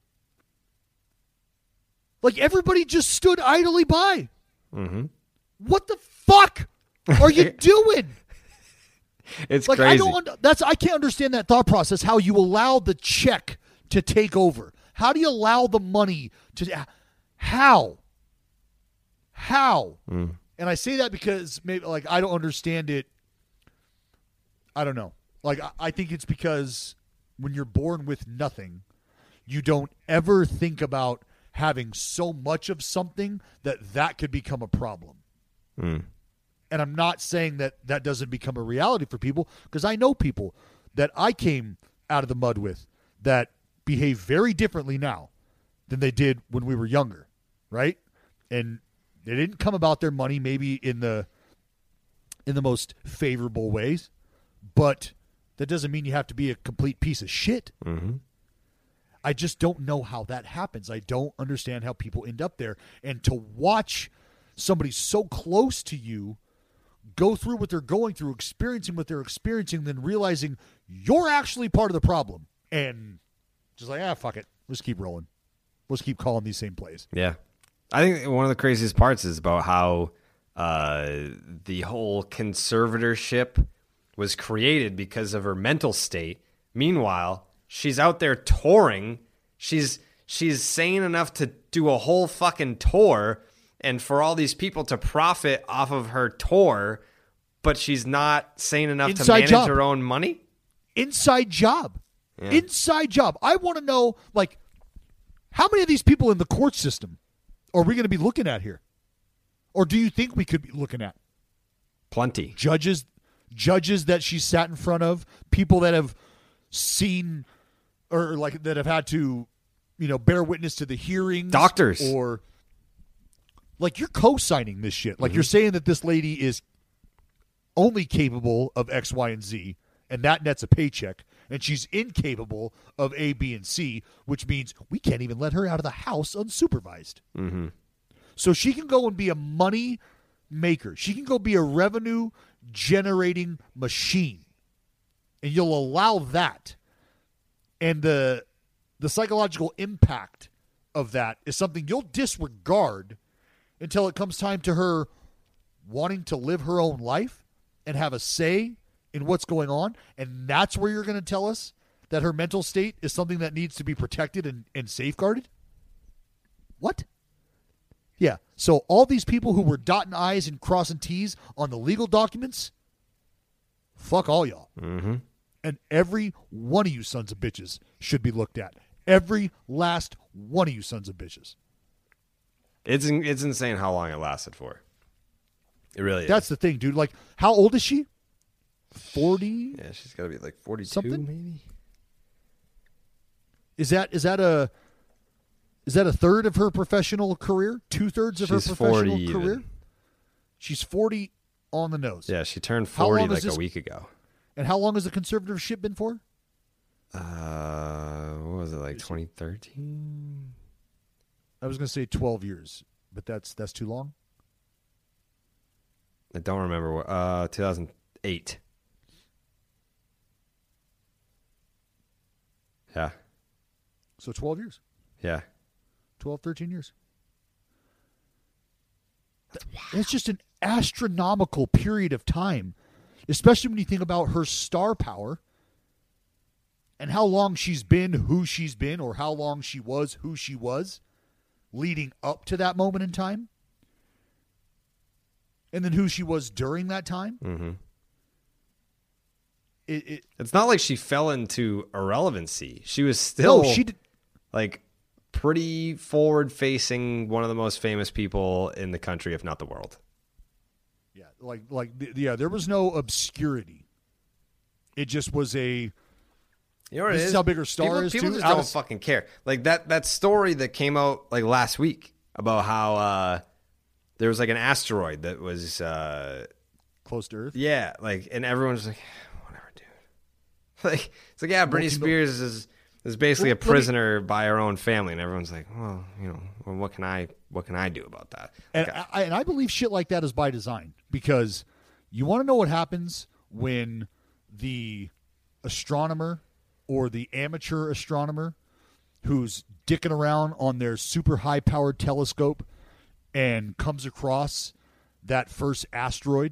like everybody just stood idly by. Mm-hmm. What the fuck are you doing? It's like, crazy. I can't understand that thought process. How you allow the check to take over? How do you allow the money to? How? Mm. And I say that because maybe like I don't understand it. I don't know. Like I think it's because when you're born with nothing, you don't ever think about having so much of something that could become a problem. Mm. And I'm not saying that doesn't become a reality for people, because I know people that I came out of the mud with that behave very differently now than they did when we were younger, right? And they didn't come about their money maybe in the most favorable ways, but that doesn't mean you have to be a complete piece of shit. Mm-hmm. I just don't know how that happens. I don't understand how people end up there. And to watch somebody so close to you go through what they're going through, experiencing what they're experiencing, then realizing you're actually part of the problem. And just like, fuck it. Let's keep rolling. Let's keep calling these same plays. Yeah. I think one of the craziest parts is about how the whole conservatorship was created because of her mental state. Meanwhile, she's out there touring. She's sane enough to do a whole fucking tour and for all these people to profit off of her tour, but she's not sane enough to manage her own money? Inside job. Yeah. Inside job. I want to know, like, how many of these people in the court system are we going to be looking at here? Or do you think we could be looking at? Plenty. Judges that she sat in front of, people that have seen or like that have had to, bear witness to the hearings. Doctors. Or Like, you're co-signing this shit. Like, you're saying that this lady is only capable of X, Y, and Z, and that nets a paycheck, and she's incapable of A, B, and C, which means we can't even let her out of the house unsupervised. Mm-hmm. So she can go and be a money maker. She can go be a revenue-generating machine, and you'll allow that. And the psychological impact of that is something you'll disregard until it comes time to her wanting to live her own life and have a say in what's going on. And that's where you're going to tell us that her mental state is something that needs to be protected and safeguarded? What? Yeah. So all these people who were dotting I's and crossing T's on the legal documents, fuck all y'all. Mm-hmm. And every one of you sons of bitches should be looked at. Every last one of you sons of bitches. It's insane how long it lasted for. It really is. That's the thing, dude. Like, how old is she? 40? Yeah, she's got to be like 42 Something? maybe. Is that a third of her professional career? 2/3 of her She's professional 40 even. career? She's 40 on the nose. Yeah, she turned How 40 long is like this- a week ago. And how long has the conservatorship been for? What was it, like 2013? I was going to say 12 years, but that's too long. I don't remember what. 2008. Yeah, So 12 years. yeah. 12, 13 years. It's just an astronomical period of time, especially when you think about her star power and how long she's been who she's been, or how long she was who she was leading up to that moment in time, and then who she was during that time. Mm-hmm. It It's not like she fell into irrelevancy. She was still no, she did. like pretty forward-facing, one of the most famous people in the country, if not the world. Yeah, there was no obscurity. It just was a. You know what This it is is? how big her star is, People too. just Out don't of- fucking care. Like that story that came out like last week about how there was like an asteroid that was Close to Earth. yeah, like, and everyone's like, whatever, dude. Like it's like, yeah, Britney Spears is basically a prisoner by her own family, and everyone's like, well, you know, well, what can I do about that? And Like, I believe shit like that is by design, because you want to know what happens when the astronomer or the amateur astronomer who's dicking around on their super high-powered telescope and comes across that first asteroid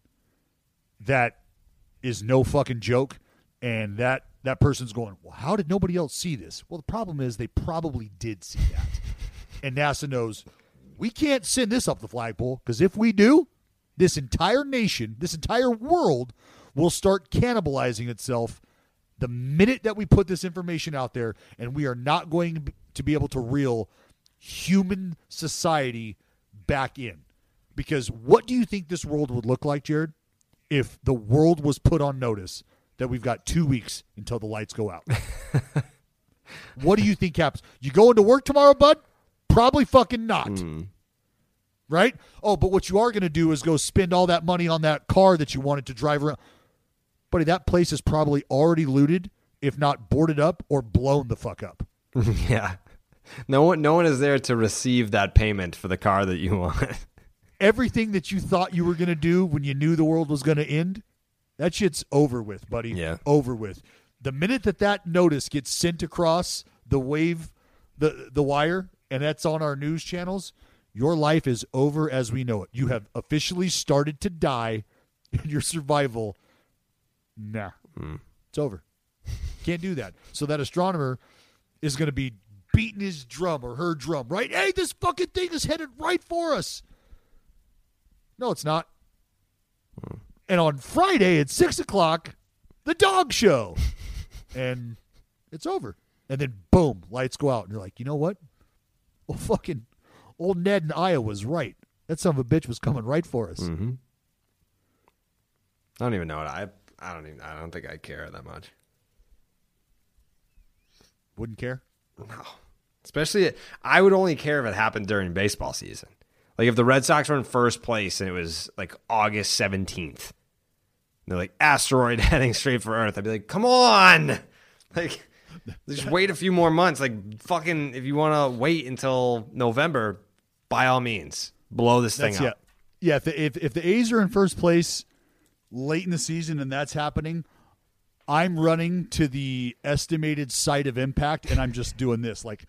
that is no fucking joke, and that person's going, well, how did nobody else see this? Well, the problem is they probably did see that. And NASA knows, we can't send this up the flagpole, because if we do, this entire nation, this entire world will start cannibalizing itself the minute that we put this information out there, and we are not going to be able to reel human society back in. Because what do you think this world would look like, Jared, if the world was put on notice that we've got 2 weeks until the lights go out? What do you think happens? You going to work tomorrow, bud? Probably fucking not. Right? Oh, but what you are going to do is go spend all that money on that car that you wanted to drive around. Buddy, that place is probably already looted, if not boarded up or blown the fuck up. yeah, no one is there to receive that payment for the car that you want. Everything that you thought you were going to do when you knew the world was going to end, that shit's over with, buddy. Yeah. Over with. The minute that notice gets sent across the wave, the wire, and that's on our news channels, your life is over as we know it. You have officially started to die, and your survival, nah, it's over. Can't do that. So that astronomer is going to be beating his drum or her drum, right? Hey, this fucking thing is headed right for us. No, it's not. And on Friday at 6:00, the dog show. And it's over. And then, boom, lights go out. And you're like, you know what? Well, fucking old Ned in Iowa was right. That son of a bitch was coming right for us. Mm-hmm. I don't even know what I don't think I care that much. Wouldn't care? No. Especially, I would only care if it happened during baseball season. Like if the Red Sox were in first place and it was like August 17th, they're like asteroid heading straight for Earth, I'd be like, come on, like just wait a few more months. Like fucking, if you want to wait until November, by all means, blow this thing up. Yeah. If the A's are in first place late in the season and that's happening, I'm running to the estimated site of impact and I'm just doing this. Like,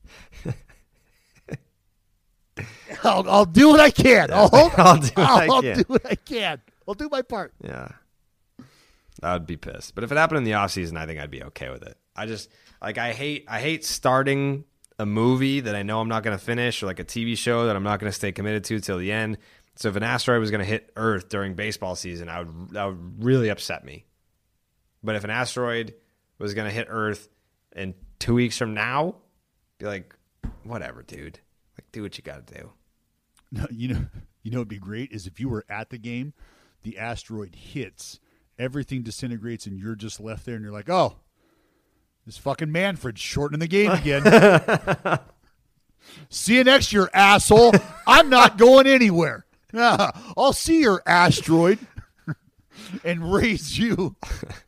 I'll do what I can. Yeah. I'll do what I can. I'll do my part. Yeah. I would be pissed. But if it happened in the offseason, I think I'd be okay with it. I just like I hate starting a movie that I know I'm not going to finish, or like a TV show that I'm not going to stay committed to till the end. So if an asteroid was going to hit Earth during baseball season, that would really upset me. But if an asteroid was going to hit Earth in 2 weeks from now, be like, whatever, dude. Like, do what you got to do. No, you know what'd be great is if you were at the game, the asteroid hits, everything disintegrates, and you're just left there, and you're like, oh, this fucking Manfred's shortening the game again. See you next year, asshole. I'm not going anywhere. I'll see your asteroid and raise you.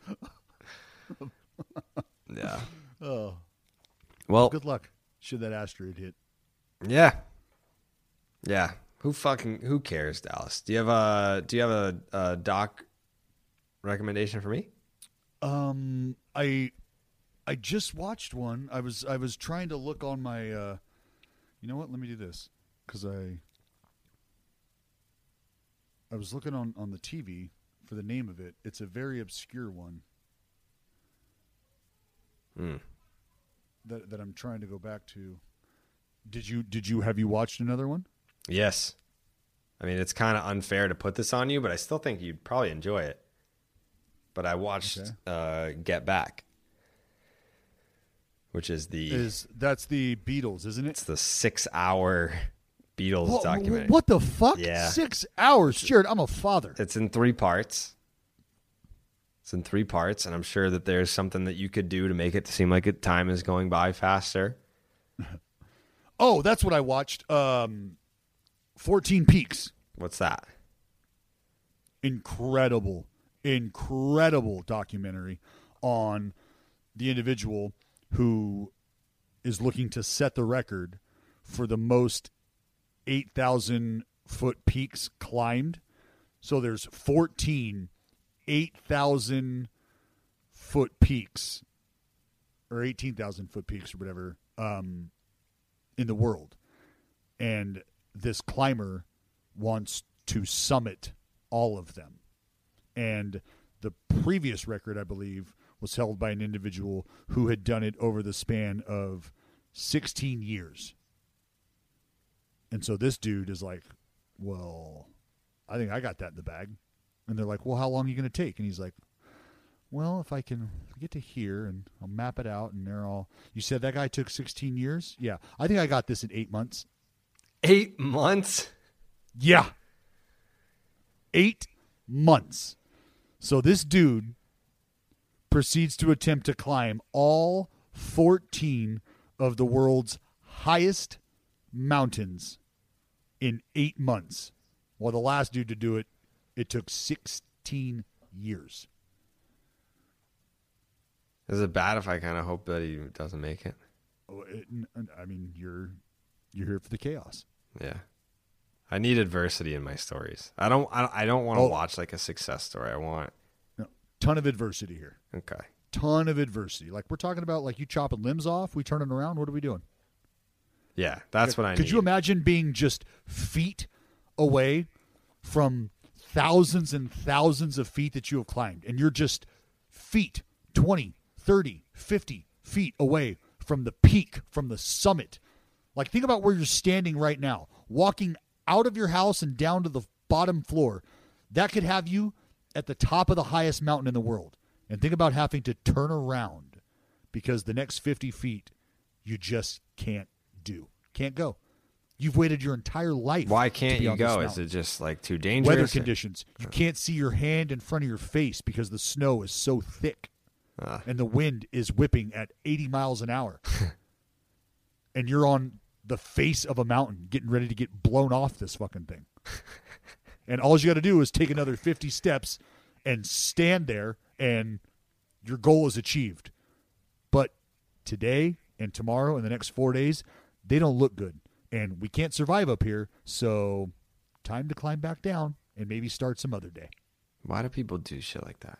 Yeah. Oh. Well, good luck should that asteroid hit. Yeah. Yeah. Who cares, Dallas? Do you have a doc recommendation for me? I just watched one. I was trying to look on my you know what? Let me do this, cuz I was looking on the TV for the name of it. It's a very obscure one. That I'm trying to go back to. Have you watched another one? Yes. I mean, it's kind of unfair to put this on you, but I still think you'd probably enjoy it. But I watched Get Back, which is that's the Beatles, isn't it? It's the 6-hour Beatles documentary. What the fuck? Yeah. 6 hours, Jared. I'm a father. It's in 3 parts. And I'm sure that there's something that you could do to make it seem like time is going by faster. Oh, that's what I watched. 14 Peaks. What's that? Incredible documentary on the individual who is looking to set the record for the most 8,000-foot peaks climbed. So there's 14 8,000-foot peaks or 18,000-foot peaks or whatever in the world. And this climber wants to summit all of them. And the previous record, I believe, was held by an individual who had done it over the span of 16 years. And so this dude is like, well, I think I got that in the bag. And they're like, well, how long are you going to take? And he's like, well, if I can get to here and I'll map it out and they're all, you said that guy took 16 years? Yeah. I think I got this in 8 months. 8 months? Yeah. 8 months. So this dude proceeds to attempt to climb all 14 of the world's highest mountains in 8 months. While the last dude to do it, it took 16 years. Is it bad if I kind of hope that he doesn't make it? I mean, you're here for the chaos. Yeah. I need adversity in my stories. I don't want to watch like a success story. I want ton of adversity here. Okay. Ton of adversity. Like we're talking about, like you chopping limbs off, we turning around. What are we doing? Yeah, that's what I need. Could you imagine being just feet away from thousands and thousands of feet that you have climbed, and you're just feet, 20, 30, 50 feet away from the peak, from the summit? Like think about where you're standing right now, walking out of your house and down to the bottom floor. That could have you at the top of the highest mountain in the world. And think about having to turn around because the next 50 feet you just can't do. Can't go. You've waited your entire life. Why can't you go? Is it just like too dangerous? Weather conditions. You can't see your hand in front of your face because the snow is so thick and the wind is whipping at 80 miles an hour. And you're on the face of a mountain getting ready to get blown off this fucking thing. And all you got to do is take another 50 steps and stand there, and your goal is achieved. But today and tomorrow and the next 4 days, they don't look good. And we can't survive up here, so time to climb back down and maybe start some other day. Why do people do shit like that?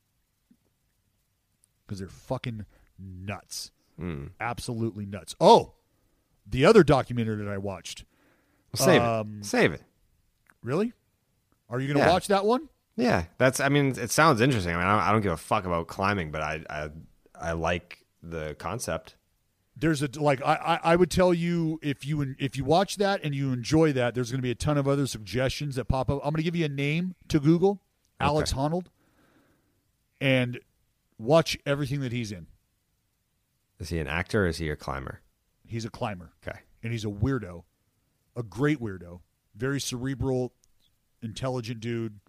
Because they're fucking nuts. Absolutely nuts. Oh, the other documentary that I watched. Well, save it. Really? Are you going to watch that one? Yeah, it sounds interesting. I mean, I don't give a fuck about climbing, but I like the concept. There's I would tell you if you watch that and you enjoy that, there's going to be a ton of other suggestions that pop up. I'm going to give you a name to Google, Alex Honnold, and watch everything that he's in. Is he an actor or is he a climber? He's a climber. Okay. And he's a weirdo, a great weirdo, very cerebral, intelligent dude,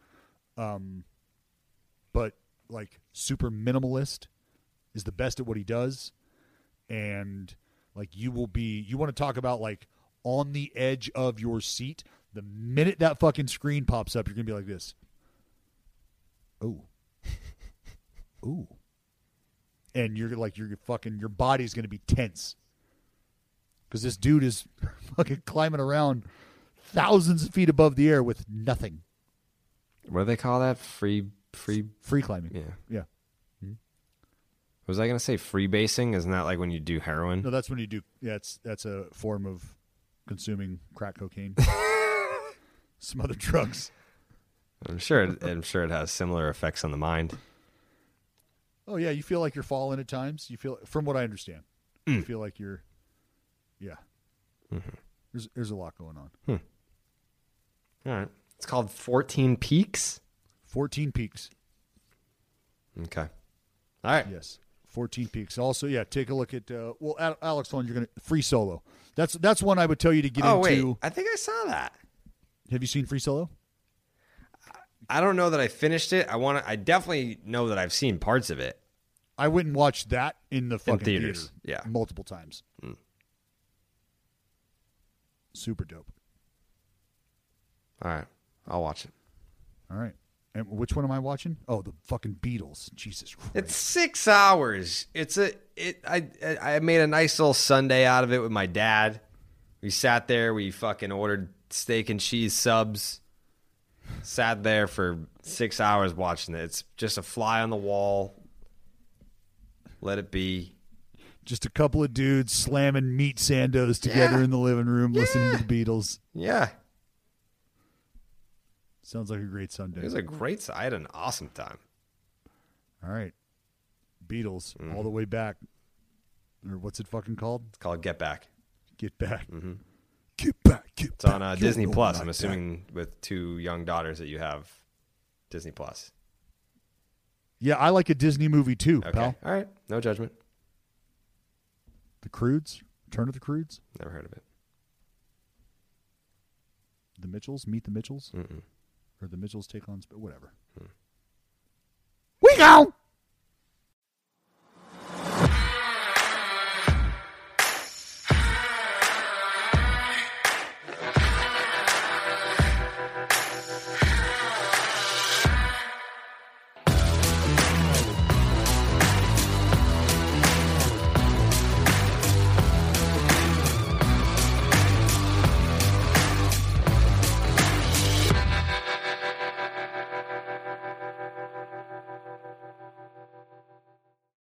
but like super minimalist, is the best at what he does. And like you want to talk about like on the edge of your seat. The minute that fucking screen pops up, you're going to be like this. Ooh. Ooh. And your body's going to be tense. Because this dude is fucking climbing around thousands of feet above the air with nothing. What do they call that? Free climbing. Yeah. Yeah. Was I going to say freebasing? Isn't that like when you do heroin? No, that's when you do. Yeah, that's a form of consuming crack cocaine. Some other drugs. I'm sure it has similar effects on the mind. Oh yeah, you feel like you're falling at times. You feel, from what I understand, you feel like you're. Yeah. Mm-hmm. There's a lot going on. All right. It's called 14 Peaks? 14 Peaks. Okay. All right. Yes. 14 Peaks. Also, yeah, take a look at Alex Honnold, you're going to Free Solo. That's one I would tell you to get into. Wait. I think I saw that. Have you seen Free Solo? I don't know that I finished it. I definitely know that I've seen parts of it. I went and watched that in the fucking theaters. Theater multiple times. Super dope. All right. I'll watch it. All right. And which one am I watching? Oh, the fucking Beatles. Jesus Christ. It's 6 hours. I made a nice little Sunday out of it with my dad. We sat there. We fucking ordered steak and cheese subs. Sat there for 6 hours watching it. It's just a fly on the wall. Let it be. Just a couple of dudes slamming meat sandos together in the living room, listening to the Beatles. Yeah. Sounds like a great Sunday. It was a great. I had an awesome time. All right. Beatles, all the way back. Or what's it fucking called? It's called Get Back. Get Back. Mm-hmm. Get Back. It's on Disney Plus. I'm assuming with 2 young daughters that you have Disney Plus. Yeah, I like a Disney movie too, Okay. pal. All right. No judgment. The Croods? Return of the Croods? Never heard of it. The Mitchells? Meet the Mitchells? Mm-mm. Or the Mitchells take on... Whatever. We go!